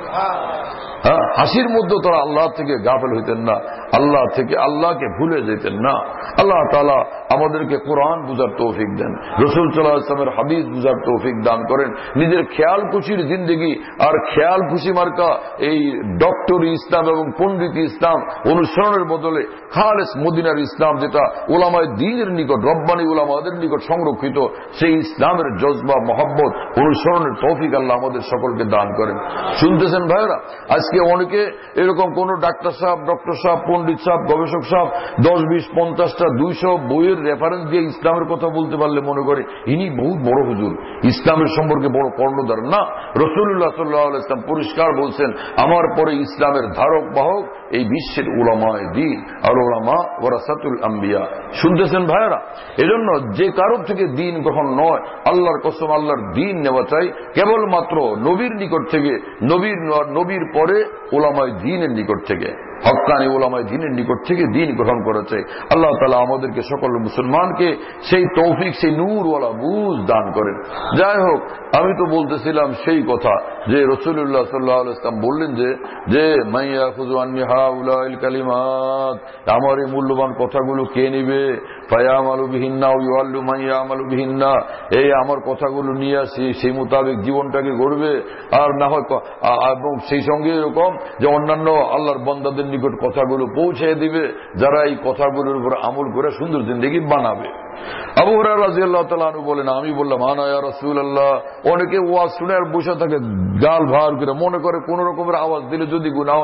হাসির মধ্যে তারা আল্লাহ থেকে গাফেল হইতেন না, আল্লাহ থেকে আল্লাহকে ভুলে যেতেন না। আল্লাহ তাআলা আমাদেরকে কোরআন বুঝার তৌফিক দেন, রাসূল সাল্লাল্লাহু আলাইহি ওয়াসাল্লামের হাদিস বুঝার তৌফিক দান করেন। নিজের খেয়াল খুশির জিন্দেগি আর খেয়াল খুশি মার্কা এই ডক্টর ইসলাম এবং পণ্ডিত ইসলাম অনুসরণের বদলে খালেস মদিনার ইসলাম, যেটা উলামায়ে দ্বীনের নিকট, রব্বানি উলামাদের নিকট সংরক্ষিত, সেই ইসলামের জজবা মহব্বত অনুসরণের তৌফিক আল্লাহ আমাদের সকলকে দান করেন। শুনতেছেন ভাইরা? আজকে অনেকে এরকম কোন ডাক্তার সাহেব, ডক্টর সাহেব, পণ্ডিত সাহেব, গবেষক সাহেব 10, 20, 50টা 200 বইয়ের রেফারেন্স দিয়ে ইসলামের কথা বলতে পারলে মনে করে ইনি বহুত বড় হুজুর, ইসলামের সম্পর্কে বড় কর্ণধার। না, রাসূলুল্লাহ সাল্লাল্লাহু আলাইহি ওয়াসাল্লাম পরিষ্কার বলছেন, আমার পরে ইসলামের ধারক বাহক এই বিশ্বের উলামায়ে দ্বীন, আর উলামা ওয়ারাসাতুল আম্বিয়া। শুনতেছেন ভাইরা? এজন্য যে কারোর থেকে দ্বীন গ্রহণ নয়, আল্লাহর কসম আল্লাহর দ্বীন নেওয়া চাই কেবলমাত্র নবীর নিকট থেকে, নবীর পরে উলামায়ে দ্বীনের নিকট থেকে, হক্কানি উলামায়ে দ্বীনের নিকট থেকে দ্বীন গ্রহণ করা চাই। আল্লাহ তাআলা আমাদেরকে সকল মুসলমানকে সেই তৌফিক, সেই নূরওয়ালা বুঝ দান করেন। যাই হোক, আমি তো বলতেছিলাম সেই কথা যে রাসূলুল্লাহ সাল্লাল্লাহু আলাইহি ওয়াসাল্লাম বললেন যে মাইয়া খুযু আন্নি হাউলাইল কালিমাত, আমার এই মূল্যবান কথাগুলো কে নিবে? ফায়ামালু বিহিন্না ওয়া ইউআল্লু মান ইয়ামালু বিহিন্না, এই আমার কথাগুলো নিয়ে আসি সেই মোতাবেক জীবনটাকে গড়বে, আর না হয় এবং সেই সঙ্গে এরকম যে অন্যান্য আল্লাহর বান্দাদের নিকট কথাগুলো পৌঁছে দিবে, যারা এই কথাগুলোর উপর আমল করে সুন্দর জিন্দেগি বানাবে। আবু হুরায়রা রাদিয়াল্লাহু তাআলা আনহু বলেন, আমি বললাম আনা ইয়া রাসূলুল্লাহ। অনেকে ওয়াজ শুনে আর বসে থাকে গাল ভার করে, মনে করে কোন রকমের আওয়াজ দিলে যদি গুনাহ হয়।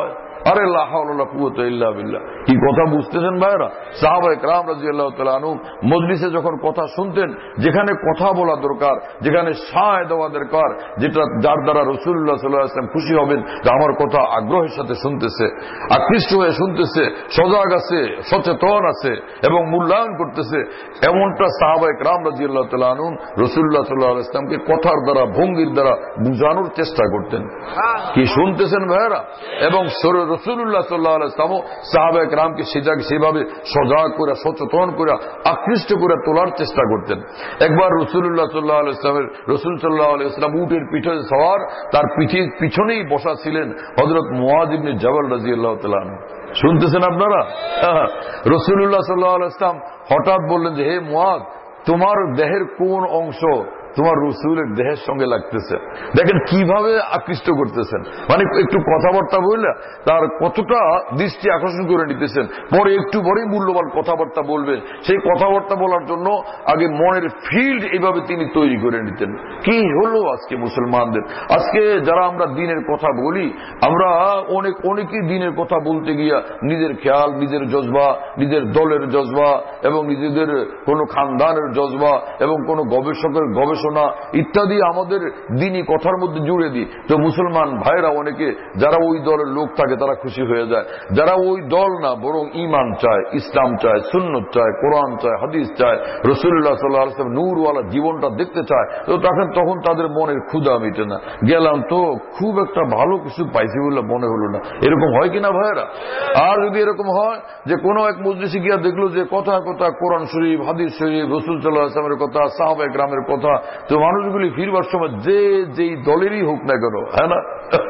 আরে লা হাওলা ওয়ালা কুওয়াতা ইল্লা বিল্লাহ। কি কথা বুঝতেছেন ভাইরা? সাহাবায়ে কেরাম রাদিয়াল্লাহু তাআলা আনহুম মজলিসে যখন কথা শুনতেন, যেখানে কথা বলা দরকার, যেখানে সায় দেওয়া দরকার, যেটা যার দ্বারা রাসূলুল্লাহ সাল্লাল্লাহু আলাইহি ওয়াসাল্লাম খুশি হবেন যে আমার কথা আগ্রহের সাথে শুনতেছে, আকৃষ্ট হয়ে শুনতেছে, সজাগ আছে, সচেতন আছে এবং মূল্যায়ন করতেছে, এমনটা সাহাবায়ে কেরাম রাদিয়াল্লাহু তাআলা আনহুম রাসূলুল্লাহ সাল্লাল্লাহু আলাইহি ওয়াসাল্লামকে কথার দ্বারা, ভঙ্গির দ্বারা বুঝানোর চেষ্টা করতেন। কি শুনতেছেন ভাইরা? এবং রাসূলুল্লাহ সাল্লাল্লাহু আলাইহি ওয়াসাল্লাম সাহাবায়ে কেরামকে সেভাবে সজাগ করে, সচেতন করে, আকৃষ্ট করে তোলার চেষ্টা করতেন। একবার রাসূলুল্লাহ সাল্লাল্লাহু আলাইহি ওয়াসাল্লামের রাসূল সাল্লাল্লাহু আলাইহি ওয়াসাল্লাম উটের পিঠে সওয়ার, তার পিছনেই বসা ছিলেন হযরত মুআয ইবনে জাবাল রাদিয়াল্লাহু তাআলা আনহু। শুনতেছেন আপনারা? রাসূলুল্লাহ সাল্লাল্লাহু আলাইহি ওয়াসাল্লাম হঠাৎ বললেন যে, হে মুআয, তোমার দেহের কোন অংশ তোমার রাসূলের দেহের সঙ্গে লাগতেছে? দেখেন কিভাবে আকৃষ্ট করতেছেন, মানে একটু কথাবার্তা বললে তার কতটা দৃষ্টি আকর্ষণ করে নিতেছেন। পরে একটু পরেই মূল্যবান কথাবার্তা বলবেন, সেই কথাবার্তা বলার জন্য আগে মনের ফিল্ড এইভাবে তিনি তৈরি করে নিতেন। কি হলো আজকে মুসলমানদের? আজকে যারা আমরা দিনের কথা বলি, আমরা অনেকেই দিনের কথা বলতে গিয়া নিজের খেয়াল, নিজের জজবা, নিজের দলের জজবা এবং নিজেদের কোন খানদানের জজবা এবং কোন গবেষকের গবেষণা ইত্যাদি আমাদের দিনই কথার মধ্যে জুড়ে দিই। তো মুসলমান ভাইরা অনেকে যারা ওই দলের লোক থাকে তারা খুশি হয়ে যায়, যারা ওই দল না বরং ঈমান চায়, ইসলাম চায়, সুন্নত চায়, কোরআন চায়, হাদিস চায়, রাসূলুল্লাহ সাল্লাল্লাহু আলাইহি ওয়াসাল্লাম নূরওয়ালা জীবনটা দেখতে চায়, তো তখন তাদের মনের ক্ষুধা মিটে না। গেলাম তো খুব একটা ভালো কিছু পাইছি বলে মনে হলো না। এরকম হয় কিনা ভাইরা? আর যদি এরকম হয় যে কোনো এক মজলিসে গিয়া দেখলো যে কথা কোরআন শরীফ, হাদিস শরীফ, রাসূল সাল্লাল্লাহু আলাইহি ওয়াসাল্লামের কথা, সাহাবায়ে কেরামের কথা, তো মানুষগুলি ফিরবার সময় যেই দলেরই হোক না কেন, হ্যাঁ না,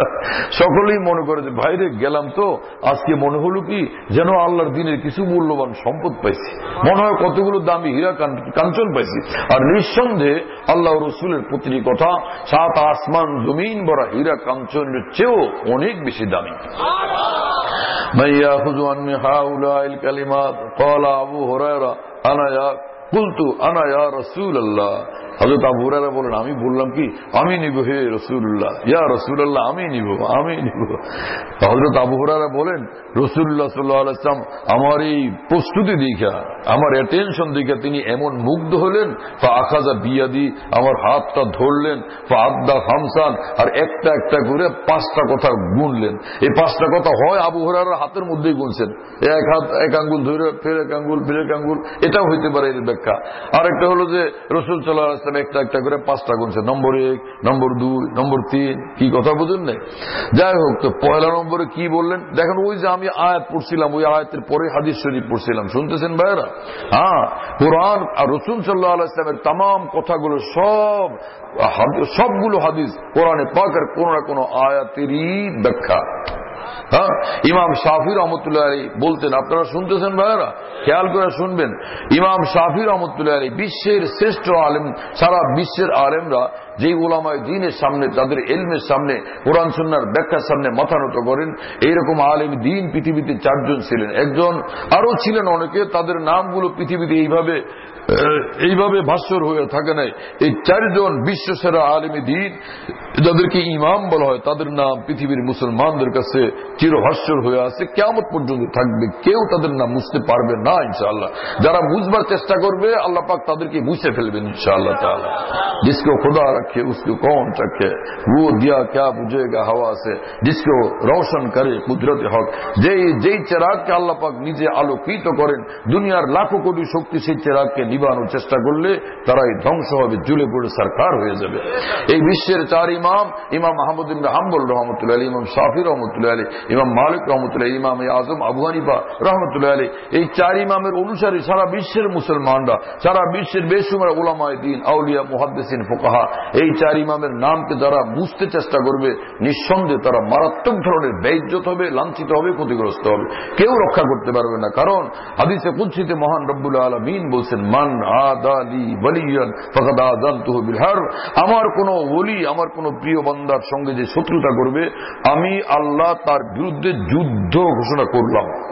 সকলেই মনে করে যে ভাইরে গেলাম তো আজকে মনে হলো কি যেন আল্লাহর দিনের কিছু মূল্যবান সম্পদ পাইছি, মনে হয় কতগুলো দামি হীরা কাঞ্চন পাইছি। আর নিঃসন্দেহে আল্লাহ রসুলের প্রতিটি কথা 7 আসমান জমিন ভরা হীরা কাঞ্চনের চেয়েও অনেক বেশি দামি। মাইয়া খুযু আননি হাউলাইল কালিমাত ক্বালা আবু হুরায়রা আনা ইয়া রাসূলুল্লাহ। হযরত আবু হুরায়রা বলেন, আমি বললাম কি, আমি নিব হে রাসূলুল্লাহ, ইয়া রাসূলুল্লাহ, আমি নিব। হযরত আবু হুরায়রা বলেন, রাসূলুল্লাহ সাল্লাল্লাহু আলাইহি ওয়াসাল্লাম আমার এই প্রস্তুতি দেখা, আমার অ্যাটেনশন দেখা তিনি এমন মুগ্ধ হলেন, ফাআখাযা বিয়াদি, আমার হাতটা ধরলেন, ফাআদ্দা খামসান, আর একটা একটা করে 5টা কথা গুনলেন। এই 5টা কথা হয় আবু হুরায়রার হাতের মধ্যেই গুনছেন, এক হাত এক আঙ্গুল ধরে ফের এক আঙ্গুল ফের এক আঙ্গুল, এটাও হইতে পারে এর ব্যাখ্যা। আরেকটা হলো যে রাসূল সাল্লাল্লাহু আলাইহি ওয়াসাল্লাম একটা একটা করে 5টা গুনছে, নম্বর 1, নম্বর 2, নম্বর 3। কি কথা বুঝেন নাই? যাই হোক, তো পয়লা নম্বরে কি বললেন দেখেন, ওই যে আমি আয়াত পড়ছিলাম, ওই আয়াতের পরে হাদিস শরীফ পড়ছিলাম, শুনতেছেন ভাইরা? কোরআন আর রাসূল সাল্লাল্লাহু আলাইহি ওয়াসাল্লামের तमाम কথাগুলো সবগুলো হাদিস কোরআনে পাকের কোন না কোন আয়াতেরই ব্যাখ্যা। ইমাম শাফি রহমতুল্লাহ আলাইহি বলতেন, আপনারা শুনতেছেন ভাইরা, খেয়াল করে শুনবেন। ইমাম শাফি রহমতুল্লাহ আলাইহি বিশ্বের শ্রেষ্ঠ আলেম, সারা বিশ্বের আলেমরা যেই উলামায়ে দ্বীনের সামনে, তাদের ইলমের সামনে, কোরআন সুন্নাহর ব্যাখ্যার সামনে মাথা নত করেন, এইরকম আলেম দ্বীন পৃথিবীতে 4 জন ছিলেন। একজন আরো ছিলেন অনেকে, তাদের নামগুলো পৃথিবীতে এইভাবে ভাস্বর হয়ে থাকে নাই। এই 4 জন বিশ্ব সেরা আলেম দ্বীন, যাদেরকে ইমাম বলা হয়, তাদের নাম পৃথিবীর মুসলমানদের কাছে চিরভাস্বর হয়ে আছে, কিয়ামত পর্যন্ত থাকবে। কেউ তাদের নাম মুছতে পারবে না ইনশাআল্লাহ। যারা বুঝবার চেষ্টা করবে আল্লাহ পাক তাদেরকে মুছে ফেলবেন ইনশাআল্লাহ তাআলা। जिसको खुदा रखे उसको कौन रखे, वो दिया क्या बुझेगा हवा से, जिसको रोशन करे कुदरत हक। যেই চেরাগকে আল্লাহ পাক নিজে আলোকিত করেন, দুনিয়ার লাখো কোটি শক্তি সেই চেরাগকে নিবানোর চেষ্টা করলে তারাই ধ্বংস হবে, জ্বলে পড়ে সরকার হয়ে যাবে। এই বিশ্বের 4 ইমাম, ইমাম আহমদ ইবনে হাম্বল রহমতুল্লাহ আলাইহি, ইমাম শাফি রহমতুল্লাহ আলাইহি, ইমাম মালিক রহমতুল্লাহ, ইমাম আজম আবু হানিফা রহমতুল্লাহ আলাইহি, এই 4 ইমামের অনুসারী সারা বিশ্বের মুসলমানরা, সারা বিশ্বের বেশুমার উলামায়ে দ্বীন, আউলিয়া, মুহাদ্দিসিন, ফুকাহা, এই 4 ইমামের নামকে যারা বুঝতে চেষ্টা করবে, নিঃসন্দেহে তারা মারাত্মক ধরনের বেইজ্জত হবে, লাঞ্ছিত হবে, ক্ষতিগ্রস্ত হবে, কেউ রক্ষা করতে পারবে না। কারণ হাদিসে কুদসিতে মহান রব্বুল আলামিন বলছেন, মান আদালি ওয়ালিয়ান ফাকাদ আযানতুহু বিল হারব। আমার কোন ওলি, আমার কোন প্রিয় বান্দার সঙ্গে যে শত্রুতা করবে, আমি আল্লাহ তার বিরুদ্ধে যুদ্ধ ঘোষণা করলাম।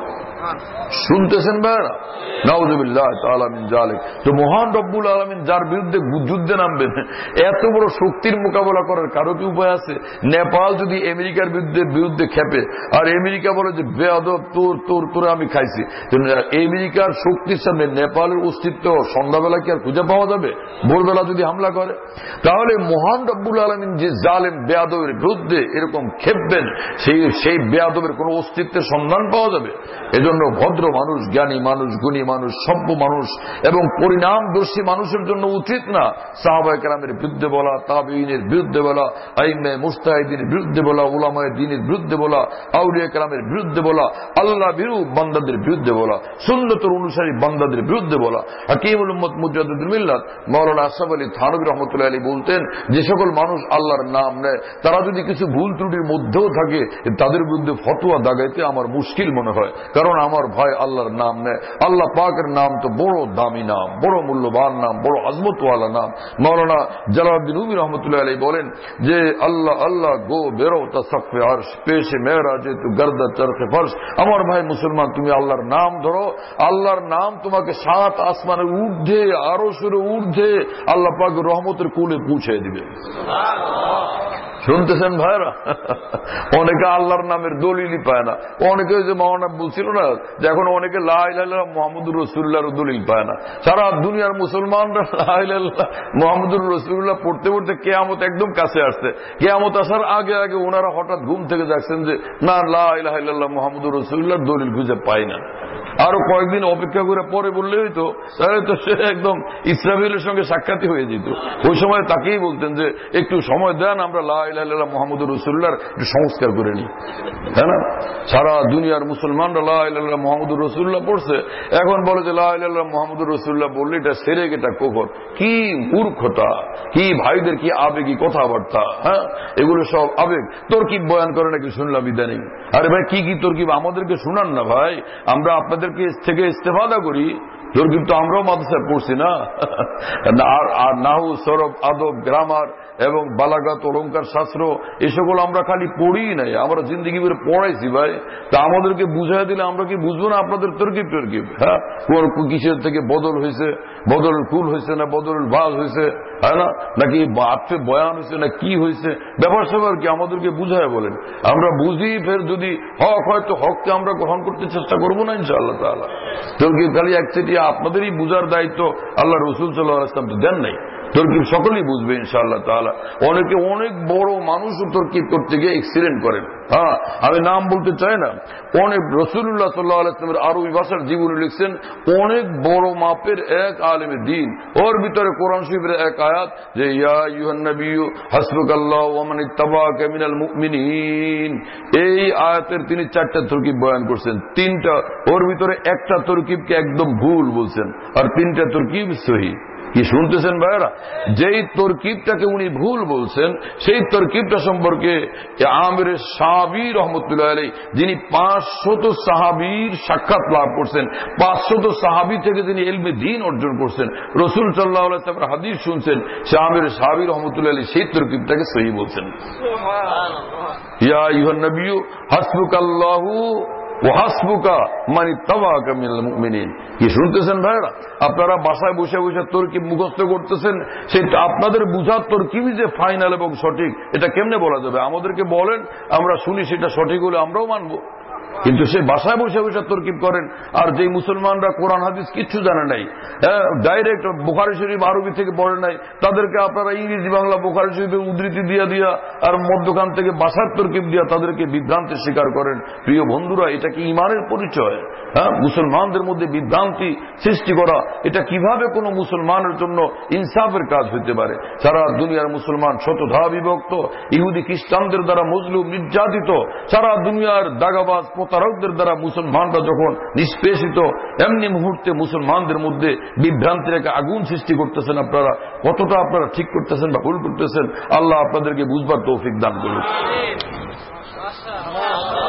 শুনতেছেন ভাইরা? নাউযুবিল্লাহ তাআলা মিন যালিক। তো মহান রব্বুল আলামিন যার বিরুদ্ধে যুদ্ধে নামবেন, এত বড় শক্তির মোকাবেলা করার কারো কি উপায় আছে? নেপাল যদি আমেরিকার বিরুদ্ধে খেপে আর আমেরিকা বলে যে বেয়াদব তোর আমি খাইছি, আমেরিকার শক্তির সামনে নেপালের অস্তিত্ব সন্ধ্যাবেলা কি আর খুঁজে পাওয়া যাবে? ভোরবেলা যদি হামলা করে, তাহলে মহান রব্বুল আলামিন যে জালেম বেয়াদবের বিরুদ্ধে এরকম খেপবেন, সেই বেয়াদবের কোন অস্তিত্বের সন্ধান পাওয়া যাবে? এজন্য ভদ্র মানুষ, জ্ঞানী মানুষ, গুণী মানুষ, সভ্য মানুষ এবং পরিণামদর্শী মানুষের জন্য উচিত না সাহাবায়ে কেরামের বিরুদ্ধে বলা, তাবেঈনের বিরুদ্ধে বলা, আইম্মে মুজতাহিদিনের বিরুদ্ধে বলা, উলামায়ে দ্বীনের বিরুদ্ধে বলা, আউলিয়া কেরামের বিরুদ্ধে বলা, আল্লাহ বিরু বান্দাদের বিরুদ্ধে বলা, সুন্নতের অনুসারী বান্দাদের বিরুদ্ধে বলা। হাকিমুল উম্মত মুজাদ্দিদুল মিল্লাত মাওলানা আশরাফ আলী থানভী রাহমাতুল্লাহি আলাইহি বলতেন, যে সকল মানুষ আল্লাহর নাম নেয় তারা যদি কিছু ভুল ত্রুটির মধ্যেও থাকে, তাদের বিরুদ্ধে ফতোয়া দাগাইতে আমার মুশকিল মনে হয়, কারণ আমার ভাই আল্লাহর নাম নেয়। আল্লাহ পাকের নাম তো বড় দামি নাম, বড় মূল্যবান নাম, বড় আজমতওয়ালা নাম। মাওলানা জালালউদ্দিন রুমি রাহমাতুল্লাহি আলাইহি বলেন যে আল্লাহ আল্লাহ গো বেরো তাসাফে আরশ পেশে মেরাজে তু গর্দা চরখে ফরশ। আমার ভাই মুসলমান, তুমি আল্লাহর নাম ধরো, আল্লাহর নাম তোমাকে 7 আসমানের ঊর্ধ্বে, আরশের ঊর্ধ্বে আল্লাহ পাক রহমতের কোলে পৌঁছে দিবে। শুনতেছেন ভাইরা? অনেকে আল্লাহর নামের দলিলই পায় না। অনেকে যে মাওলানা বলছিল না যে এখন অনেকে লা ইলাহা ইল্লাল্লাহ মুহাম্মাদুর রাসূলুল্লাহর দলিল পায় না। সারা দুনিয়ার মুসলমানরা লা ইলাহা ইল্লাল্লাহ মুহাম্মাদুর রাসূলুল্লাহ পড়তে পড়তে কিয়ামত একদম কাছে আসছে। কিয়ামত আসার আগে আগে ওনারা হঠাৎ ঘুম থেকে জাগছেন যে না, লা ইলাহা ইল্লাল্লাহ মুহাম্মাদুর রাসূলুল্লাহর দলিল খুঁজে পাই না। আরো কয়েকদিন অপেক্ষা করে পরে বললে হইতো, তাহলে তো সে একদম ইসরাফিলের সঙ্গে সাক্ষাৎই হয়ে যেত। ওই সময় তাকেই বলতেন যে একটু সময় দেন, আমরা লা ইলাহা ইল্লাল্লাহ মুহাম্মাদুর রাসূলুল্লাহর একটু সংস্কার করে নিই, তাই না? সারা দুনিয়ার মুসলমানরা লা ইলাহা ইল্লাল্লাহ মুহাম্মাদুর রাসূলুল্লাহ পড়ছে, এখন বলে যে লা ইলাহা ইল্লাল্লাহ মুহাম্মাদুর রাসূলুল্লাহ বললে এটা শিরক, এটা কুফর। কি মূর্খতা, কি ভাইদের কি আবেগী কথাবার্তা! হ্যাঁ, এগুলো সব আবেগ। তরকিব বয়ান করে নাকি শুনলাম ইদানিং। আরে ভাই কি কি তরকিব আমাদেরকে শুনান না ভাই, আমরা আপনাদেরকে থেকে ইস্তেফাদা করি। তরকিব তো আমরাও মাদ্রাসায় পড়ছি না। আর নাহু, সরব, আদব, গ্রামার এবং বালাগাত, অলঙ্কার শাস্ত্র, এ সকল আমরা খালি পড়ি নাই, আমরা জিন্দগি করে পড়াইছি ভাই। তা আমাদেরকে বুঝাই দিলে আমরা কি বুঝবো না আপনাদের তরকিব টরকিব? হ্যাঁ, কিসের থেকে বদল হয়েছে, বদল কুল হয়েছে না বদল বাজ হয়েছে, হয় না, নাকি আত্মে বয়ান হয়েছে না কি হয়েছে, ব্যাপার স্যাপার কি আমাদেরকে বুঝায় বলেন। আমরা বুঝি, ফের যদি হক হয় তো হককে আমরা গ্রহণ করতে চেষ্টা করবো না ইনশাআল্লাহ তাআলা। তরকিব খালি একচেটিয়া আপনাদেরই বুঝার দায়িত্ব আল্লাহ রাসূল সাল্লাল্লাহু আলাইহি ওয়াসাল্লাম তো দেন নাই। তরকিব সকলেই বুঝবে ইনশাআল্লাহ তাআলা। অনেকে অনেক বড় মানুষও তরকিব করতে গিয়ে এক্সিডেন্ট করেন। হ্যাঁ, আমি নাম বলতে চাই না। অনেক রাসূলুল্লাহ সাল্লাল্লাহু আলাইহি ওয়াসাল্লামের আরবি ভাষার জীবনী লিখছেন অনেক বড় মাপের এক আলেমে দ্বীন। ওর ভিতরে কোরআন শরীফের এক আয়াত যে ইয়া আইয়ুহান নাবিয়্যু হাসবুকাল্লাহু ওয়া মান ইত্তাবাআকা মিনাল মুমিনিন, এই আয়াতের তিনি 4টা তরকিব বয়ান করছেন। 3টা, ওর ভিতরে একটা তরকিবকে একদম ভুল বলছেন আর 3টা তরকিব সহিহ। কি শুনতেছেন ভাইরা? যেই তরকিবটাকে উনি ভুল বলছেন সেই তরকিবটা সম্পর্কে আমির সাহাবী রাহমাতুল্লাহ আলাইহি, যিনি 500 সাহাবীর সাক্ষাৎ লাভ করছেন, 500 সাহাবী থেকে তিনি ইলমে দ্বীন অর্জন করছেন, রাসূল সাল্লাল্লাহু আলাইহি ওয়াসাল্লামের হাদিস শুনছেন, সে আমির সাহাবী রাহমাতুল্লাহ আলাইহি সেই তরকিবটাকে সহিহ বলছেন। ইয়া আইয়ুহান নাবিয়্যু হাসবুকাল্লাহু ওয়া হাসবুকা মান ইত্তাবাআকা মিনাল মুমিনিন। কি শুনতেছেন ভাইরা? আপনারা বাসায় বসে বসে তরকিব মুখস্থ করতেছেন, সেটা আপনাদের বুঝার তরকিবই যে ফাইনাল এবং সঠিক, এটা কেমনে বলা যাবে? আমাদেরকে বলেন, আমরা শুনি, সেটা সঠিক হলে আমরাও মানবো। কিন্তু সে বাসায় বসে বসে তরকিব করেন। আর যে মুসলমানরা কোরআন হাদিস কিচ্ছু জানে নাই, ডাইরেক্ট বুখারী শরীফ আরবি থেকে পড়ে নাই, তাদেরকে আপনারা ইংরেজি বাংলা বুখারী শরীফের উদ্ধৃতি দিয়া আর মধ্যখান থেকে বাসার তরকিব দিয়া তাদেরকে বিভ্রান্তির শিকার করেন। প্রিয় বন্ধুরা, এটা কি ঈমানের পরিচয়? হ্যাঁ, মুসলমানদের মধ্যে বিভ্রান্তি সৃষ্টি করা, এটা কিভাবে কোনো মুসলমানের জন্য ইনসাফের কাজ হতে পারে? সারা দুনিয়ার মুসলমান শতধা বিভক্ত, ইহুদি খ্রিস্টানদের দ্বারা মজলুম নির্যাতিত, সারা দুনিয়ার দাগাবাজ প্রতারকদের দ্বারা মুসলমানরা যখন নিষ্পেষিত, এমনি মুহূর্তে মুসলমানদের মধ্যে বিভ্রান্তির একটা আগুন সৃষ্টি করতেছেন। আপনারা কতটা আপনারা ঠিক করতেছেন বা ভুল করতেছেন, আল্লাহ আপনাদেরকে বুঝবার তৌফিক দান করুন।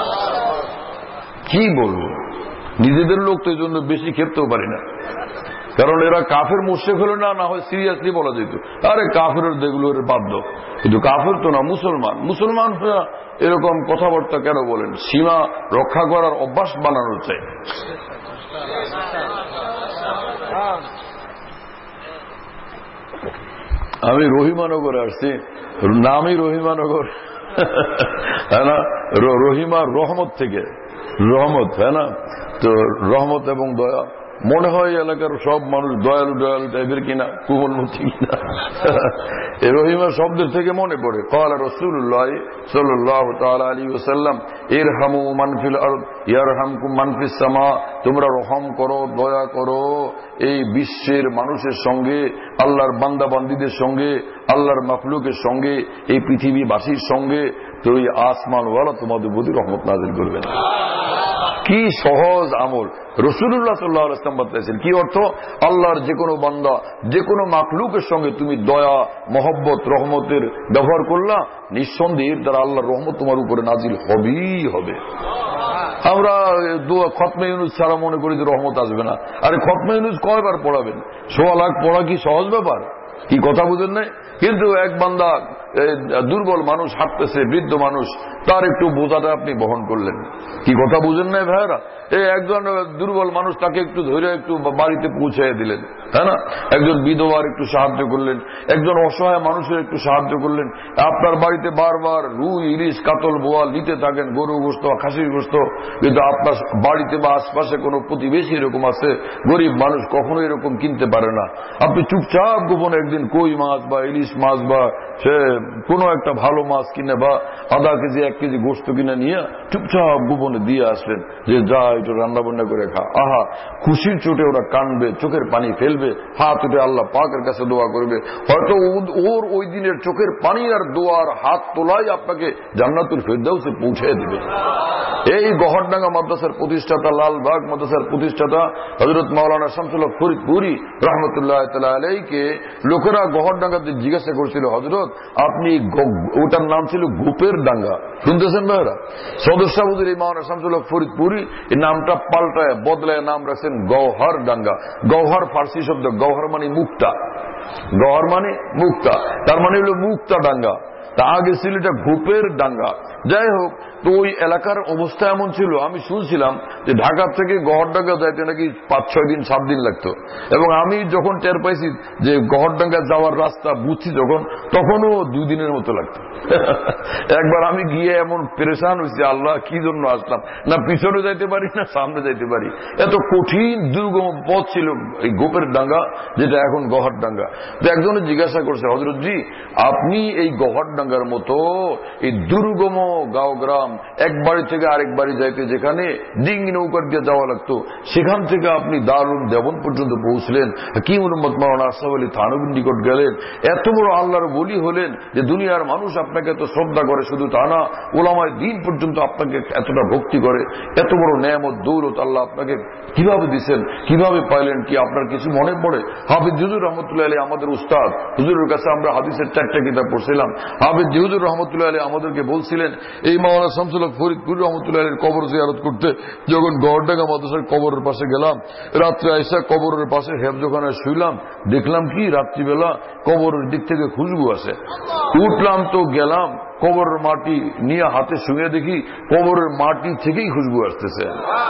কি বলবো, নিজেদের লোক তো এই জন্য বেশি খেপতেও পারি না। কারণ এরা কাফের মুশরিক হলে না হয় সিরিয়াসলি বলা যেত, আরে কাফের যেগুলো বাধ্য, কিন্তু কাফের তো না, মুসলমান। মুসলমান এরকম কথাবার্তা কেন বলেন? সীমা রক্ষা করার অভ্যাস বানানো চাই। আমি রহিমানগরে আসছি, নামই রহিমানগর, হ্যাঁ না? রহিমা রহমত থেকে, রহমত, হ্যাঁ না? তো রহমত এবং দয়া, মনে হয় এলাকার সব মানুষ দয়ালু দয়ালু টাইপের কিনা, কুমলমতি কিনা। এই রহিমা শব্দের থেকে মনে পড়ে ক্বালা রাসূলুল্লাহ সাল্লাল্লাহু তাআলা আলাইহি ওয়াসাল্লাম ইরহামু মান ফিল আরদ ইয়ারহামকুম মান ফিস সামা, তোমরা রহম করো, দয়া করো এই বিশ্বের মানুষের সঙ্গে, আল্লাহর বান্দা বান্দীদের সঙ্গে, আল্লাহর মাখলুকের সঙ্গে, এই পৃথিবীবাসীর সঙ্গে, তো এই আসমানওয়ালা তোমাদের প্রতি রহমত নাযিল করবেন। কি সহজ আমল রাসূলুল্লাহ সাল্লাল্লাহু আলাইহি ওয়াসাল্লাম বলেছেন। কি অর্থ? আল্লাহর যে কোনো বান্দা, যে কোনো মাখলুকের সঙ্গে তুমি দয়া, মহব্বত, রহমতের ব্যবহার করলা, নিঃসন্দেহে দ্বারা আল্লাহর রহমত তোমার উপরে নাজিল হবেই হবে। আমরা খতমে ইউনুস ছাড়া মনে করি যে রহমত আসবে না। আরে খতমে ইউনুস কয়বার পড়াবেন? 1.5 লাখ পড়া কি সহজ ব্যাপার? কি কথা বুঝেন নাই? কিন্তু এক বান্দা দুর্বল মানুষ হাঁটতেছে, বৃদ্ধ মানুষ, তার একটু বোঝাটা আপনি বহন করলেন। কি কথা বুঝেন নাই ভাইরা? এই একজন দুর্বল মানুষ, তাকে একটু ধরে একটু বাড়িতে পৌঁছায় দিলেন, তাই না? একজন বিধবার একটু সাহায্য করলেন, একজন অসহায় মানুষের একটু সাহায্য করলেন। আপনার বাড়িতে বারবার রুই, ইলিশ, কাতল, বোয়াল নিতে থাকেন, গরু গোস্ত, খাসির গোস্ত, কিন্তু আপনার বাড়িতে বা আশপাশে কোনো প্রতিবেশী এরকম আছে, গরিব মানুষ, কখনো এরকম কিনতে পারে না। আপনি চুপচাপ গোপনে একদিন কই মাছ বা ইলিশ মাছ বা সে কোনো একটা ভালো মাছ কিনে বা আধা কেজি 1 কেজি গোস্ত কিনে নিয়ে চুপচাপ গোপনে দিয়ে আসলেন যে যা একটু রান্না বান্না করে খা। আহা, খুশির চোটে ওরা কানবে, চোখের পানি ফেলবে, হাত উঠে আল্লাহ পাকের কাছে দোয়া করবে। হয়তো ওর ওই দিনের চোখের পানি আর দোয়ার হাত তোলাই আপনাকে জান্নাতুল ফেরদাউসে পৌঁছে দেবে। এই গহরডাঙ্গা মাদ্রাসার প্রতিষ্ঠাতা, লালবাগ মাদ্রাসার প্রতিষ্ঠাতা হযরত মাওলানা শামসুল হক ফরিদপুরি রাহমাতুল্লাহ তাআলা আলাইহিকে লোকেরা গহরডাঙ্গাতে জিজ্ঞাসা করছিল, হযরত আপনি, ওটার নাম ছিল গোপের ডাঙ্গা, শুনতেছেন ভাইরা? সদস্য হুজুর মাওলানা শামসুল হক ফরিদপুরি এই নামটা পাল্টায় বদলায় নাম রাখছেন গওহর ডাঙ্গা। গওহর ফার্সি শব্দ, গওহর মানে মুক্তা, গওহর মানে মুক্তা, তার মানে হলো মুক্তা ডাঙ্গা। তা আগে ছিল এটা গোপের ডাঙ্গা। যাই হোক, তো ওই এলাকার অবস্থা এমন ছিল, আমি শুনছিলাম যে ঢাকা থেকে গহরডাঙ্গা যাইতে নাকি 5-6 দিন 7 দিন লাগতো। এবং আমি যখন টের পাইছি যে গহরডাঙ্গা যাওয়ার রাস্তা বুঝছি যখন, তখনও 2 দিনের মতো লাগতো। একবার আমি গিয়ে এমন পেরেশান হয়েছি, আল্লাহ কি জন্য আসলাম, না পিছনে যাইতে পারি না সামনে যাইতে পারি, এত কঠিন দুর্গম পথ ছিল এই গোপের ডাঙ্গা, যেটা এখন গহরডাঙ্গা। তো একজনে জিজ্ঞাসা করছে, হযরত জি আপনি এই গহরডাঙ্গার মতো এই দুর্গম গাঁও গ্রাম, এক বাড়ি থেকে আরেক বাড়ি যাইতে যেখানে ডিঙ্গি নৌকার দিয়ে যাওয়া লাগতো, সেখান থেকে আপনি দারুল দেবন পর্যন্ত পৌঁছলেন, হাকিম উম্মত মাওলানা আশরাফ আলী থানভীর নিকট গেলেন, এত বড় আল্লাহর ওলি হলেন যে দুনিয়ার মানুষ আপনাকে এত শ্রদ্ধা করে, শুধু তা না, উলামায়ে দ্বীন পর্যন্ত আপনাকে এতটা ভক্তি করে। এত বড় নেয়ামত দৌলত আল্লাহ আপনাকে কিভাবে দিচ্ছেন, কিভাবে পাইলেন, কি আপনার কিছু মনে পড়ে? হাফিজ হুজুর রহমতুল্লাহ আলাইহি আমাদের উস্তাদ, হুজুরের কাছে আমরা হাদিসের 4টা কিতাব পড়ছিলাম। হাফিজ হুজুর রহমতুল্লাহ আলাইহি আমাদেরকে বলছিলেন, এই মাওলানা শামসুল হক ফরিদপুর রহমতুল্লাহ আলাইহির কবর জিয়ারত করতে যখন গহরডাঙ্গা মাদ্রাসার কবরের পাশে গেলাম, রাত্রে আইসা কবরের পাশে হেফজখানায় শুইলাম, দেখলাম কি রাত্রিবেলা কবরের দিক থেকে খুশবু আসে। উঠলাম তো গেলাম, কবরের মাটি নিয়ে হাতে শুয়ে দেখি কবরের মাটি থেকেই খুশবু আসতেছে।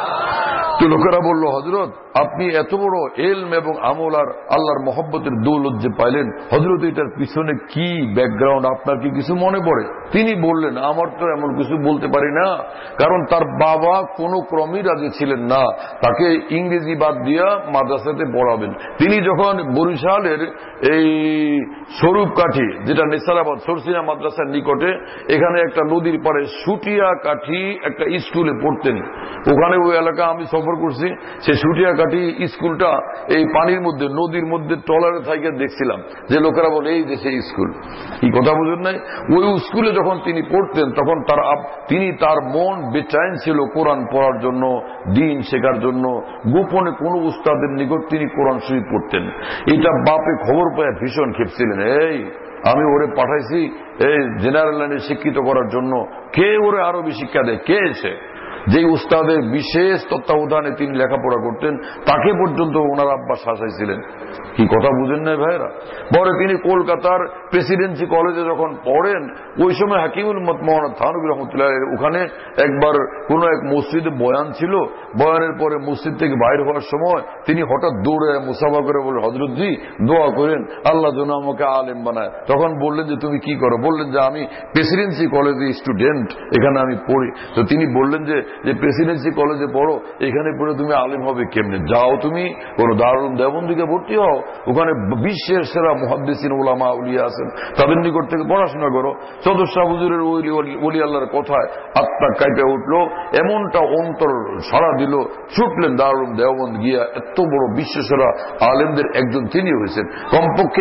তো লোকেরা বলল, হযরত আপনি এত বড় ইলম এবং আমল আর আল্লাহর মহব্বতের দৌলত যে পাইলেন, হযরত এটার পিছনে কি ব্যাকগ্রাউন্ড, আপনার কি কিছু মনে পড়ে? তিনি বললেন, আমার তো এমন কিছু বলতে পারি না, কারণ তার বাবা কোনো ক্রমেই রাজি ছিলেন না তাকে ইংরেজি বাদ দিয়া মাদ্রাসাতে পড়াবেন। তিনি যখন বরিশালের এই স্বরূপকাঠি, যেটা নেসারাবাদ সরসিনা মাদ্রাসার নিকটে, এখানে একটা নদীর পাড়ে সুটিয়া কাঠি একটা স্কুলে পড়তেন, ওখানে ওই এলাকা আমি সফর করছি, সে সুটিয়া কাঠি স্কুলটা এই পানির মধ্যে, নদীর মধ্যে ট্রলারে থেকে দেখছিলাম যে লোকেরা বলে এই যে সেই স্কুল। এই কথা বুঝেন নাই? ওই স্কুলে যখন তিনি পড়তেন তখন তিনি তার মন বেচাইন ছিল কোরআন পড়ার জন্য, দিন শেখার জন্য। গোপনে কোন উস্তাদের নিকট তিনি কোরআন শরীফ পড়তেন। এটা বাপে খবর পেয়ে ভীষণ খেপছিলেন, এই আমি ওরে পাঠাইছি এই জেনারেল লাইনে শিক্ষিত করার জন্য, কে ওরে আরবি শিক্ষা দেয়, কে এসে? যে উস্তাদের বিশেষ তত্ত্বাবধানে তিনি লেখাপড়া করতেন তাকে পর্যন্ত ওনার আব্বা শাসাইছিলেন। কি কথা বুঝেন না ভাইরা? পরে তিনি কলকাতার প্রেসিডেন্সি কলেজে যখন পড়েন, ওই সময় হাকিমুল উম্মত মাওলানা থানভী রহমতুল্লাহ ওখানে একবার কোন এক মসজিদে বয়ান ছিল। বয়ানের পরে মসজিদ থেকে বাইর হওয়ার সময় তিনি হঠাৎ দৌড়ে মুসাফা করে বলে, হযরতজি দোয়া করেন আল্লাহ যেন আমাকে আলেম বানায়। তখন বললেন যে তুমি কি করো? বললেন যে আমি প্রেসিডেন্সি কলেজে স্টুডেন্ট, এখানে আমি পড়ি। তো তিনি বললেন যে প্রেসিডেন্সি কলেজে পড়ো, এখানে পড়ে তুমি আলেম হবে কেমনে? যাও তুমি কোন দারুল দেওবন্দিকে ভর্তি হও, ওখানে বিশ্বের সেরা মুহাদ্দিসিন উলামা আউলিয়া আছেন, তাদের নিকট থেকে পড়াশোনা করো। চৌধুরী শাহ হুজুরের ওলি আল্লাহর কথায় আত্মা কাইপে উঠলো, এমনটা অন্তর সাড়া দিল, ছুটলেন দারুল দেওবন্দ গিয়া এত বড় বিশ্বসেরা আলেমদের একজন তিনি হয়েছেন। কমপক্ষে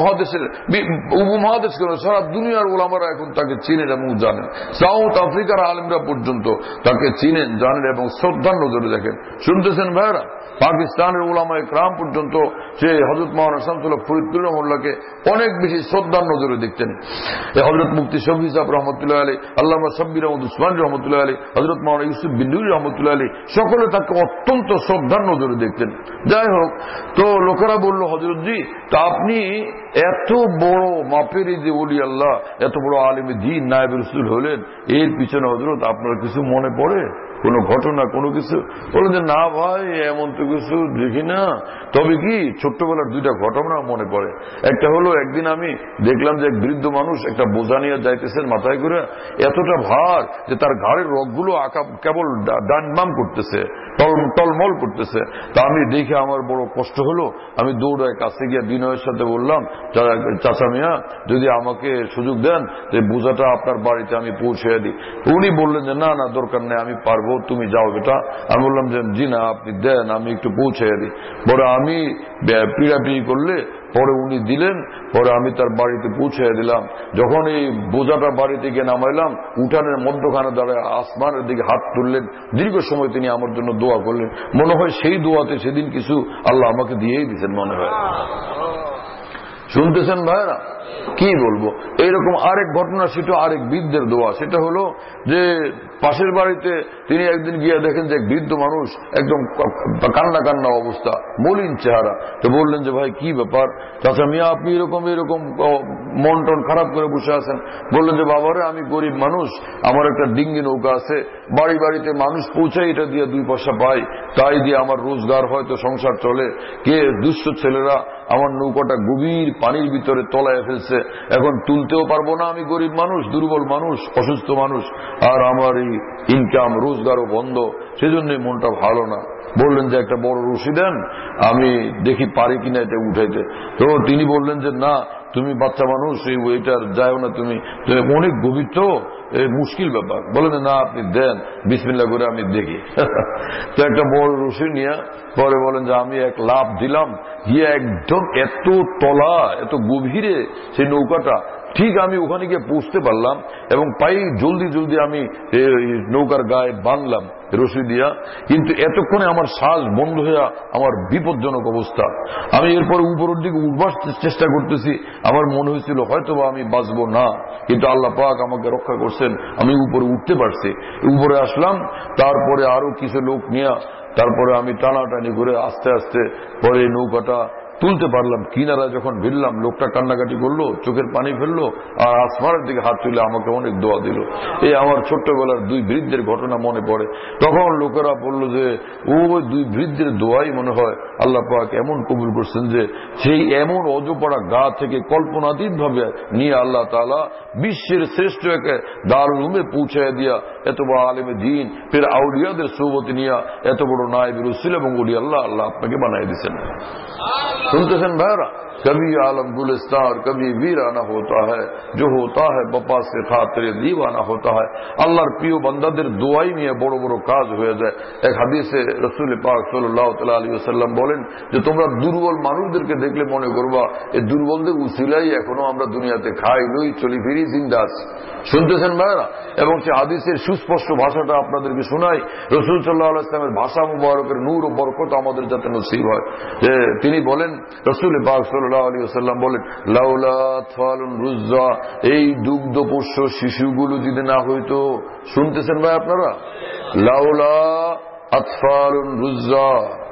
উপমহাদেশ কেন, সারা দুনিয়ার ওলামারা এখন তাকে চিনেন এবং জানেন। সাউথ আফ্রিকার আলেমরা পর্যন্ত তাকে চিনেন, জানেন এবং শ্রদ্ধার নজরে দেখেন। শুনতেছেন ভাইরা? পাকিস্তানের উলামা ইকরাম পর্যন্ত সে হযরত মাওলানা শামসুল্লাহ ফরিদপুর রহমতুল্লাহকে অনেক বেশি শ্রদ্ধার নজরে দেখতেন। হযরত মুফতি শফি সাহেব রহমতুল্লাহ আলাইহি, আল্লামা সাব্বির আহমদ উসমান রহমতুল্লাহ আলাইহি, হযরত মাওলানা ইউসুফ বিন নুরি রহমতুল্লাহ আলাইহি, সকলে তাকে অত্যন্ত শ্রদ্ধার নজরে দেখতেন। যাই হোক, তো লোকেরা বলল, হযরতজি তা আপনি এত বড় মাপের যে ওলি আল্লাহ, এত বড় আলেম দ্বীন নায়েব রাসূল হলেন, এর পিছনে হযরত আপনার কিছু মনে পড়ে? কোন ঘটনা, কোনো কিছু? বলেন যে না ভাই, এমন তো কিছু দেখি না, তবে কি ছোট্টবেলার দুইটা ঘটনা মনে পড়ে। একটা হলো, একদিন আমি দেখলাম যে এক বৃদ্ধ মানুষ একটা বোঝা নিয়ে যাইতেছেন মাথায় করে, এতটা ভার যে তার ঘাড়ের রগগুলো কেবল ডানবাম করতেছে, টলমল করতেছে। তা আমি দেখে আমার বড় কষ্ট হলো। আমি দৌড়ায় কাছে গিয়ে বিনয়ের সাথে বললাম, চাচা মিয়া যদি আমাকে সুযোগ দেন যে বোঝাটা আপনার বাড়িতে আমি পৌঁছে দিই। উনি বললেন যে না না, দরকার নেই, আমি পারবো, তুমি যাও বেটা। আমি বললাম যে জি না, আপনি দেন, আমি একটু পৌঁছে দিই। পরে আমি পিড়াপিড়ি করলে পরে উনি দিলেন, পরে আমি তার বাড়িতে পৌঁছে দিলাম। যখন এই বোঝাটা বাড়িতে গিয়ে নামাইলাম, উঠানের মধ্যখানে দাঁড়ায় আসমানের দিকে হাত তুললেন, দীর্ঘ সময় তিনি আমার জন্য দোয়া করলেন। মনে হয় সেই দোয়াতে সেদিন কিছু আল্লাহ আমাকে দিয়েই দিচ্ছেন মনে হয়। শুনতেছেন ভাইরা? কি বলবো, এইরকম আরেক ঘটনা, সেটা আরেক বৃদ্ধের দোয়া। সেটা হলো যে পাশের বাড়িতে তিনি একদিন গিয়ে দেখেন যে এক বৃদ্ধ মানুষ একদম কান্না কান্না অবস্থা, মলিন চেহারা। তো বললেন যে ভাই কি ব্যাপার? চাচা মিয়া আপনি এরকম মন টন খারাপ করে বসে আছেন। বললেন যে বাবারে, আমি গরিব মানুষ, আমার একটা ডিঙ্গি নৌকা আছে, বাড়ি বাড়িতে মানুষ পৌঁছায়, এটা দিয়ে 2 পয়সা পাই, তাই দিয়ে আমার রোজগার হয়তো সংসার চলে। কে দুষ্ট ছেলেরা আমার নৌকাটা গভীর পানির ভিতরে তলায় ফেলছে, এখন তুলতেও পারবো না, আমি গরিব মানুষ, দুর্বল মানুষ, অসুস্থ মানুষ, আর আমার এই ইনকাম রোজগারও বন্ধ, সেজন্যই মনটা ভালো না। বললেন যে একটা বড় রশি দেন, আমি দেখি পারি কিনা এটা উঠাইতে। তো তিনি বললেন যে না, তুমি বাচ্চা মানুষ, এই ওইটার যাও না, তুমি অনেক গভীর, তো মুশকিল ব্যাপার। বলেন না আপনি দেন, বিসমিল্লাহ করে আমি দেখি। তো একটা বড় রশি নিয়ে পরে বলেন যে আমি এক লাফ দিলাম, গিয়ে একদম এত তলা, এত গভীরে সেই নৌকাটা, ঠিক আমি ওখানে গিয়ে পৌঁছতে পারলাম এবং পাই জলদি জলদি আমি নৌকার গায়ে বাঁধলাম রশি দিয়া। কিন্তু এতক্ষণে আমার শ্বাস বন্ধ হয়ে আমার বিপজ্জনক অবস্থা। আমি এরপরে উপরের দিকে উঠবার চেষ্টা করতেছি, আমার মনে হয়েছিল হয়তোবা আমি বাঁচবো না, কিন্তু আল্লাহ পাক আমাকে রক্ষা করছেন, আমি উপরে উঠতে পারছি। উপরে আসলাম, তারপরে আরো কিছু লোক নিয়ে তারপরে আমি টানাটানি করে আস্তে আস্তে পরে নৌকাটা তুলতে পারলাম। কিনারা যখন ভিড়লাম, লোকটা কান্নাকাটি করলো, চোখের পানি ফেললো, আর আসমানের দিকে হাত তুলে আমাকে অনেক দোয়া দিল। এই আমার ছোট্টবেলার 2 বৃদ্ধের ঘটনা মনে পড়ে। তখন লোকেরা বললো যে ওই 2 বৃদ্ধের দোয়াই মনে হয় আল্লাহ পাক এমন কবুল করছেন যে সেই এমন অজপাড়া গা থেকে কল্পনাতীত ভাবে নিয়ে আল্লাহ তাআলা বিশ্বের শ্রেষ্ঠ একে দারুল উলুমে পৌঁছায় দিয়া এত বড় আলেমে দ্বীন, ফের আউলিয়াদের সোহবত নিয়ে এত বড় নায়েব রাসূল এবং ওলি আল্লাহ আপনাকে বানিয়ে দিয়েছেন। सुनते भाईरा, कभी आलम गुलिस्तान कभी वीराना होता है, जो होता है बपा से खातिर दीवाना होता है। আল্লাহর প্রিয় বান্দাদের দোয়াই নিয়ে বড় বড় কাজ হয়ে যায়। এক হাদিসে রাসূল পাক সাল্লাল্লাহু আলাইহি ওয়াসাল্লাম বলেন যে তোমরা দুর্বল মানুষদেরকে দেখলে মনে করবা এই দুর্বলদের উসিলাই এখনো আমরা দুনিয়াতে খাই লই চলি ফিরি জিন্দা আছি। শুনতেছেন ভাইরা? এবং সে হাদিসের সুস্পষ্ট ভাষাটা আপনাদেরকে শোনাই। রাসূল সাল্লাল্লাহু আলাইহি ওয়াসাল্লামের ভাষা মুবারকের নূর ও বরকত আমাদের যাতে নসিব হয়। যে তিনি বলেন, রাসূল পাক সাল্লাল্লাহু আলাইহি ওয়াসাল্লাম বলেন, লাউলা আতফালুন রুজ্জা, এই দুগ্ধ পোষ্য শিশুগুলো যদি না হইতো। শুনতেছেন ভাই আপনারা? লাউলা আতফালুন রুজ্জা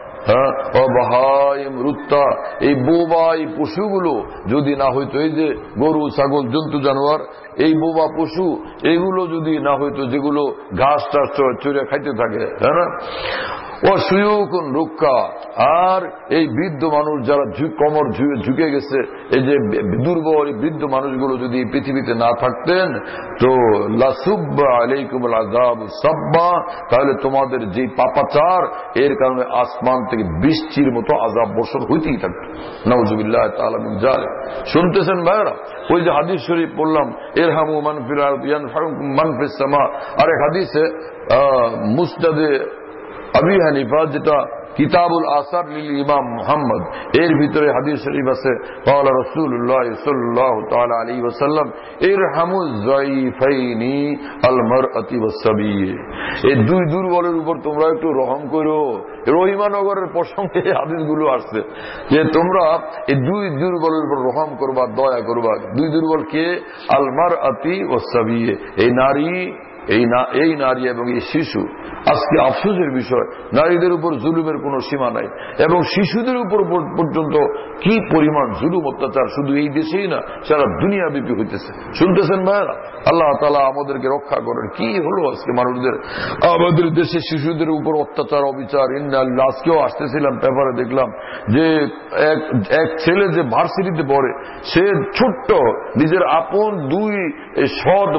রুত্তা, এই বোবা এই পশুগুলো যদি না হইতো, এই যে গরু ছাগল জন্তু জানোয়ার, এই বোবা পশু এইগুলো যদি না হইতো, যেগুলো ঘাস টাস চড়ে খাইতে থাকে, হ্যাঁ না, ও সুয়ুকুন রুক্কা, আর এই বৃদ্ধ মানুষ যারা কমর ঝুঁকে গেছে, এই যে দুর্বল বৃদ্ধ মানুষগুলো যদি পৃথিবীতে না থাকতেন, তো লাসুব্বা আলাইকুমুল আযাব সাব্বা, তাহলে তোমাদের যে পাপাচার এর কারণে আসমান থেকে বৃষ্টির মতো আযাব বর্ষণ হইতেই থাকতো। নাউযুবিল্লাহ তাআলা মিন যালিক। শুনতেছেন ভাইরা? ওই যে হাদিস শরীফ পড়লাম, ইরহামু মান ফিল আরদি ইয়ানফাউকুম মান ফিস সামা, আর এক হাদিসে মুসনাদে আবি হানিফা, যেটা কিতাবুল আসার লিল ইমাম মুহাম্মদ, এর ভিতরে হাদিস শরীফ আছে, ক্বালা রাসূলুল্লাহ সাল্লাল্লাহু তাআলা আলাইহি ওয়াসাল্লাম ইরহামুজ যায়ফাইনি আল মারআতি ওয়াস সাবী, এই দুই দুর্বলের উপর তোমরা একটু রহম করো। রহিমানগরের প্রসঙ্গে হাদিসগুলো আসছে যে তোমরা এই দুই দুর্বলের উপর রহম করবা, দয়া করবা। দুই দুর্বল কে? আল মারআতি ওয়াস সাবী, এই নারী এবং এই শিশু। আজকে আফসোসের বিষয়, নারীদের উপর জুলুমের কোন সীমা নাই, এবং শিশুদের উপর পর্যন্ত কি পরিমাণ জুলুম অত্যাচার শুধু এই দেশেই না, সারা দুনিয়া ব্যাপী হইতেছে। শুনতেছেন ভাইরা? আল্লাহ তাআলা আমাদেরকে রক্ষা করেন। কি হলো আজকে মানুষদের, আমাদের দেশে শিশুদের উপর অত্যাচার অবিচার। ইন্নাল্লাহ, আজকেও আসতেছিলাম, পেপারে দেখলাম যে এক ছেলে যে ভার্সিটিতে পড়ে, সে ছোট্ট নিজের আপন দুই সৎ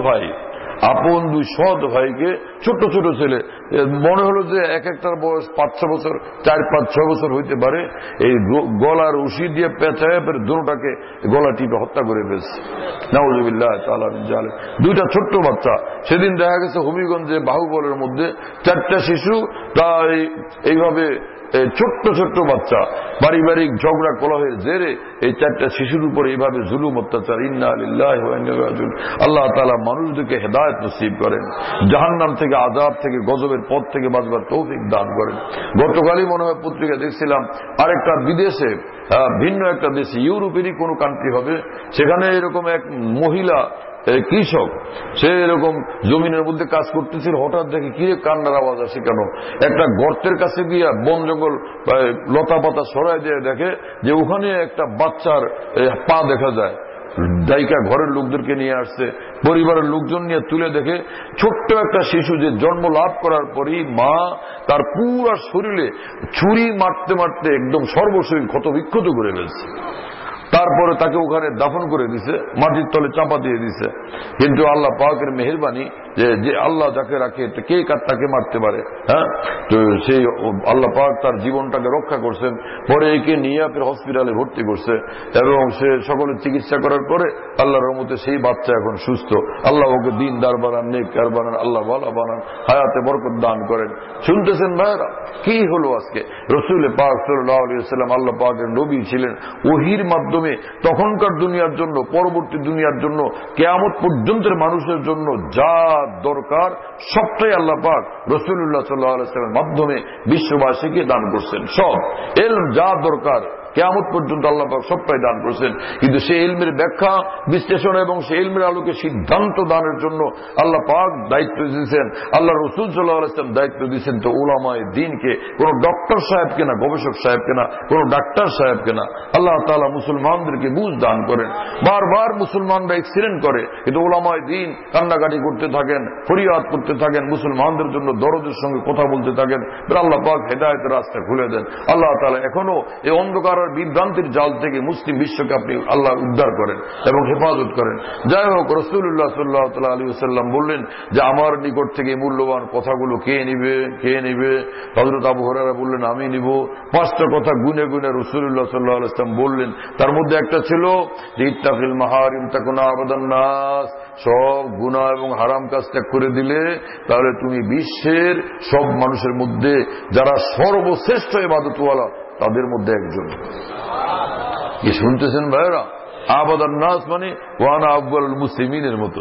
ভাইকে, ছোট্ট ছোট ছেলে, মনে হলো যে এক একটার বয়স 5-6 বছর, 4-5-6 বছর হইতে পারে, এই গলার উশি দিয়ে পেঁচায় দুটাকে গলা টিপে হত্যা করে ফেলছে। নাউযুবিল্লাহ তাআলা মিন যালিক। দুইটা ছোট্ট বাচ্চা। সেদিন দেখা গেছে হবিগঞ্জে বাহুবলের মধ্যে 4টা শিশু, তাই এইভাবে ছোট্ট ছোট্ট বাচ্চা পারিবারিক ঝগড়া কলহের জেরে এই 4টা শিশুর উপর এইভাবে জুলুম অত্যাচার। ইন্না লিল্লাহি ওয়া ইন্না ইলাইহি রাজিউন। আল্লাহ তাআলা মানুষদেরকে হেদায়েত নসিব করেন, জাহান্নাম থেকে, আযাব থেকে, গজবের পথ থেকে বাঁচবার তৌফিক দান করেন। গতকালই মনে হয় পত্রিকা দেখছিলাম, আরেকটা বিদেশে, ভিন্ন একটা দেশে, ইউরোপেরই কোন কান্ট্রি হবে, সেখানে এরকম এক মহিলা কৃষক, সে এরকম জমিনের মধ্যে কাজ করতেছিল, হঠাৎ দেখে কি কান্নার আওয়াজ আসে কেন, একটা গর্তের কাছে গিয়া বন জঙ্গল লতা পাতা সরাই দিয়ে দেখে যে ওখানে একটা বাচ্চার পা দেখা যায়। দায়িকা ঘরের লোকদেরকে নিয়ে আসছে, পরিবারের লোকজন নিয়ে তুলে দেখে ছোট্ট একটা শিশু, যে জন্ম লাভ করার পরই মা তার পুরা শরীরে ছুরি মারতে মারতে একদম সর্বশরীর ক্ষত বিক্ষত করে ফেলছে। তারপরে তাকে ওখানে দাফন করে দিছে, মাটির তলে চাপা দিয়ে দিছে। কিন্তু আল্লাহ পাকের মেহেরবানি, যে আল্লাহ যাকে রাখে কে তাকে মারতে পারে। হ্যাঁ, তো সেই আল্লাহ পাক তার জীবনটাকে রক্ষা করছেন। পরে একে নিয়ে ফের হসপিটালে ভর্তি করছে, এবং সে সকলের চিকিৎসা করার পরে আল্লাহর রহমতে সেই বাচ্চা এখন সুস্থ। আল্লাহ ওকে দিনদার বানান, নেককার বানান, আল্লাহ ভালো বানান, হায়াতে বরকত দান করেন। শুনতেছেন ভাইরা? কি হলো আজকে? রাসূল পাক সাল্লাল্লাহু আলাইহি ওয়াসাল্লাম আল্লাহ পাকের নবী ছিলেন, ওহীর মাধ্যমে তখনকার দুনিয়ার জন্য, পরবর্তী দুনিয়ার জন্য, কিয়ামত পর্যন্তের মানুষের জন্য যা দরকার সবটাই আল্লাহ পাক রাসূলুল্লাহ সাল্লাল্লাহু আলাইহি ওয়াসাল্লামের মাধ্যমে বিশ্ববাসীকে দান করছেন। সব ইলম যা দরকার কিয়ামত পর্যন্ত আল্লাহ পাক সবটাই দান করছেন। কিন্তু সেই ইলমের ব্যাখ্যা, বিশ্লেষণ এবং সেই ইলমের আলোকে সিদ্ধান্ত দানের জন্য আল্লাহ পাক দায়িত্ব দিয়েছেন, আল্লাহ রাসূল সাল্লাল্লাহু আলাইহি ওয়াসাল্লাম দায়িত্ব দিয়েছেন তো উলামায়ে দ্বীনকে, কোন ডক্টর সাহেবকে না, গবেষক সাহেবকে না, কোন ডাক্তার সাহেবকে না। আল্লাহ তাআলা মুসলমানদেরকে বুঝ দান করেন। বারবার মুসলমানরা এক্সিডেন্ট করে, কিন্তু উলামায়ে দ্বীন কান্নাকাটি করতে থাকেন, ফরিয়াদ করতে থাকেন, মুসলমানদের জন্য দরদের সঙ্গে কথা বলতে থাকেন। আল্লাহ পাক হেদায়েতের রাস্তা খুলে দেন। আল্লাহ তাআলা এখনো এই অন্ধকার বিভ্রান্তির জাল থেকে মুসলিম বিশ্বকে আপনি আল্লাহ উদ্ধার করেন এবং হেফাজত করেন। যাই হোক, রাসূলুল্লাহ সাল্লাল্লাহু আলাইহি ওয়াসাল্লাম বললেন যে আমার নিকট থেকে মূল্যবান কথাগুলো কে নিবে? হযরত আবু হুরায়রা বললেন আমি নিব। 5টা কথা গুনে গুনে রাসূলুল্লাহ সাল্লাল্লাহু আলাইহি ওয়াসাল্লাম বললেন। তার মধ্যে একটা ছিল যে ইত্তাকিল মাহারিম তাকুনা আবাদান নাস, সব গুনাহ এবং হারাম কাজ ত্যাগ করে দিলে তাহলে তুমি বিশ্বের সব মানুষের মধ্যে যারা সর্বশ্রেষ্ঠ ইবাদতওয়ালা তাদের মধ্যে একজন। কি শুনতেছেন ভাইরা? আবাদান নাস মানে ওয়ানা আফজালুল মুসলিমিনের মতো।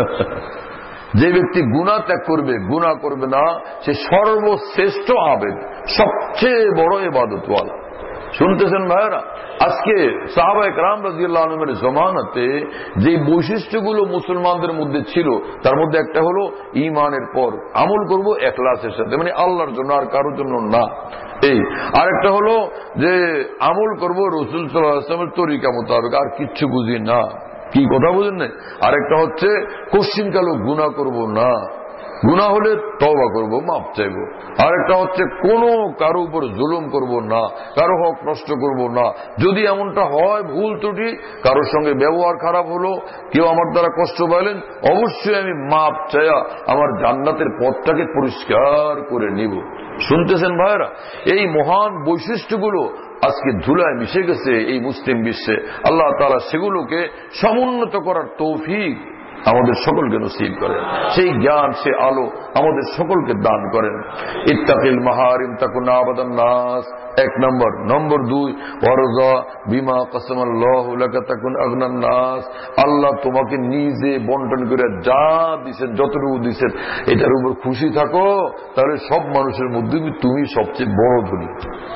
যে ব্যক্তি গুনাহ ত্যাগ করবে, গুনাহ করবে না, সে সর্বশ্রেষ্ঠ আবেদ, সবচেয়ে বড় ইবাদতওয়ালা, শুনতেছেন ভাইরা? আজকে সাহাবায়ে কেরাম রাদিয়াল্লাহু আনহুমের জমানাতে যে বৈশিষ্ট্যগুলো মুসলমানদের মধ্যে ছিল তার মধ্যে একটা হলো ঈমানের পর আমল করব ইখলাসের সাথে, মানে আল্লাহর জন্য আর কারোর জন্য না। এই আরেকটা হলো যে আমল করব রাসূল সাল্লাল্লাহু আলাইহি ওয়াসাল্লামের তরিকা মোতাবেক, আর কিচ্ছু বুঝি না। কি কথা বুঝেন না? আরেকটা হচ্ছে কোশ্চিনকালও গুনাহ করব না, গুনাহ হলে তওবা করব, মাপ চাইব। আরেকটা হচ্ছে কোনো কারো উপর জুলুম করব না, কারো হক নষ্ট করব না। যদি এমনটা হয় ভুল ত্রুটি, কারোর সঙ্গে ব্যবহার খারাপ হলো, কেউ আমার দ্বারা কষ্ট পাইলেন, অবশ্যই আমি মাপ চাইয়া আমার জান্নাতের পথটাকে পরিষ্কার করে নিব। শুনতেছেন ভাইরা? এই মহান বৈশিষ্ট্যগুলো আজকে ধুলায় মিশে গেছে এই মুসলিম বিশ্বে। আল্লাহ তাআলা সেগুলোকে সমুন্নত করার তৌফিক আমাদের সকলকে নসিব করেন, সেই জ্ঞান সে আলো আমাদের সকলকে দান করেন। ইত্তাকিল মাহারিম তাকুন আবাদান নাস, এক নম্বর। নম্বর 2, ওয়ারজা বিমা কাসামাল্লাহু লাকা তাকুন আগনান নাস। আল্লাহ তোমাকে নিজে বন্টন করে যা দিবেন, যতটুকু দিবেন, এটার উপর খুশি থাকো, তাহলে সব মানুষের মধ্যে তুমি সবচেয়ে বড় ধনী।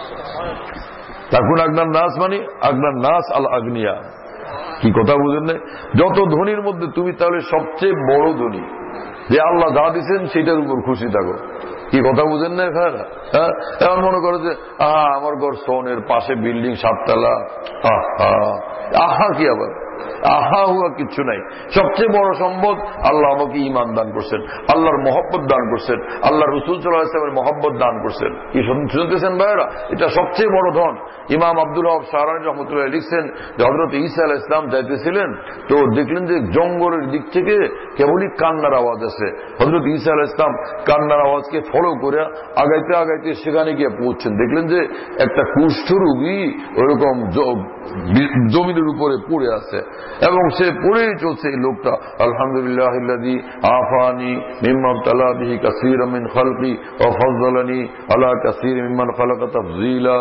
তাকুন আগনান নাস মানে আগনান নাস আল আগনিয়া। কি কথা বুঝেন না? যত ধনীর মধ্যে তুমি তাহলে সবচেয়ে বড় ধনী, যে আল্লাহ যা দিচ্ছেন সেটার উপর খুশি থাকো। কি কথা বুঝেন না? হ্যাঁ, এমন মনে করো যে আমার ঘর সোনের পাশে বিল্ডিং 7 তলা, আহা কি আবার আহা হুয়া কিচ্ছু নাই। সবচেয়ে বড় সম্পদ আল্লাহ আমাকে ঈমান দান করছেন, আল্লাহর মহব্বত দান করছেন, আল্লাহ রাসূল সাল্লাল্লাহু আলাইহি ওয়াসাল্লামের মহব্বত দান করছেন। কি শুনতেছেন ভাইরা? এটা সবচেয়ে বড় ধন। ইমাম আব্দুল ওয়াহাব শাহরানী রাহমাতুল্লাহ লিখছেন যে হযরত ঈসা আলাইহিস সালাম যাইতেছিলেন, তো দেখলেন যে জঙ্গলের দিক থেকে কেবলই কান্নার আওয়াজ আছে। হযরত ঈসা আলাইহিস সালাম কান্নার আওয়াজকে ফলো করে আগাইতে আগাইতে সেখানে গিয়ে পৌঁছছেন। দেখলেন যে একটা কুষ্ঠ রোগী ওরকম জমিনের উপরে পড়ে আছে, এবং সে পড়েই চলছে। এই লোকটা আলহামদুলিল্লাহিল্লাযী আফানি মিম্মা ইবতালা বিহি কাসীরাম মিন খালকি ওয়া ফাযযালানি আলা কাসীরিম মিম্মান খালাকা তাফযীলা।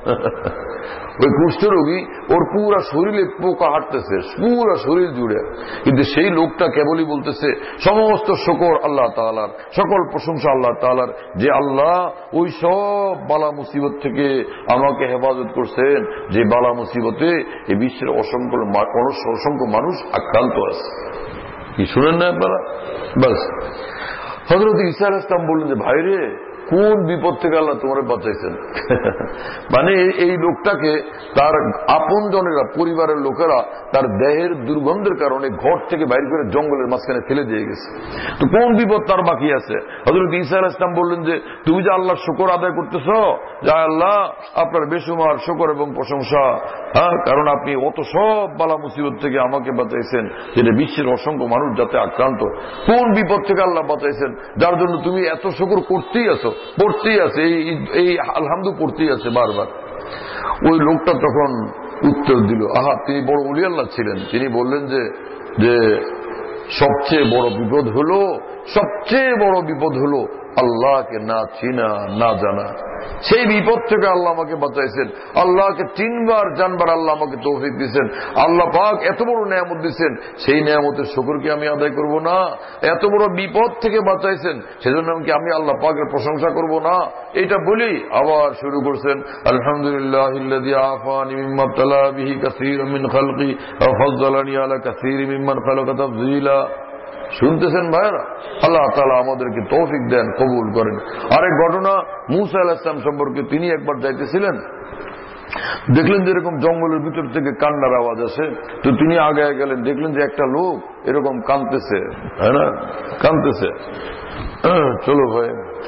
ওই কুষ্ঠরোগী, ওর পুরা শরীরে পোকা হাঁটতেছে, পুরা শরীর জুড়ে, কিন্তু সেই লোকটা কেবলই বলতেছে সমস্ত শুকর আল্লাহ তাআলার, সকল প্রশংসা আল্লাহ তাআলার, যে আল্লাহ ওই সব বালা মুসিবত থেকে আমাকে হেফাজত করছেন, যে বালা মুসিবতে এই বিশ্বের অসংখ্য মানুষ আক্রান্ত আছে। কি শুনেন না আপনারা? বাস হযরত ঈসা আলাইহিস সালাম বললেন যে ভাইরে, কোন বিপদ থেকে আল্লাহ তোমার বাঁচাইছেন? মানে এই লোকটাকে তার আপন জনেরা, পরিবারের লোকেরা তার দেহের দুর্গন্ধের কারণে ঘর থেকে বাইরে করে জঙ্গলের মাঝখানে ফেলে দিয়ে গেছে। তো কোন বিপদ তার বাকি আছে? হযরত ঈসা আলাইহিস সালাম বললেন যে তুমি যে আল্লাহর শুকর আদায় করতেছ, যা আল্লাহ আপনার বেশুমার শুকর এবং প্রশংসা, কারণ আপনি অত সব বালা মুসিবত থেকে আমাকে বাঁচাইছেন, যেটা বিশ্বের অসংখ্য মানুষ যাতে আক্রান্ত। কোন বিপদ থেকে আল্লাহ বাঁচাইছেন, যার জন্য তুমি এত শুকর করতেই আছো, পড়তেই আছে, এই আলহামদু পড়তেই আছে বারবার। ওই লোকটা তখন উত্তর দিল, তিনি বড় ওলি আল্লাহ ছিলেন। তিনি বললেন যে সবচেয়ে বড় বিপদ হলো আল্লাহকে না চিনা, না জানা। সেই বিপদ থেকে আল্লাহ আমাকে বাঁচাইছেন। আল্লাহকে 3 বার জানবার আল্লাহ আমাকে তৌফিক দিয়েছেন। আল্লাহ পাক এত বড় নেয়ামত দিয়েছেন, সেই নেয়ামতের শুকর কি আমি আদায় করব না? এত বড় বিপদ থেকে বাঁচাইছেন, সেজন্য আমি আল্লাহ পাকের প্রশংসা করব না? এটা বলি আবার শুরু করছেন, আলহামদুলিল্লাহিল্লাযী আফানি মিম্মা ইবতালা বিহি কাসীরাম মিন খালকি ওয়া ফাযযালানি আলা কাসীরিম মিম্মান খালাকা তাফযীলা। শুনতেছেন ভাইরা? আল্লাহ তাআলা আমাদেরকে তৌফিক দেন, কবুল করেন। আরেক ঘটনা মূসা আলাইহিস সালাম সম্পর্কে, তিনি একবার যাইতেছিলেন, দেখলেন যে এরকম জঙ্গলের ভিতর থেকে কান্নার আওয়াজ আসে। তো তিনি আগে গেলেন, দেখলেন যে একটা লোক এরকম কাঁদতেছে, হ্যাঁ না, কাঁদতেছে। চলো ভাই,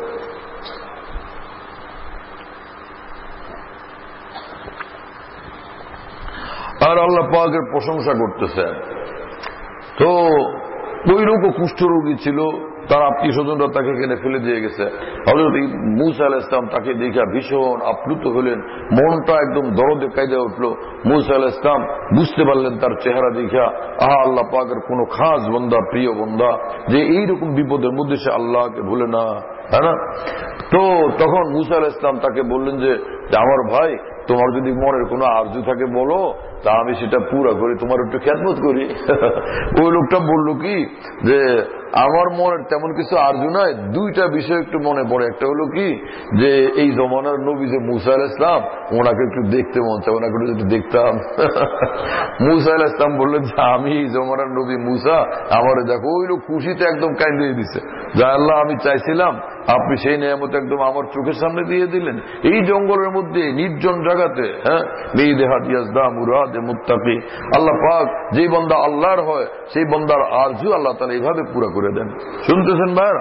আর আল্লাহ পাকের প্রশংসা করতেছে। তো ওই লোকও কুষ্ঠরোগী ছিল, তার আত্মীয় স্বজনরা তাকে এখানে ফেলে দিয়ে গেছে। হযরত মূসা আলাইহিস সালাম তাকে দেখে ভীষণ আপ্লুত হলেন, মনটা একদম দরদে কাঁদে উঠল। মূসা আলাইহিস সালাম বুঝতে পারলেন তার চেহারা দেখা, আল্লাহ পাকের কোন খাস বান্দা, প্রিয় বান্দা, যে এইরকম বিপদের মধ্যে সে আল্লাহকে ভুলে না। তাই না? তো তখন মুসা আলাইহিস সালাম তাকে বললেন যে আমার ভাই, তোমার যদি মনের কোনো আরজু থাকে বলো, তা আমি সেটা পুরা করি, তোমার একটু খেদমত করি। ওই লোকটা বলল কি যে আমার মনের তেমন কিছু আরজু নাই, দুইটা বিষয় একটু মনে পড়ে। একটা হলো কি যে এই জমানার নবী যে মুসা আলাইহিস সালাম, ওনাকে একটু দেখতে মন চায়, ওনাকে একটু দেখতাম। মুসা আলাইহিস সালাম বললেন যে আমি এই জমানার নবী মুসা, আমারে দেখো। ওই লোক খুশিতে একদম কাঁদিয়ে দিছে, যা আল্লাহ আমি চাইছিলাম আপনি সেই নিয়ামত একদম আমার চোখের সামনে দিয়ে দিলেন, এই জঙ্গলের মধ্যে নির্জন জায়গাতে। হ্যাঁ, মুত্তাকি আল্লাহ পাক যেই বান্দা আল্লাহর হয় সেই বান্দার আরজু আল্লাহ তাআলা এইভাবে পুরা করে দেন। শুনতেছেন ভাইরা?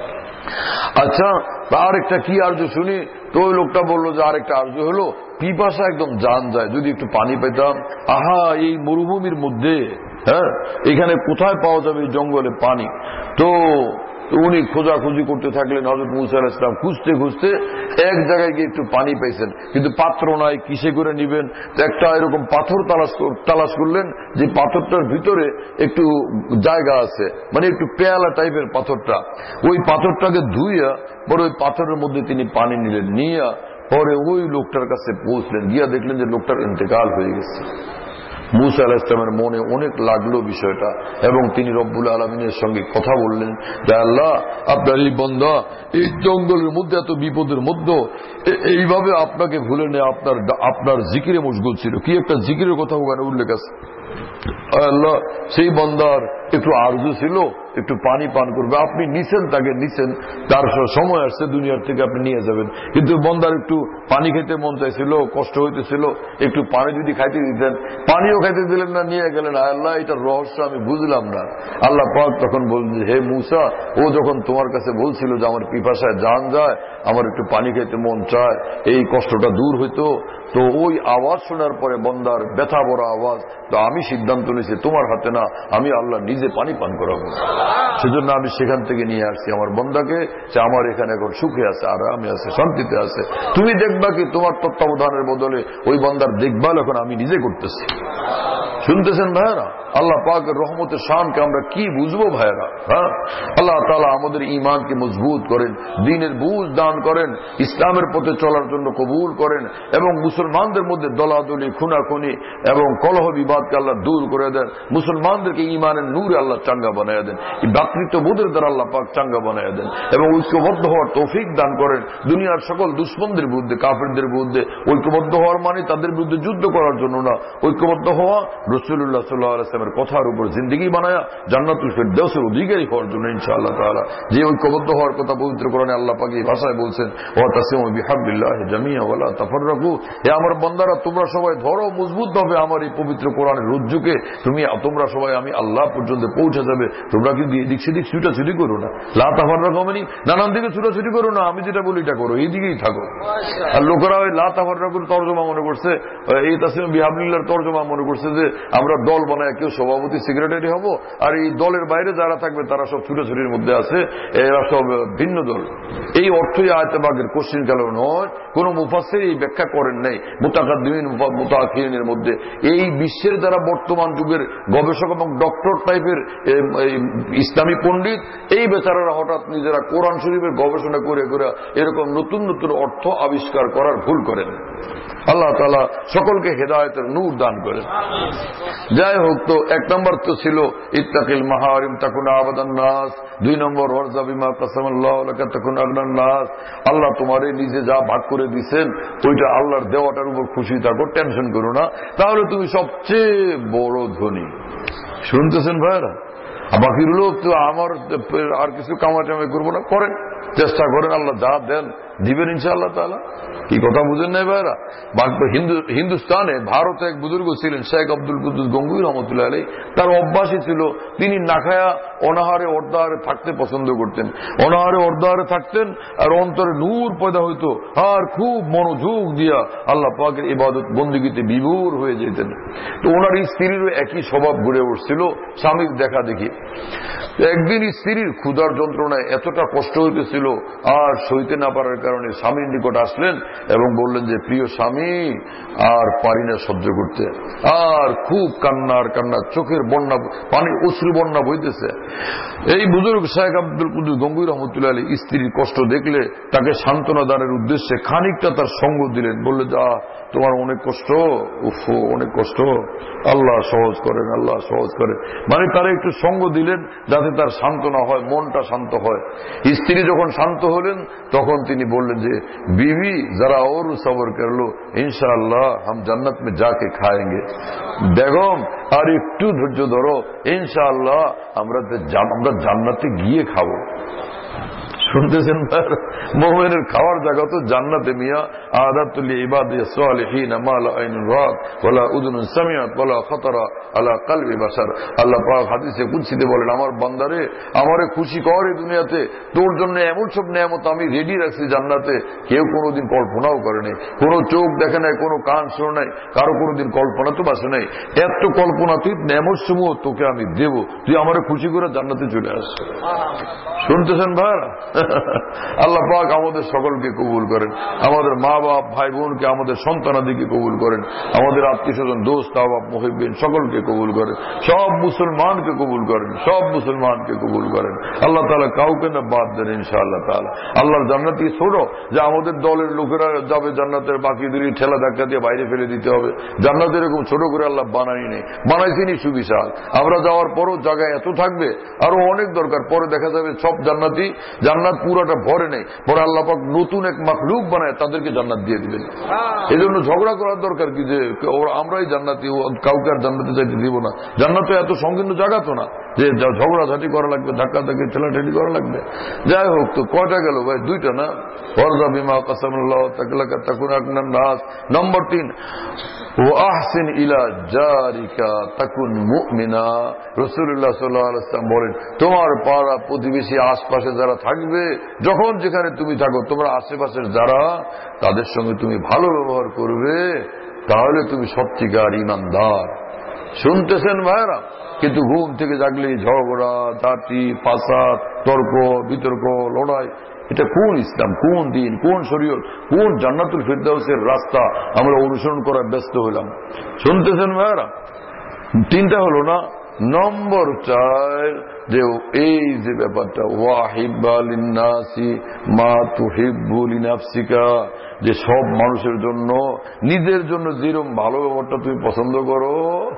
আচ্ছা, আরেকটা কি আরজু শুনি। তো ওই লোকটা বললো যে আরেকটা আরজু হলো পিপাসা একদম জান যায়, যদি একটু পানি পেতাম। আহা, এই মরুভূমির মধ্যে, হ্যাঁ, এখানে কোথায় পাওয়া যাবে এই জঙ্গলে পানি? তো উনি খোঁজাখুঁজি করতে থাকলেন। হযরত মুসা আলাইহিস সালাম খুঁজতে খুঁজতে এক জায়গায় গিয়ে একটু পানি পাইছেন, কিন্তু পাত্র নাই, কিসে করে নিবেন? একটা এরকম পাথর তালাশ করলেন, যে পাথরটার ভিতরে একটু জায়গা আছে, মানে একটু পেয়ালা টাইপের পাথরটা। ওই পাথরটাকে ধুইয়া পরে ওই পাথরের মধ্যে তিনি পানি নিলেন, নিয়ে পরে ওই লোকটার কাছে পৌঁছলেন। গিয়া দেখলেন যে লোকটার ইন্তেকাল হয়ে গেছে। মুসা আলাইহিস সালামের মনে অনেক লাগলো বিষয়টা, এবং তিনি রব্বুল আলামিনের সঙ্গে কথা বললেন যে আল্লাহ, আপনার এই বান্দা এই জঙ্গলের মধ্যে এত বিপদের মধ্যে এইভাবে আপনাকে ভুলে নেয়, আপনার জিকিরে মশগুল ছিল। কি একটা জিকিরের কথা ওখানে উল্লেখ আছে। আল্লাহ, সেই বান্দার একটু আরজু ছিল একটু পানি পান করবে, আপনি নিছেন, তাকে নিছেন, তার সময় আসছে দুনিয়ার থেকে আপনি নিয়ে যাবেন, কিন্তু বন্দার একটু পানি খেতে মন চাইছিল, কষ্ট হইতেছিল, একটু পানি যদি খাইতে দিতেন, পানিও খাইতে দিলেন না, নিয়ে গেলেন। আল্লাহ, এটার রহস্য আমি বুঝলাম না। আল্লাহ পাক তখন বললেন, হে মুসা, ও যখন তোমার কাছে বলছিল যে আমার পিপাসায় জান যায়, আমার একটু পানি খেতে মন চায়, এই কষ্টটা দূর হইতো, তো ওই আওয়াজ শোনার পরে বন্দার ব্যথা ভরা আওয়াজ, তো আমি সিদ্ধান্ত নিয়েছি তোমার হাতে না, আমি আল্লাহ নিজে পানি পান করাবো। সেজন্য আমি সেখান থেকে নিয়ে আসছি আমার বন্দাকে, যে আমার এখানে এখন সুখে আছে, আরামে আছে, শান্তিতে আছে। তুমি দেখবা কি তোমার তত্ত্বাবধানের বদলে ওই বন্দার দেখভাল এখন আমি নিজে করতেছি। শুনতেছেন ভাইয়েরা? আল্লাহ পাকের রহমতের শানকে আমরা কি বুঝবো ভাইয়েরা? হ্যাঁ, আল্লাহ তাআলা আমাদের ঈমানকে মজবুত করেন, দ্বীনের বুঝ দান করেন, ইসলামের পথে চলার জন্য কবুল করেন, এবং মুসলমানদের মধ্যে দলাদলি, খুনাখুনি এবং কলহ বিবাদকে আল্লাহ দূর করে দেন। মুসলমানদেরকে ঈমানের নূরে আল্লাহ চাঙ্গা বানায় দেন, এই ভ্রাতৃত্ববোধের দ্বারা আল্লাহ পাক চাঙ্গা বানায় দেন, এবং ঐক্যবদ্ধ হওয়ার তৌফিক দান করেন। দুনিয়ার সকল দুশ্মনদের বিরুদ্ধে, কাফেরদের বিরুদ্ধে ঐক্যবদ্ধ হওয়ার মানে তাদের বিরুদ্ধে যুদ্ধ করার জন্য না, ঐক্যবদ্ধ হওয়া রাসূলুল্লাহ সাল্লাল্লাহু আলাইহি ওয়াসাল্লামের কথার উপর জিন্দেগি বানায়া জান্নাতুল ফিরদাউসের অধিকারী হওয়ার জন্য ইনশাআল্লাহ তাআলা। যে ঐক্যবদ্ধ হওয়ার কথা পবিত্র কোরআনে আল্লাহ পাক এই ভাষায় বলছেন, ওয়া তাসিমু বিহাবলিল্লাহি জামিআ ওয়া লা তাফাররাকু। হে আমার বান্দারা, তোমরা সবাই ধরো মজবুত হবে আমার এই পবিত্র কোরআনের রজ্জুকে, তোমরা সবাই আমি আল্লাহ পর্যন্ত পৌঁছে যাবে। তোমরা কিন্তু এদিক সেদিক ছুটাছুটি করো না, লা তাফাররাকু মানে নানান দিকে ছুটাছুটি করো না, আমি যেটা বলি এটা করো, এই দিকেই থাকো। আর লোকেরা ওই লা তাফাররাকুর তর্জমা মনে করছে, এই তাসিমু বিহাবলিল্লাহর তর্জমা মনে করছে যে আমরা দল বানায় কেউ সভাপতি সেক্রেটারি হব, আর এই দলের বাইরে যারা থাকবে তারা সব ছুটাছুটির মধ্যে আছে, এরা সব ভিন্ন দল। এই অর্থই আয়াতে বাগের কোশ্চিন কালো নয়, কোন মুফাসসির এই ব্যাখ্যা করেন নাই। মুতাকাদ্দিমিন মুতাআখিরিনের মধ্যে এই বিশ্বের যারা বর্তমান যুগের গবেষক এবং ডক্টর টাইপের ইসলামী পণ্ডিত, এই বেচারারা হঠাৎ নিজেরা কোরআন শরীফের গবেষণা করে করে এরকম নতুন নতুন অর্থ আবিষ্কার করার ভুল করেন। আল্লাহ তাআলা সকলকে হেদায়েতের নূর দান করেন। যাই হোক, তো এক নম্বর তো ছিল ইত্তাকিল মাহারিম তাকুনা আবাদান নাস, 2 নম্বর ওয়ারজা বিমা কাসামাল্লাহু লাকা তাকুনা আগনান নাস। আল্লাহ তোমারে নিজে যা ভাগ করে দিবেন ওইটা আল্লাহর দেওয়াটার উপর খুশি থাকো, টেনশন করো না, তাহলে তুমি সবচেয়ে বড় ধনী। শুনতেছেন ভাইরা? বাকির লোক তো আমার আর কিছু কামাচামাই করবো না, করেন, চেষ্টা করেন, আল্লাহ যা দেন দিবেন ইনশাআল্লাহ তাআলা। কি কথা বুঝেন নাই ভাইরা? হিন্দুস্তানে ভারতে এক বুজুর্গ ছিলেন শেখ আব্দুল কুদ্দুস গঙ্গুই রহমতুল্লাহ আলাইহি। তার অভ্যাসই ছিল তিনি না খায়া অনাহারে অর্ধাহারে থাকতে পছন্দ করতেন। অনাহারে অর্ধাহারে থাকতেন আর অন্তরে নূর পয়দা হইতো, আর খুব মনোযোগ দিয়া আল্লাহ পাকের ইবাদত বন্দেগীতে বিভোর হয়ে যেতেন। তো ওনার স্ত্রীরও একই স্বভাব গড়ে উঠছিল, স্বামীর দেখা দেখি। একদিন স্ত্রীর ক্ষুধার যন্ত্রণায় এতটা কষ্ট হইতেছিল আর সইতে না পারার কারণে স্বামীর নিকট আসলেন এবং বললেন যে প্রিয় স্বামী, আর পারি না সহ্য করতে, আর খুব কান্নার কান্না, চোখের বন্যা, পানি অশ্রু বন্যা বইতেছে। এই বুজুর্গ শায়েখ আব্দুল কুদ্দুস গঙ্গুই রহমতুল্লাহ আলাইহি স্ত্রীর কষ্ট দেখলে তাকে সান্ত্বনা দানের উদ্দেশ্যে খানিকটা তার সঙ্গ দিলেন। বললে, যা তোমার অনেক কষ্ট, উফো অনেক কষ্ট, আল্লাহ সহজ করেন, আল্লাহ সহজ করেন। মানে তারা একটু সঙ্গ দিলেন যাতে তার সান্ত্বনা হয়, মনটা শান্ত হয়। স্ত্রী যখন শান্ত হলেন তখন তিনি বললেন যে বিবি যারা ওর সবর করলো ইনশাআল্লাহ হাম জান্নাত মে যাকে খাएंगे। বেগম আর একটু ধৈর্য ধরো, ইনশাআল্লাহ আমরা জান্নাতে গিয়ে খাবো। শুনতেছেন মুমিনের খাওয়ার জায়গা তো জান্নাতে মিয়া। আদাতুল ইবাদিস সালিহিন মা লা আইনুন রাত ওয়ালা উযুনুন সামিআত ওয়ালা খাতারা আলা কলবি বাশার। আল্লাহ পাক হাদিসে কুদসিতে বলেন, আমার বান্দারে আমারে খুশি কর এই দুনিয়াতে, তোর জন্য এমন সব নেয়ামত আমি রেডি রাখছি জান্নাতে কেউ কোনোদিন কল্পনাও করে নাই, কোনো চোখ দেখে নাই, কোনো কান শোনে নাই, কারো কোনোদিন কল্পনা তো বাসে নাই। এত কল্পনাতীত নেয়ামত সমূহ তোকে আমি দেব, তুই আমারে খুশি করে জান্নাতে চলে আস। শুনতেছেন ভাই? আল্লাহ পাক আমাদের সকলকে কবুল করেন, আমাদের মা বাপ ভাই বোনকে, আমাদের সন্তানাদিকে কবুল করেন, আমাদের আত্মীয় স্বজন দোস্ত আহবাব মুহিব্বিন সকলকে কবুল করেন, সব মুসলমানকে কবুল করেন, সব মুসলমানকে কবুল করেন। আল্লাহ তাআলা কাউকে না বাদ দেন ইনশাআল্লাহ তাআলা। আল্লাহর জান্নাতি ছোট যে আমাদের দলের লোকেরা যাবে জান্নাতের, বাকিদের ঠেলা ধাক্কা দিয়ে বাইরে ফেলে দিতে হবে। জান্নাত এরকম ছোট করে আল্লাহ বানাই নেই, বানাইছেনি সুবিশাল। আমরা যাওয়ার পরও জায়গায় এত থাকবে, আরো অনেক দরকার। পরে দেখা যাবে সব জান্নাতি, জান্নাত পুরোটা ভরে নেই, পরে আল্লাহ পাক নতুন এক মাখলুক বানায় তাদেরকে জান্নাত দিয়ে দিবেন। এই জন্য ঝগড়া করার দরকার কি যে আমরাই জান্নাতি, কাউকে আর জান্নাতে চাইতে দিব না। জান্নাত তো এত সংকীর্ণ জায়গা তো না যে ঝগড়াঝাটি করা লাগবে, ধাক্কা ধাক্কি ঠেলাঠেলি করা লাগবে। যাই হোক, তো কয়টা গেল ভাই? দুইটা না? ওয়ারযা বিমা কাসামাল্লাহু তাআলা তাকুন আকনান নাস। নম্বর 3, ওয়া আহসিন ইলা জারিকা তাকুন মুমিনা। রাসূলুল্লাহ সাল্লাল্লাহু আলাইহি ওয়াসাল্লাম বলেন, তোমার পাড়া প্রতিবেশী আশপাশে যারা থাকবে, যখন যেখানে তুমি থাকো, তোমার আশেপাশের যারা, তাদের সঙ্গে তুমি ভালো ব্যবহার করবে, তাহলে তুমি সত্যিকার ঈমানদার। শুনতেছেন ভাইরা? কিন্তু ঘুম থেকে জাগলেই ঝগড়া ঝাঁটি ফাসাদ, তর্ক বিতর্ক, লড়াই, এটা কোন ইসলাম, কোন দিন, কোন শরীয়ত, কোন জান্নাতুল ফিরদাউসের রাস্তা আমরা অনুসরণ করার ব্যস্ত হলাম? শুনতেছেন ভাইরা? 3টা হলো না? নম্বর 4, যে এই যে ব্যাপারটা, ওয়াহিব্বা লিন্নাসি মা তুহিব্বু লিনাফসিকা, যে সব মানুষের জন্য নিজের জন্য যেরকম ভালো ব্যবহারটা তুমি পছন্দ করো,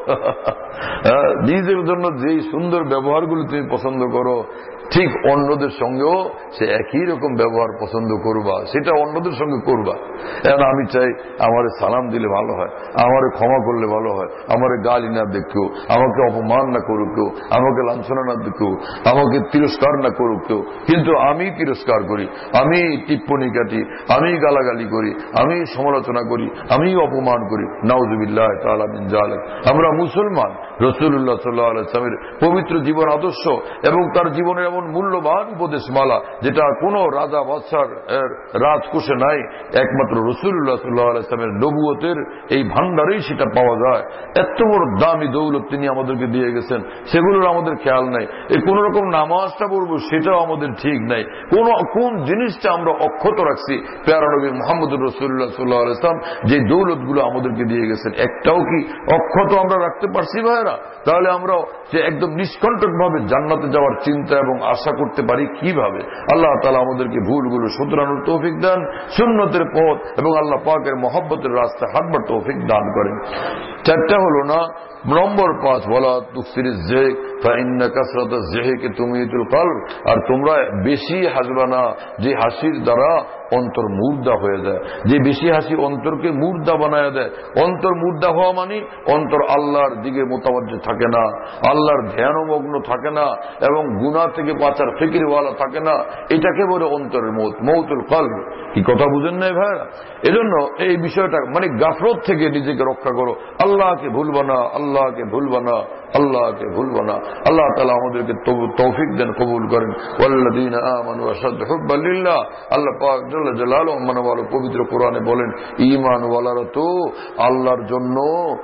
নিজের জন্য যেই সুন্দর ব্যবহারগুলো তুমি পছন্দ করো, ঠিক অন্যদের সঙ্গেও সে একই রকম ব্যবহার পছন্দ করবা, সেটা অন্যদের সঙ্গে করবা। এখন আমি চাই আমারে সালাম দিলে ভালো হয়, আমারে ক্ষমা করলে ভালো হয়, আমারে গালি না দেখ কেউ, আমাকে অপমান না করুক কেউ, আমাকে লাঞ্ছনা না দেখ কেউ, আমাকে তিরস্কার না করুক কেউ, কিন্তু আমি তিরস্কার করি, আমি টিপ্পনি কাটি, আমি গালাগালি করি, আমি সমালোচনা করি, আমি অপমান করি। নাউযুবিল্লাহ তাআলা মিন যালিক। আমরা মুসলমান, রাসূলুল্লাহ সাল্লাল্লাহু আলাইহি ওয়াসাল্লামের পবিত্র জীবন আদর্শ এবং তার জীবনের এমন মূল্যবান উপদেশমালা যেটা কোন রাজা বাদশার রাজকোষে নাই, একমাত্র রাসূলুল্লাহ সাল্লাল্লাহু আলাইহি ওয়াসাল্লামের নবুয়তের এই ভান্ডারেই সেটা পাওয়া যায়। এত বড় দামি দৌলত তিনি আমাদেরকে দিয়ে গেছেন, সেগুলোর আমাদের খেয়াল নাই। এই কোন রকম নামাজটা পড়বো সেটাও আমাদের ঠিক নাই। কোন জিনিসটা আমরা অক্ষত রাখছি? প্যারা নবী মুহাম্মদুর রাসূলুল্লাহ সাল্লাল্লাহু আলাইহি ওয়াসাল্লাম যে দৌলতগুলো আমাদেরকে দিয়ে গেছেন, একটাও কি অক্ষত আমরা রাখতে পারছি ভাইরা? তাহলে আমরা যে একদম নিষ্কণ্টক ভাবে জান্নাতে যাওয়ার চিন্তা এবং আশা করতে পারি কিভাবে? আল্লাহ তাআলা আমাদেরকে ভুলগুলো শুধরানোর তৌফিক দান, সুন্নতের পথ এবং আল্লাহ পাকের মহব্বতের রাস্তায় হাঁটবার তৌফিক দান করেন। 4টা হলো না? নম্বর 5, ওয়ালা তুকসিরিজ যিক ফাইন্না কাসরাতাজ যিকি তুমিতুল কলব। আর তোমরা বেশি হাসবা না, যে হাসির দ্বারা অন্তর মুর্দা হয়ে যায়। যে বেশি হাসি অন্তরকে মুর্দা বানায় দেয়। অন্তর মুর্দা হওয়া মানে অন্তর আল্লাহর দিকে মোতাবজ্জহ থাকে না, আল্লাহর ধ্যানমগ্ন থাকে না এবং গুনাহ থেকে বাঁচার ফিকিরওয়ালা থাকে না। এটাকে বলে অন্তরের মৌত, মৌতুল কলব। কি কথা বুঝেন নাই ভাইরা? এজন্য এই বিষয়টা মানে গাফলত থেকে নিজেকে রক্ষা করো। আল্লাহকে ভুলবা না, আল্লাহকে ভুলবা না, আল্লাহকে ভুলবা না। আল্লাহ তাআলা আমাদেরকে তৌফিক দেন, কবুল করেন। ওয়াল্লাযীনা আমানু আশাদ্দু হুব্বান লিল্লাহ। আল্লাহ পাক জাল্লা জালালুহু মানওয়ালা পবিত্র কোরআনে বলেন, ঈমানওয়ালারা তো আল্লাহর জন্য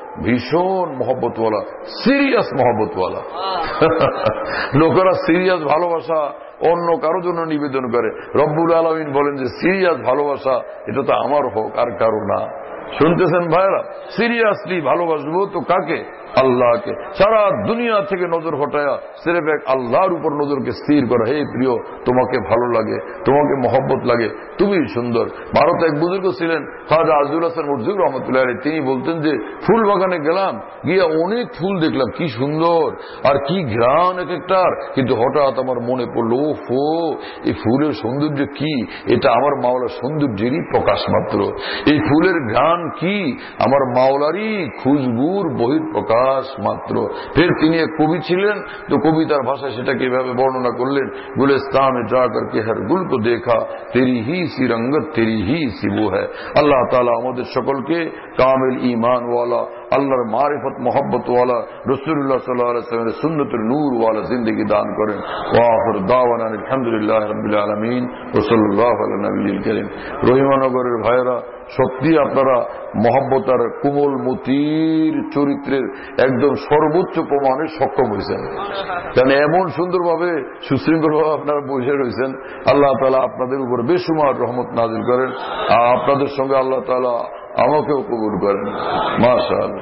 ভীষণ মহব্বতওয়ালা, সিরিয়াস মহব্বতওয়ালা। লোকেরা সিরিয়াস ভালোবাসা অন্য কারো জন্য নিবেদন করে। রব্বুল আলামিন বলেন যে সিরিয়াস ভালোবাসা এটা তো আমার হোক, আর কারো না। শুনতেছেন ভাইরা? সিরিয়াসলি ভালোবাসবো তো কাকে? আল্লাহকে। সারা দুনিয়া থেকে নজর হটায়া সিরেফ এক আল্লাহর উপর নজরকে স্থির করা। হে প্রিয়, তোমাকে ভালো লাগে, তোমাকে মহব্বত লাগে, তুমি সুন্দর। ভারতে এক বুজুর্গ ছিলেন খাজা আজুল হাসান মুরজিব রহমতুল্লাহ আলাইহি, তিনি বলতেন যে ফুল বাগানে গেলাম, গিয়ে অনেক ফুল দেখলাম, কি সুন্দর আর কি ঘ্রাণ এক একটার, কিন্তু হঠাৎ আমার মনে পড়লো, ওফো, এই ফুলের সৌন্দর্য কি? এটা আমার মাওলার সৌন্দর্যেরই প্রকাশ মাত্র। এই ফুলের ঘ্রাণ কি? আমার মাওলারই খুশবুর বহির প্রকাশ মাত্র। ফের তিনি এক কবি ছিলেন, তো কবিতার ভাষায় সেটাকে এভাবে বর্ণনা করলেন, গুলিস্তান में जाकर के हर गुल को देखा तेरी ही सी रंगत तेरी ही सी वो है। আল্লাহ তাআলা আমাদের সকলকে কামিল ঈমান ওয়ালা, আল্লাহর মারিফত মোহাব্বত ওয়ালা, রাসূলুল্লাহ সাল্লাল্লাহু আলাইহি ওয়াসাল্লামের সুন্নতের নূর ওয়ালা জিন্দেগি দান করেন। ওয়া আখির দাওয়ানা আলহামদুলিল্লাহি রাব্বিল আলামিন ওয়া সাল্লাল্লাহু আলা নবিয়িল কারীম। রহিমানগরের ভাইরা, সত্যি আপনারা মহব্বত আর কোমল মতির চরিত্রের একদম সর্বোচ্চ প্রমাণে সক্ষম হয়েছেন। কারণ এমন সুন্দরভাবে সুশৃঙ্খলভাবে আপনারা বসে রয়েছেন। আল্লাহ তাআলা আপনাদের উপর বেশুমার রহমত নাজিল করেন, আর আপনাদের সঙ্গে আল্লাহ তাআলা আমাকেও কবুল করেন। মাশাআল্লাহ।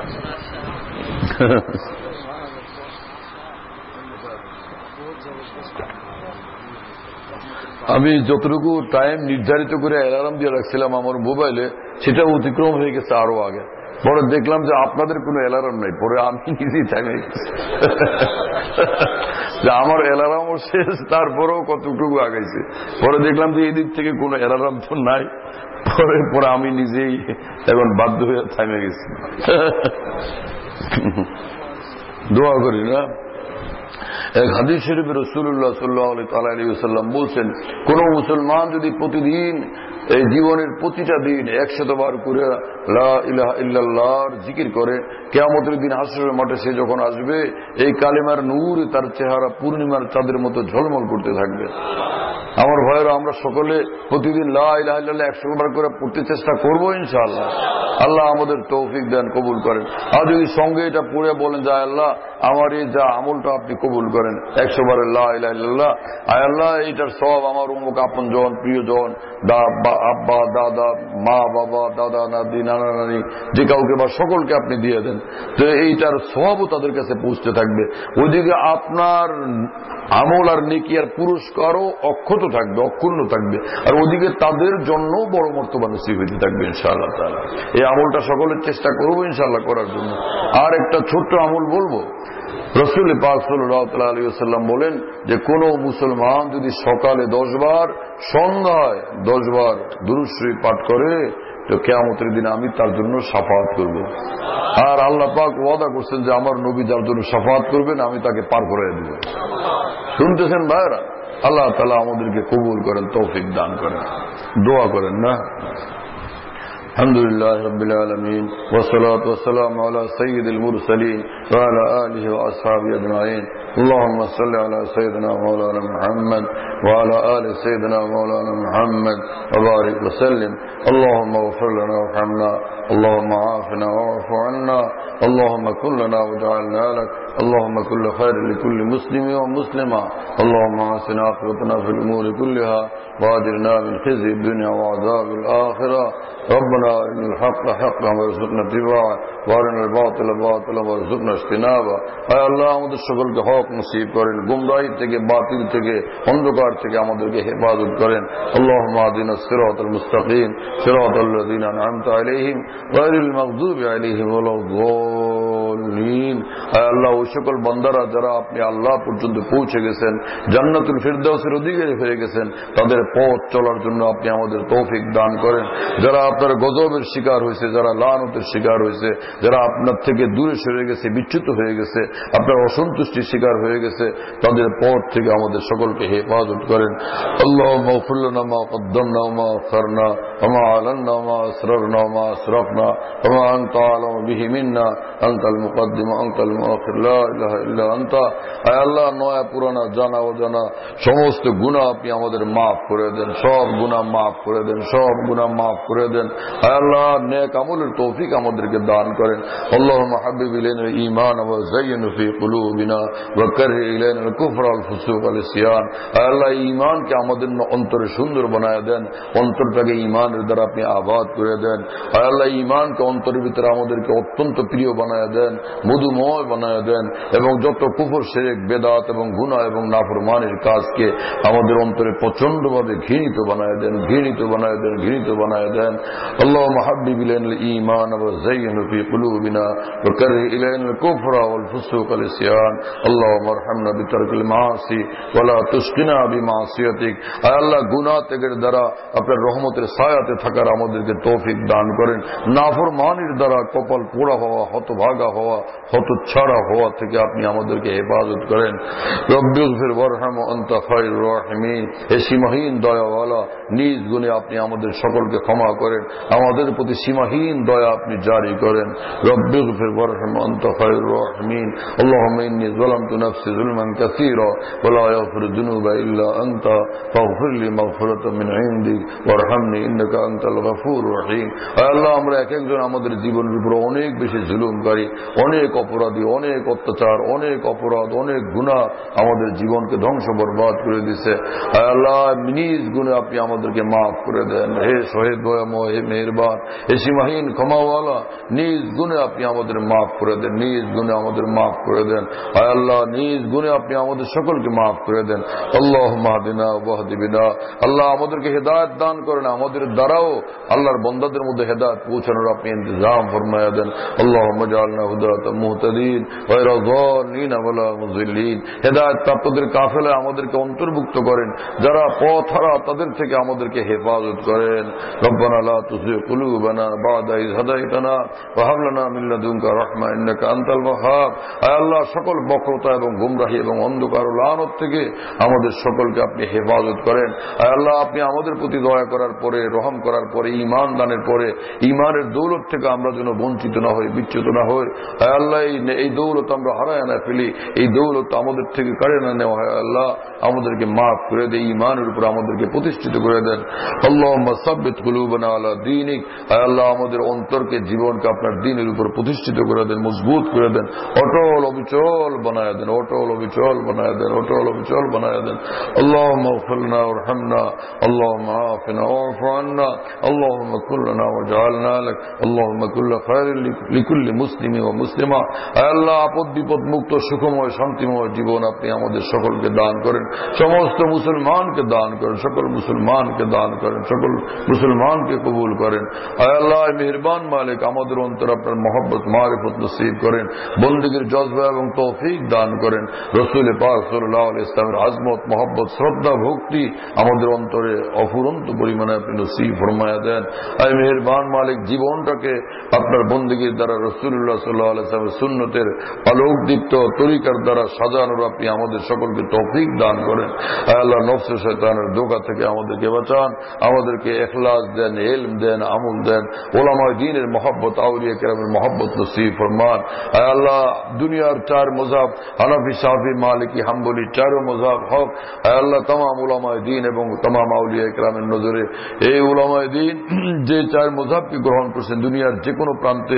আমি যতটুকু টাইম নির্ধারিত করে অ্যালার্ম দিয়ে রাখছিলাম আমার মোবাইলে, সেটা অতিক্রম হয়ে গেছে আরো আগে। পরে দেখলাম যে আপনাদের কোনো অ্যালার্ম নেই, পরে আমি নিজেই টাইমে যে আমার অ্যালার্মও শেষ, তারপরেও কতটুকু আগাইছে। পরে দেখলাম যে এই দিক থেকে কোনো অ্যালার্ম তো নাই, পরে আমি নিজেই এখন বাধ্য হয়ে থামে গেছি। দোয়া করি না। এক হাদিস শরীফে রাসূলুল্লাহ সাল্লাল্লাহু আলাইহি ওয়াসাল্লাম বলছেন, কোন মুসলমান যদি প্রতিদিন এই জীবনের প্রতিটা দিন 100 বার করে লা ইলাহা ইল্লাল্লাহর জিকির করে, কিয়ামতের দিন হাসরের মাঠে সে যখন আসবে, এই কালিমার নূর তার চেহারা পূর্ণিমার চাঁদের মতো ঝলমল করতে থাকবে। আমার ভাইয়েরা, আমরা সকলে প্রতিদিন লা ইলাহা ইল্লাল্লাহ 100 বার করে পড়তে চেষ্টা করবো ইনশাআল্লাহ। আল্লাহ আমাদের তৌফিক দেন, কবুল করেন। আর যদি সঙ্গে এটা পড়ে বলেন যে আল্লাহ আমার এই যা আমলটা আপনি কবুল করেন 100 বারের লা ইলাহা ইল্লাল্লাহ, আয় আল্লাহ এইটার সওয়াব আমার অমুক আপনজন, প্রিয়জন, আব্বা, দাদা, মা, বাবা, দাদা, নাতি, নানা, নানি, যে কাউকে বা সকলকে আপনি দিয়ে দেন, তো এইটার সওয়াবও তাদের কাছে পৌঁছতে থাকবে। ওইদিকে আপনার আমল আর নেকি আর পুরস্কারও অক্ষত থাকবে, অক্ষুণ্ণ থাকবে, আর ওদিকে তাদের জন্য বড় মর্তবা নসিব হইতে থাকবে ইনশাআল্লাহ তাআলা। এই আমলটা সকলের চেষ্টা করবো ইনশাআল্লাহ করার জন্য। আর একটা ছোট্ট আমল বলবো। রাসূল পাক সাল্লাল্লাহু আলাইহি ওয়াসাল্লাম বলেন যে কোন মুসলমান যদি সকালে 10 বার, সন্ধ্যায় 10 বার দুরূদ শরীফ পাঠ করে, তো কিয়ামতের দিনে আমি তার জন্য শাফাআত করব। আর আল্লাহ পাক ওয়াদা করছেন যে আমার নবী যার জন্য শাফাআত করবেন আমি তাকে পার করে দেব। শুনতেছেন ভাইরা? আল্লাহ তাআলা আমাদেরকে কবুল করেন, তৌফিক দান করেন। দোয়া করেন না। আলহামদুলিল্লাহ রাব্বিল আলামিন ওয়া সালাতু ওয়া সালামু আলা সাইয়্যিদিল মুরসালিন ওয়া আলা আলিহি ওয়া আসহাবিহি আজমাইন। اللهم صل على سيدنا مولانا محمد وعلى آل سيدنا مولانا محمد وبارك وسلم. اللهم اغفر لنا وارحمنا، اللهم عافنا واعف عنا، اللهم كن لنا واجعلنا لك، اللهم كل خير لكل مسلم ومسلمة، اللهم احسن عاقبتنا في الأمور كلها واجرنا من خزي الدنيا وعذاب الآخرة. ربنا أرنا الحق حقا وارزقنا اتباعه وأرنا الباطل باطلا وارزقنا اجتنابه. আয় আল্লাহ আমাদের সকলকে হক নসিব করেন, গুমরাহি থেকে, বাতিল থেকে, অন্ধকার থেকে আমাদেরকে হেফাজত করেন। اللهم اهدنا الصراط المستقيم صراط الذين أنعمت عليهم غير المغضوب عليهم ولا الضالين. আয় আল্লাহ ওই সকল বান্দারা যারা আপনি আল্লাহ পর্যন্ত পৌঁছে গেছেন, জান্নাতুল ফিরদাউসের অধিকারী হয়ে গেছেন, তাদের পথ চলার জন্য আপনি আমাদের তৌফিক দান করেন। যারা আপনার গজবের শিকার হয়েছে, যারা লানতের শিকার হয়েছে, যারা আপনার থেকে দূরে সরে গেছে, বিচ্যুত হয়ে গেছে, আপনার অসন্তুষ্টির শিকার হয়ে গেছে, তাদের পথ থেকে আমাদের সকলকে হেফাজত করেন। আল্লাহুম্মা ইগফির লানা মা কদ্দামনা ওয়া মা আখখারনা ওয়া মা আলাননা ওয়া মা আসরারনা ওয়া মা আসরাফনা ওয়া মা আনতা আ'লামু বিহি মিন্না আনতাল المقدم أنت المؤخر لا إله إلا أنت আয় আল্লাহ নয়া পুরানা জানা অজানা সমস্ত গুনাহ আপনি আমাদের মাফ করে দেন, সব গুনাহ মাফ করে দেন, সব গুনাহ মাফ করে দেন। আয় আল্লাহ নেক আমলের তৌফিক আমাদেরকে দান করেন। اللهم حبب إلينا الإيمان وزينه في قلوبنا وكره إلينا الكفر والفسوق والعصيان। আয় আল্লাহ ঈমানকে আমাদের অন্তরে সুন্দর বানায় দেন, অন্তরটাকে ঈমানের দ্বারা আপনি আবাদ করে দেন। আয় আল্লাহ ঈমানকে অন্তরের ভিতরে আমাদেরকে অত্যন্ত প্রিয় বানায় দেন, মধুময় বানায় দেন, এবং যত কুফর শিরক বেদাত এবং গুনাহ এবং নাফরমানির কাজকে আমাদের অন্তরে প্রচন্ডভাবে ঘৃণিত বানায় দেন, ঘৃণিত বানায় দেন, ঘৃণিত বানায় দেন। اللهم حبب إلينا الإيمان وزينه في قلوبنا وكره إلينا الكفر والفسوق والعصيان اللهم ارحمنا بترك المعاصي ولا تشقنا بمعصيتك। আয় আল্লাহ গুনাহ ত্যাগের দ্বারা আপনার রহমতের ছায়াতে থাকার আমাদেরকে তৌফিক দান করেন। নাফরমানির দ্বারা কপাল পোড়া হওয়া, হতভাগা হওয়া, হতচ্ছাড়া হওয়া থেকে আপনি আমাদেরকে হেফাজত করেন। রব্বিগফির ওয়ারহাম আনতা খায়রুর রাহিমিন। হে সীমাহীন দয়াওয়ালা, নিজ গুণে আপনি আমাদের সকলকে ক্ষমা করেন, আমাদের প্রতি সীমাহীন দয়া আপনি জারি করেন। রব্বিগফির ওয়ারহাম আনতা খায়রুর রাহিমিন। আল্লাহুম্মা ইন্নী যালামতু নাফসি যুলমান কাসীরা ওয়া লা ইয়াগফিরু যুনুবা ইল্লা আনতা ফাগফির লি মাগফিরাতাম মিন ইনদিক ওয়ারহামনি ইন্নাকা আনতাল গফুরুর রহিম। আল্লাহ আমরা এক একজন আমাদের জীবনের উপর অনেক বেশি জুলুমকারী, অনেক অপরাধী, অনেক অত্যাচার, অনেক অপরাধ, অনেক গুনাহ আমাদের জীবনকে ধ্বংস বরবাদ করে দিছে। আল্লাহ নিজ গুণে আপনি আমাদেরকে মাফ করে দেন। হে শহীদ দয়াময়, হে মেহেরবান, হে সীমাহীন ক্ষমাওয়ালা, নিজ গুণে আপনি আমাদের মাফ করে দেন, নিজ গুণে আমাদের মাফ করে দেন। আল্লাহ নিজ গুণে আপনি আমাদের সকলকে মাফ করে দেন। আল্লাহুম্মা হদিনা ওয়াহদি বিনা। আল্লাহ আমাদেরকে হেদায়েত দান করেন, আমাদের দ্বারাও আল্লাহর বান্দাদের মধ্যে হেদায়েত পৌঁছানোর আপনি ইন্তজাম ফরমায়া দেন। আল্লাহুম্মা জাআলনা হুদাতাম মুহতাদিন গায়রা যাল্লিন ওয়ালা মুযিল্লিন। হেদায়েত প্রাপ্তদের কাফেলায় আমাদেরকে অন্তর্ভুক্ত করেন, যারা পথহারা তাদের থেকে আমাদেরকে হেফাজত করেন। রব্বানা লা তুযিগ কুলুবানা বা'দা ইয হাদাইতানা ওয়া হাব লানা মিন লাদুনকা রাহমা ইন্নাকা আনতাল ওয়াহ্হাব। আয় আল্লাহ সকল বক্রতা এবং গুমরাহি এবং অন্ধকার ও লানত থেকে আমাদের সকলকে আপনি হেফাজত করেন। আয় আল্লাহ আপনি আমাদের প্রতি দয়া করার পরে, রহম করার পরে, ঈমান দানের পরে ঈমানের দৌলত থেকে আমরা যেন বঞ্চিত না হই, বিচ্যুত না হই। আয় আল্লাহ এই দৌলত আমরা হারায় না ফেলি, এই দৌলত আমাদের থেকে কাড়ে না নেওয়া হয়। আল্লাহ আমাদেরকে মাফ করে দেয়, ঈমানের উপর আমাদেরকে প্রতিষ্ঠিত করে দেন। আল্লাহুম্মা সাব্বিত কুলুবানা আলা দীনিক। আয় আল্লাহ আমাদের অন্তরকে, জীবনকে আপনার দ্বীনের উপর প্রতিষ্ঠিত করে দেন, মজবুত করে দেন, অটল অবিচল বানায় দেন, অটল অবিচল বানায় দেন, অটল অবিচল বানায় দেন। আল্লাহুম্মা ইগফির লানা ওয়ারহামনা, আল্লাহুম্মা আফিনা ওয়াফু আন্না, আল্লাহুম্মা কুল লানা ওয়াজআলনা লাক, আল্লাহুম্মা কুল্লা খায়রিন লিকুল্লি মুসলিমিন ওয়া মুসলিমা। আয় আল্লাহ আপদ বিপদ মুক্ত সুখময় শান্তিময় জীবন আপনি আমাদের সকলকে দান করেন, সমস্ত মুসলমানকে দান করেন, সকল মুসলমানকে দান করেন, সকল মুসলমানকে কবুল করেন। আয় আল্লাহ মেহেরবান মালিক আমাদের অন্তর আপনার মহব্বত মারিফত নসিব করেন, বন্দেগীর জজবা এবং তৌফিক দান করেন। রাসূল পাক সাল্লাল্লাহু আলাইহি ওয়াসাল্লামের আজমত, মহব্বত, শ্রদ্ধা, ভক্তি আমাদের অন্তরে অফুরন্ত পরিমাণে আপনি নসিব ফরমায়া দেন। আয় মেহেরবান মালিক জীবনটাকে আপনার বন্দেগীর দ্বারা রাসূলুল্লাহ সাল্লাল্লাহু আলাইহি ওয়াসাল্লামের সুন্নতের আলোকদীপ্ত তরিকার দ্বারা সাজানোর আপনি আমাদের সকলকে তৌফিক দান করেন। আয় আল্লাহ নফস শয়তানের ধোঁকা থেকে আমাদেরকে বাঁচান, আমাদেরকে ইখলাস দেন, ইলম দেন, আমল দেন, উলামায়ে দ্বীনের মহব্বত, আউলিয়া কেরামের মহব্বত নসিব ফরমান। আয় আল্লাহ দুনিয়ার চার মযহাব হানাফি, শাফি, মালিকি, হাম্বলি চারো মযহাব হক। আয় আল্লাহ तमाम উলামায়ে দ্বীন এবং तमाम আউলিয়া কেরামের নজরে এই উলামায়ে দ্বীন যে চার মযহাবকে গ্রহণ করছেন, দুনিয়ার যে কোনো প্রান্তে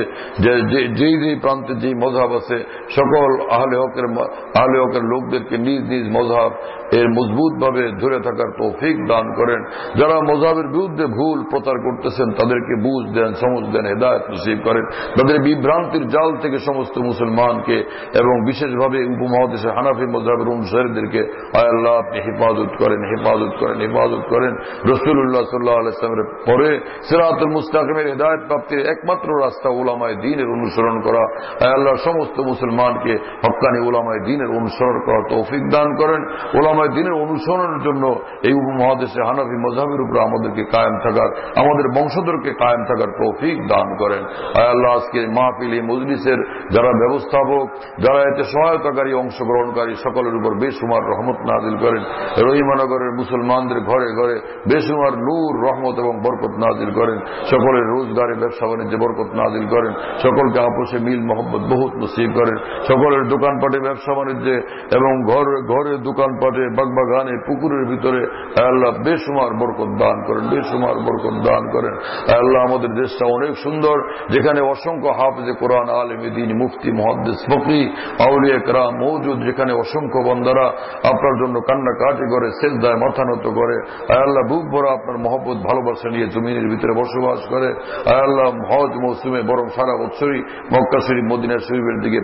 যেই প্রান্তে যেই মযহাব আছে, সকল আহলে হকের লোকদেরকে নিজ নিজ মযহাব এর মজবুত ভাবে ধরে থাকার তৌফিক দান করেন। যারা মযহাবের বিরুদ্ধে ভুল প্রচার করতেছেন তাদেরকে বুঝ দেন, সমঝ দেন, হেদায়েত নসিব করেন। তাদের বিভ্রান্তির জাল থেকে সমস্ত মুসলমানকে এবং বিশেষভাবে উপমহাদেশের হানাফি মযহাবের অনুসারীদেরকে আয় আল্লাহ আপনি হেফাজত করেন, হেফাজত করেন, হেফাজত করেন। রাসূলুল্লাহ সাল্লাল্লাহু আলাইহি ওয়াসাল্লামের পরে সিরাতুল মুস্তাকিমের হেদায়েত প্রাপ্তির একমাত্র রাস্তা উলামায়ে দ্বীনের অনুসরণ করা। আয় আল্লাহ সমস্ত মুসলমানকে হক্কানি উলামায়ে দ্বীনের অনুসরণ করার তৌফিক দান করেন। উলামায়ে সময় দিনের অনুসরণের জন্য এই উপমহাদেশে হানাফি মযহাবের উপর আমাদেরকে কায়েম থাকার, আমাদের বংশধরকে কায়েম থাকার তৌফিক দান করেন। আয় আল্লাহ, আজকে মাহফিল মজলিসের যারা ব্যবস্থাপক, যারা এতে সহায়তাকারী, অংশগ্রহণকারী, সকলের উপর বেশুমার রহমত নাজিল করেন। রহিমানগরের মুসলমানদের ঘরে ঘরে বেশুমার নূর, রহমত এবং বরকত নাজিল করেন। সকলের রোজগারে, ব্যবসা বাণিজ্যে বরকত নাজিল করেন। সকলকে আপোষে মিল মোহব্বত বহুত নসিব করেন। সকলের দোকানপাটে, ব্যবসা বাণিজ্যে এবং ঘরে ঘরে দোকানপাটে, বাগবাগানে, পুকুরের ভিতরে আল্লাহ বেশুমার বরকত দান করেন, বেশুমার বরকত দান করেন। আল্লাহ, আমাদের দেশটা অনেক সুন্দর, যেখানে অসংখ্য হাফেজে কোরআন, আলেমে দ্বীন, মুফতি, মুহাদ্দিস, ফকিহ, আউলিয়া কেরাম মওজুদ, যেখানে অসংখ্য বান্দারা আপনার জন্য কান্নাকাটি করে, সিজদায় মাথা নত করে। আল্লাহ, বুক ভরা আপনার মহব্বত ভালোবাসা নিয়ে জমিনের ভিতরে বসবাস করে। আল্লাহ, হজ মৌসুমে বরং সারা বছরই মক্কা শরীফ, মদিনা শরীফের দিকে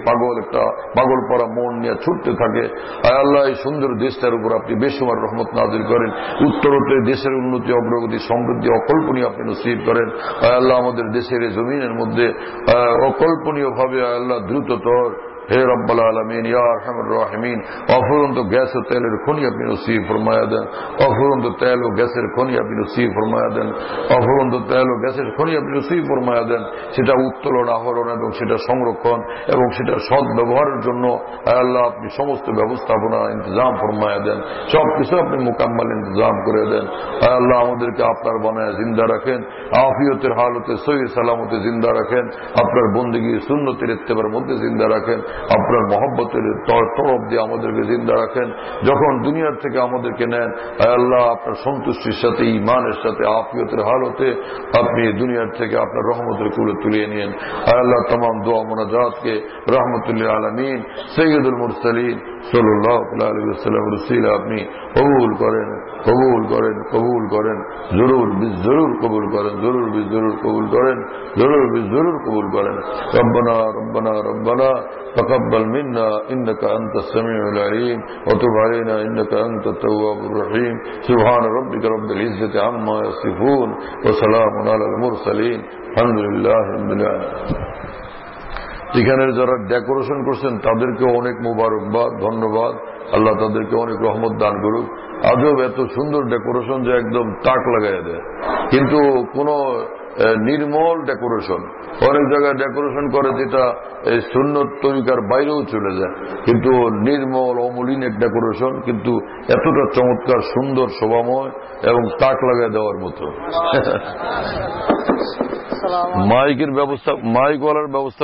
পাগল পরা মন নিয়ে ছুটতে থাকে। আল্লাহ, এই সুন্দর দেশটার উপর আপনি বেশুমার রহমত নাজিল করেন। উত্তরোত্তর দেশের উন্নতি, অগ্রগতি, সমৃদ্ধি অকল্পনীয় আপনি নসিব করেন। আল্লাহ, আমাদের দেশের এই জমিনের মধ্যে অকল্পনীয় ভাবে আল্লাহ দ্রুততর, হে রব্বুল আলামিন, ইয়া আরহামুর রাহিমিন, অফুরন্ত গ্যাস ও তেলের খনি আপনি নসিব ফরমায়া দেন। অফুরন্ত তেল ও গ্যাসের খনি আপনি নসিব ফরমায়া দেন। অফুরন্ত তেল ও গ্যাসের খনি আপনি নসিব ফরমায়া দেন। সেটা উত্তোলন, আহরণ এবং সেটা সংরক্ষণ এবং সেটা সৎ ব্যবহারের জন্য আল্লাহ আপনি সমস্ত ব্যবস্থাপনা ইন্তজাম ফরমায়া দেন। সবকিছু আপনি মোকাম্মাল ইন্তজাম করে দেন। আল্লাহ, আমাদেরকে আপনার বানায় জিন্দা রাখেন, আফিয়তের হালতে সহি সালামতে জিন্দা রাখেন, আপনার বন্দেগী সুন্নতের ইত্তেবার মধ্যে জিন্দা রাখেন, আপনার মহব্বতের তরফ দিয়ে আমাদেরকে জিন্দা রাখেন। যখন দুনিয়ার থেকে আমাদেরকে নেন, আল্লাহ আপনার সন্তুষ্টির সাথে, ঈমানের সাথে, আফিয়তের হালতে আপনি দুনিয়ার থেকে আপনার রহমতের কুলে তুলিয়ে নিন। আল্লাহ, तमाम দোয়া মোনাজাতকে রহমতুল্লিল আলামিন সৈয়দুল মুরসালিন সাল্লাল্লাহু আলাইহি ওয়াসাল্লামের ওসিলা আপনি কবুল করেন, কবুল করেন, কবুল করেন, জরুর বিজরুর কবুল করেন, জরুর বিজরুর কবুল করেন, জরুর বিজরুর কবুল করেন। রব্বানা রব্বানা রব্বানা تقبل منا إنك أنت السميع العليم وتب علينا إنك أنت التواب الرحيم سبحان ربك رب العزة عما يصفون وسلام على المرسلين الحمد لله رب العالمين। এখানে যারা ডেকোরেশন করছেন তাদেরকে অনেক মুবারকবাদ, ধন্যবাদ। আল্লাহ তাদেরকে অনেক রহমত দান করুক। আজব এত সুন্দর ডেকোরেশন যে একদম তাক লাগাই দেয়, কিন্তু কোন নির্মল ডেকোরেশন। অনেক জায়গায় ডেকোরেশন করে যেটা এই সুন্নত তরিকার বাইরেও চলে যায়, কিন্তু নির্মল অমলিন এক ডেকোরেশন, কিন্তু এতটা চমৎকার, সুন্দর, শোভাময় এবং তাক লাগাই দেওয়ার মতো। মাইকের ব্যবস্থা, মাইকওয়ালার ব্যবস্থা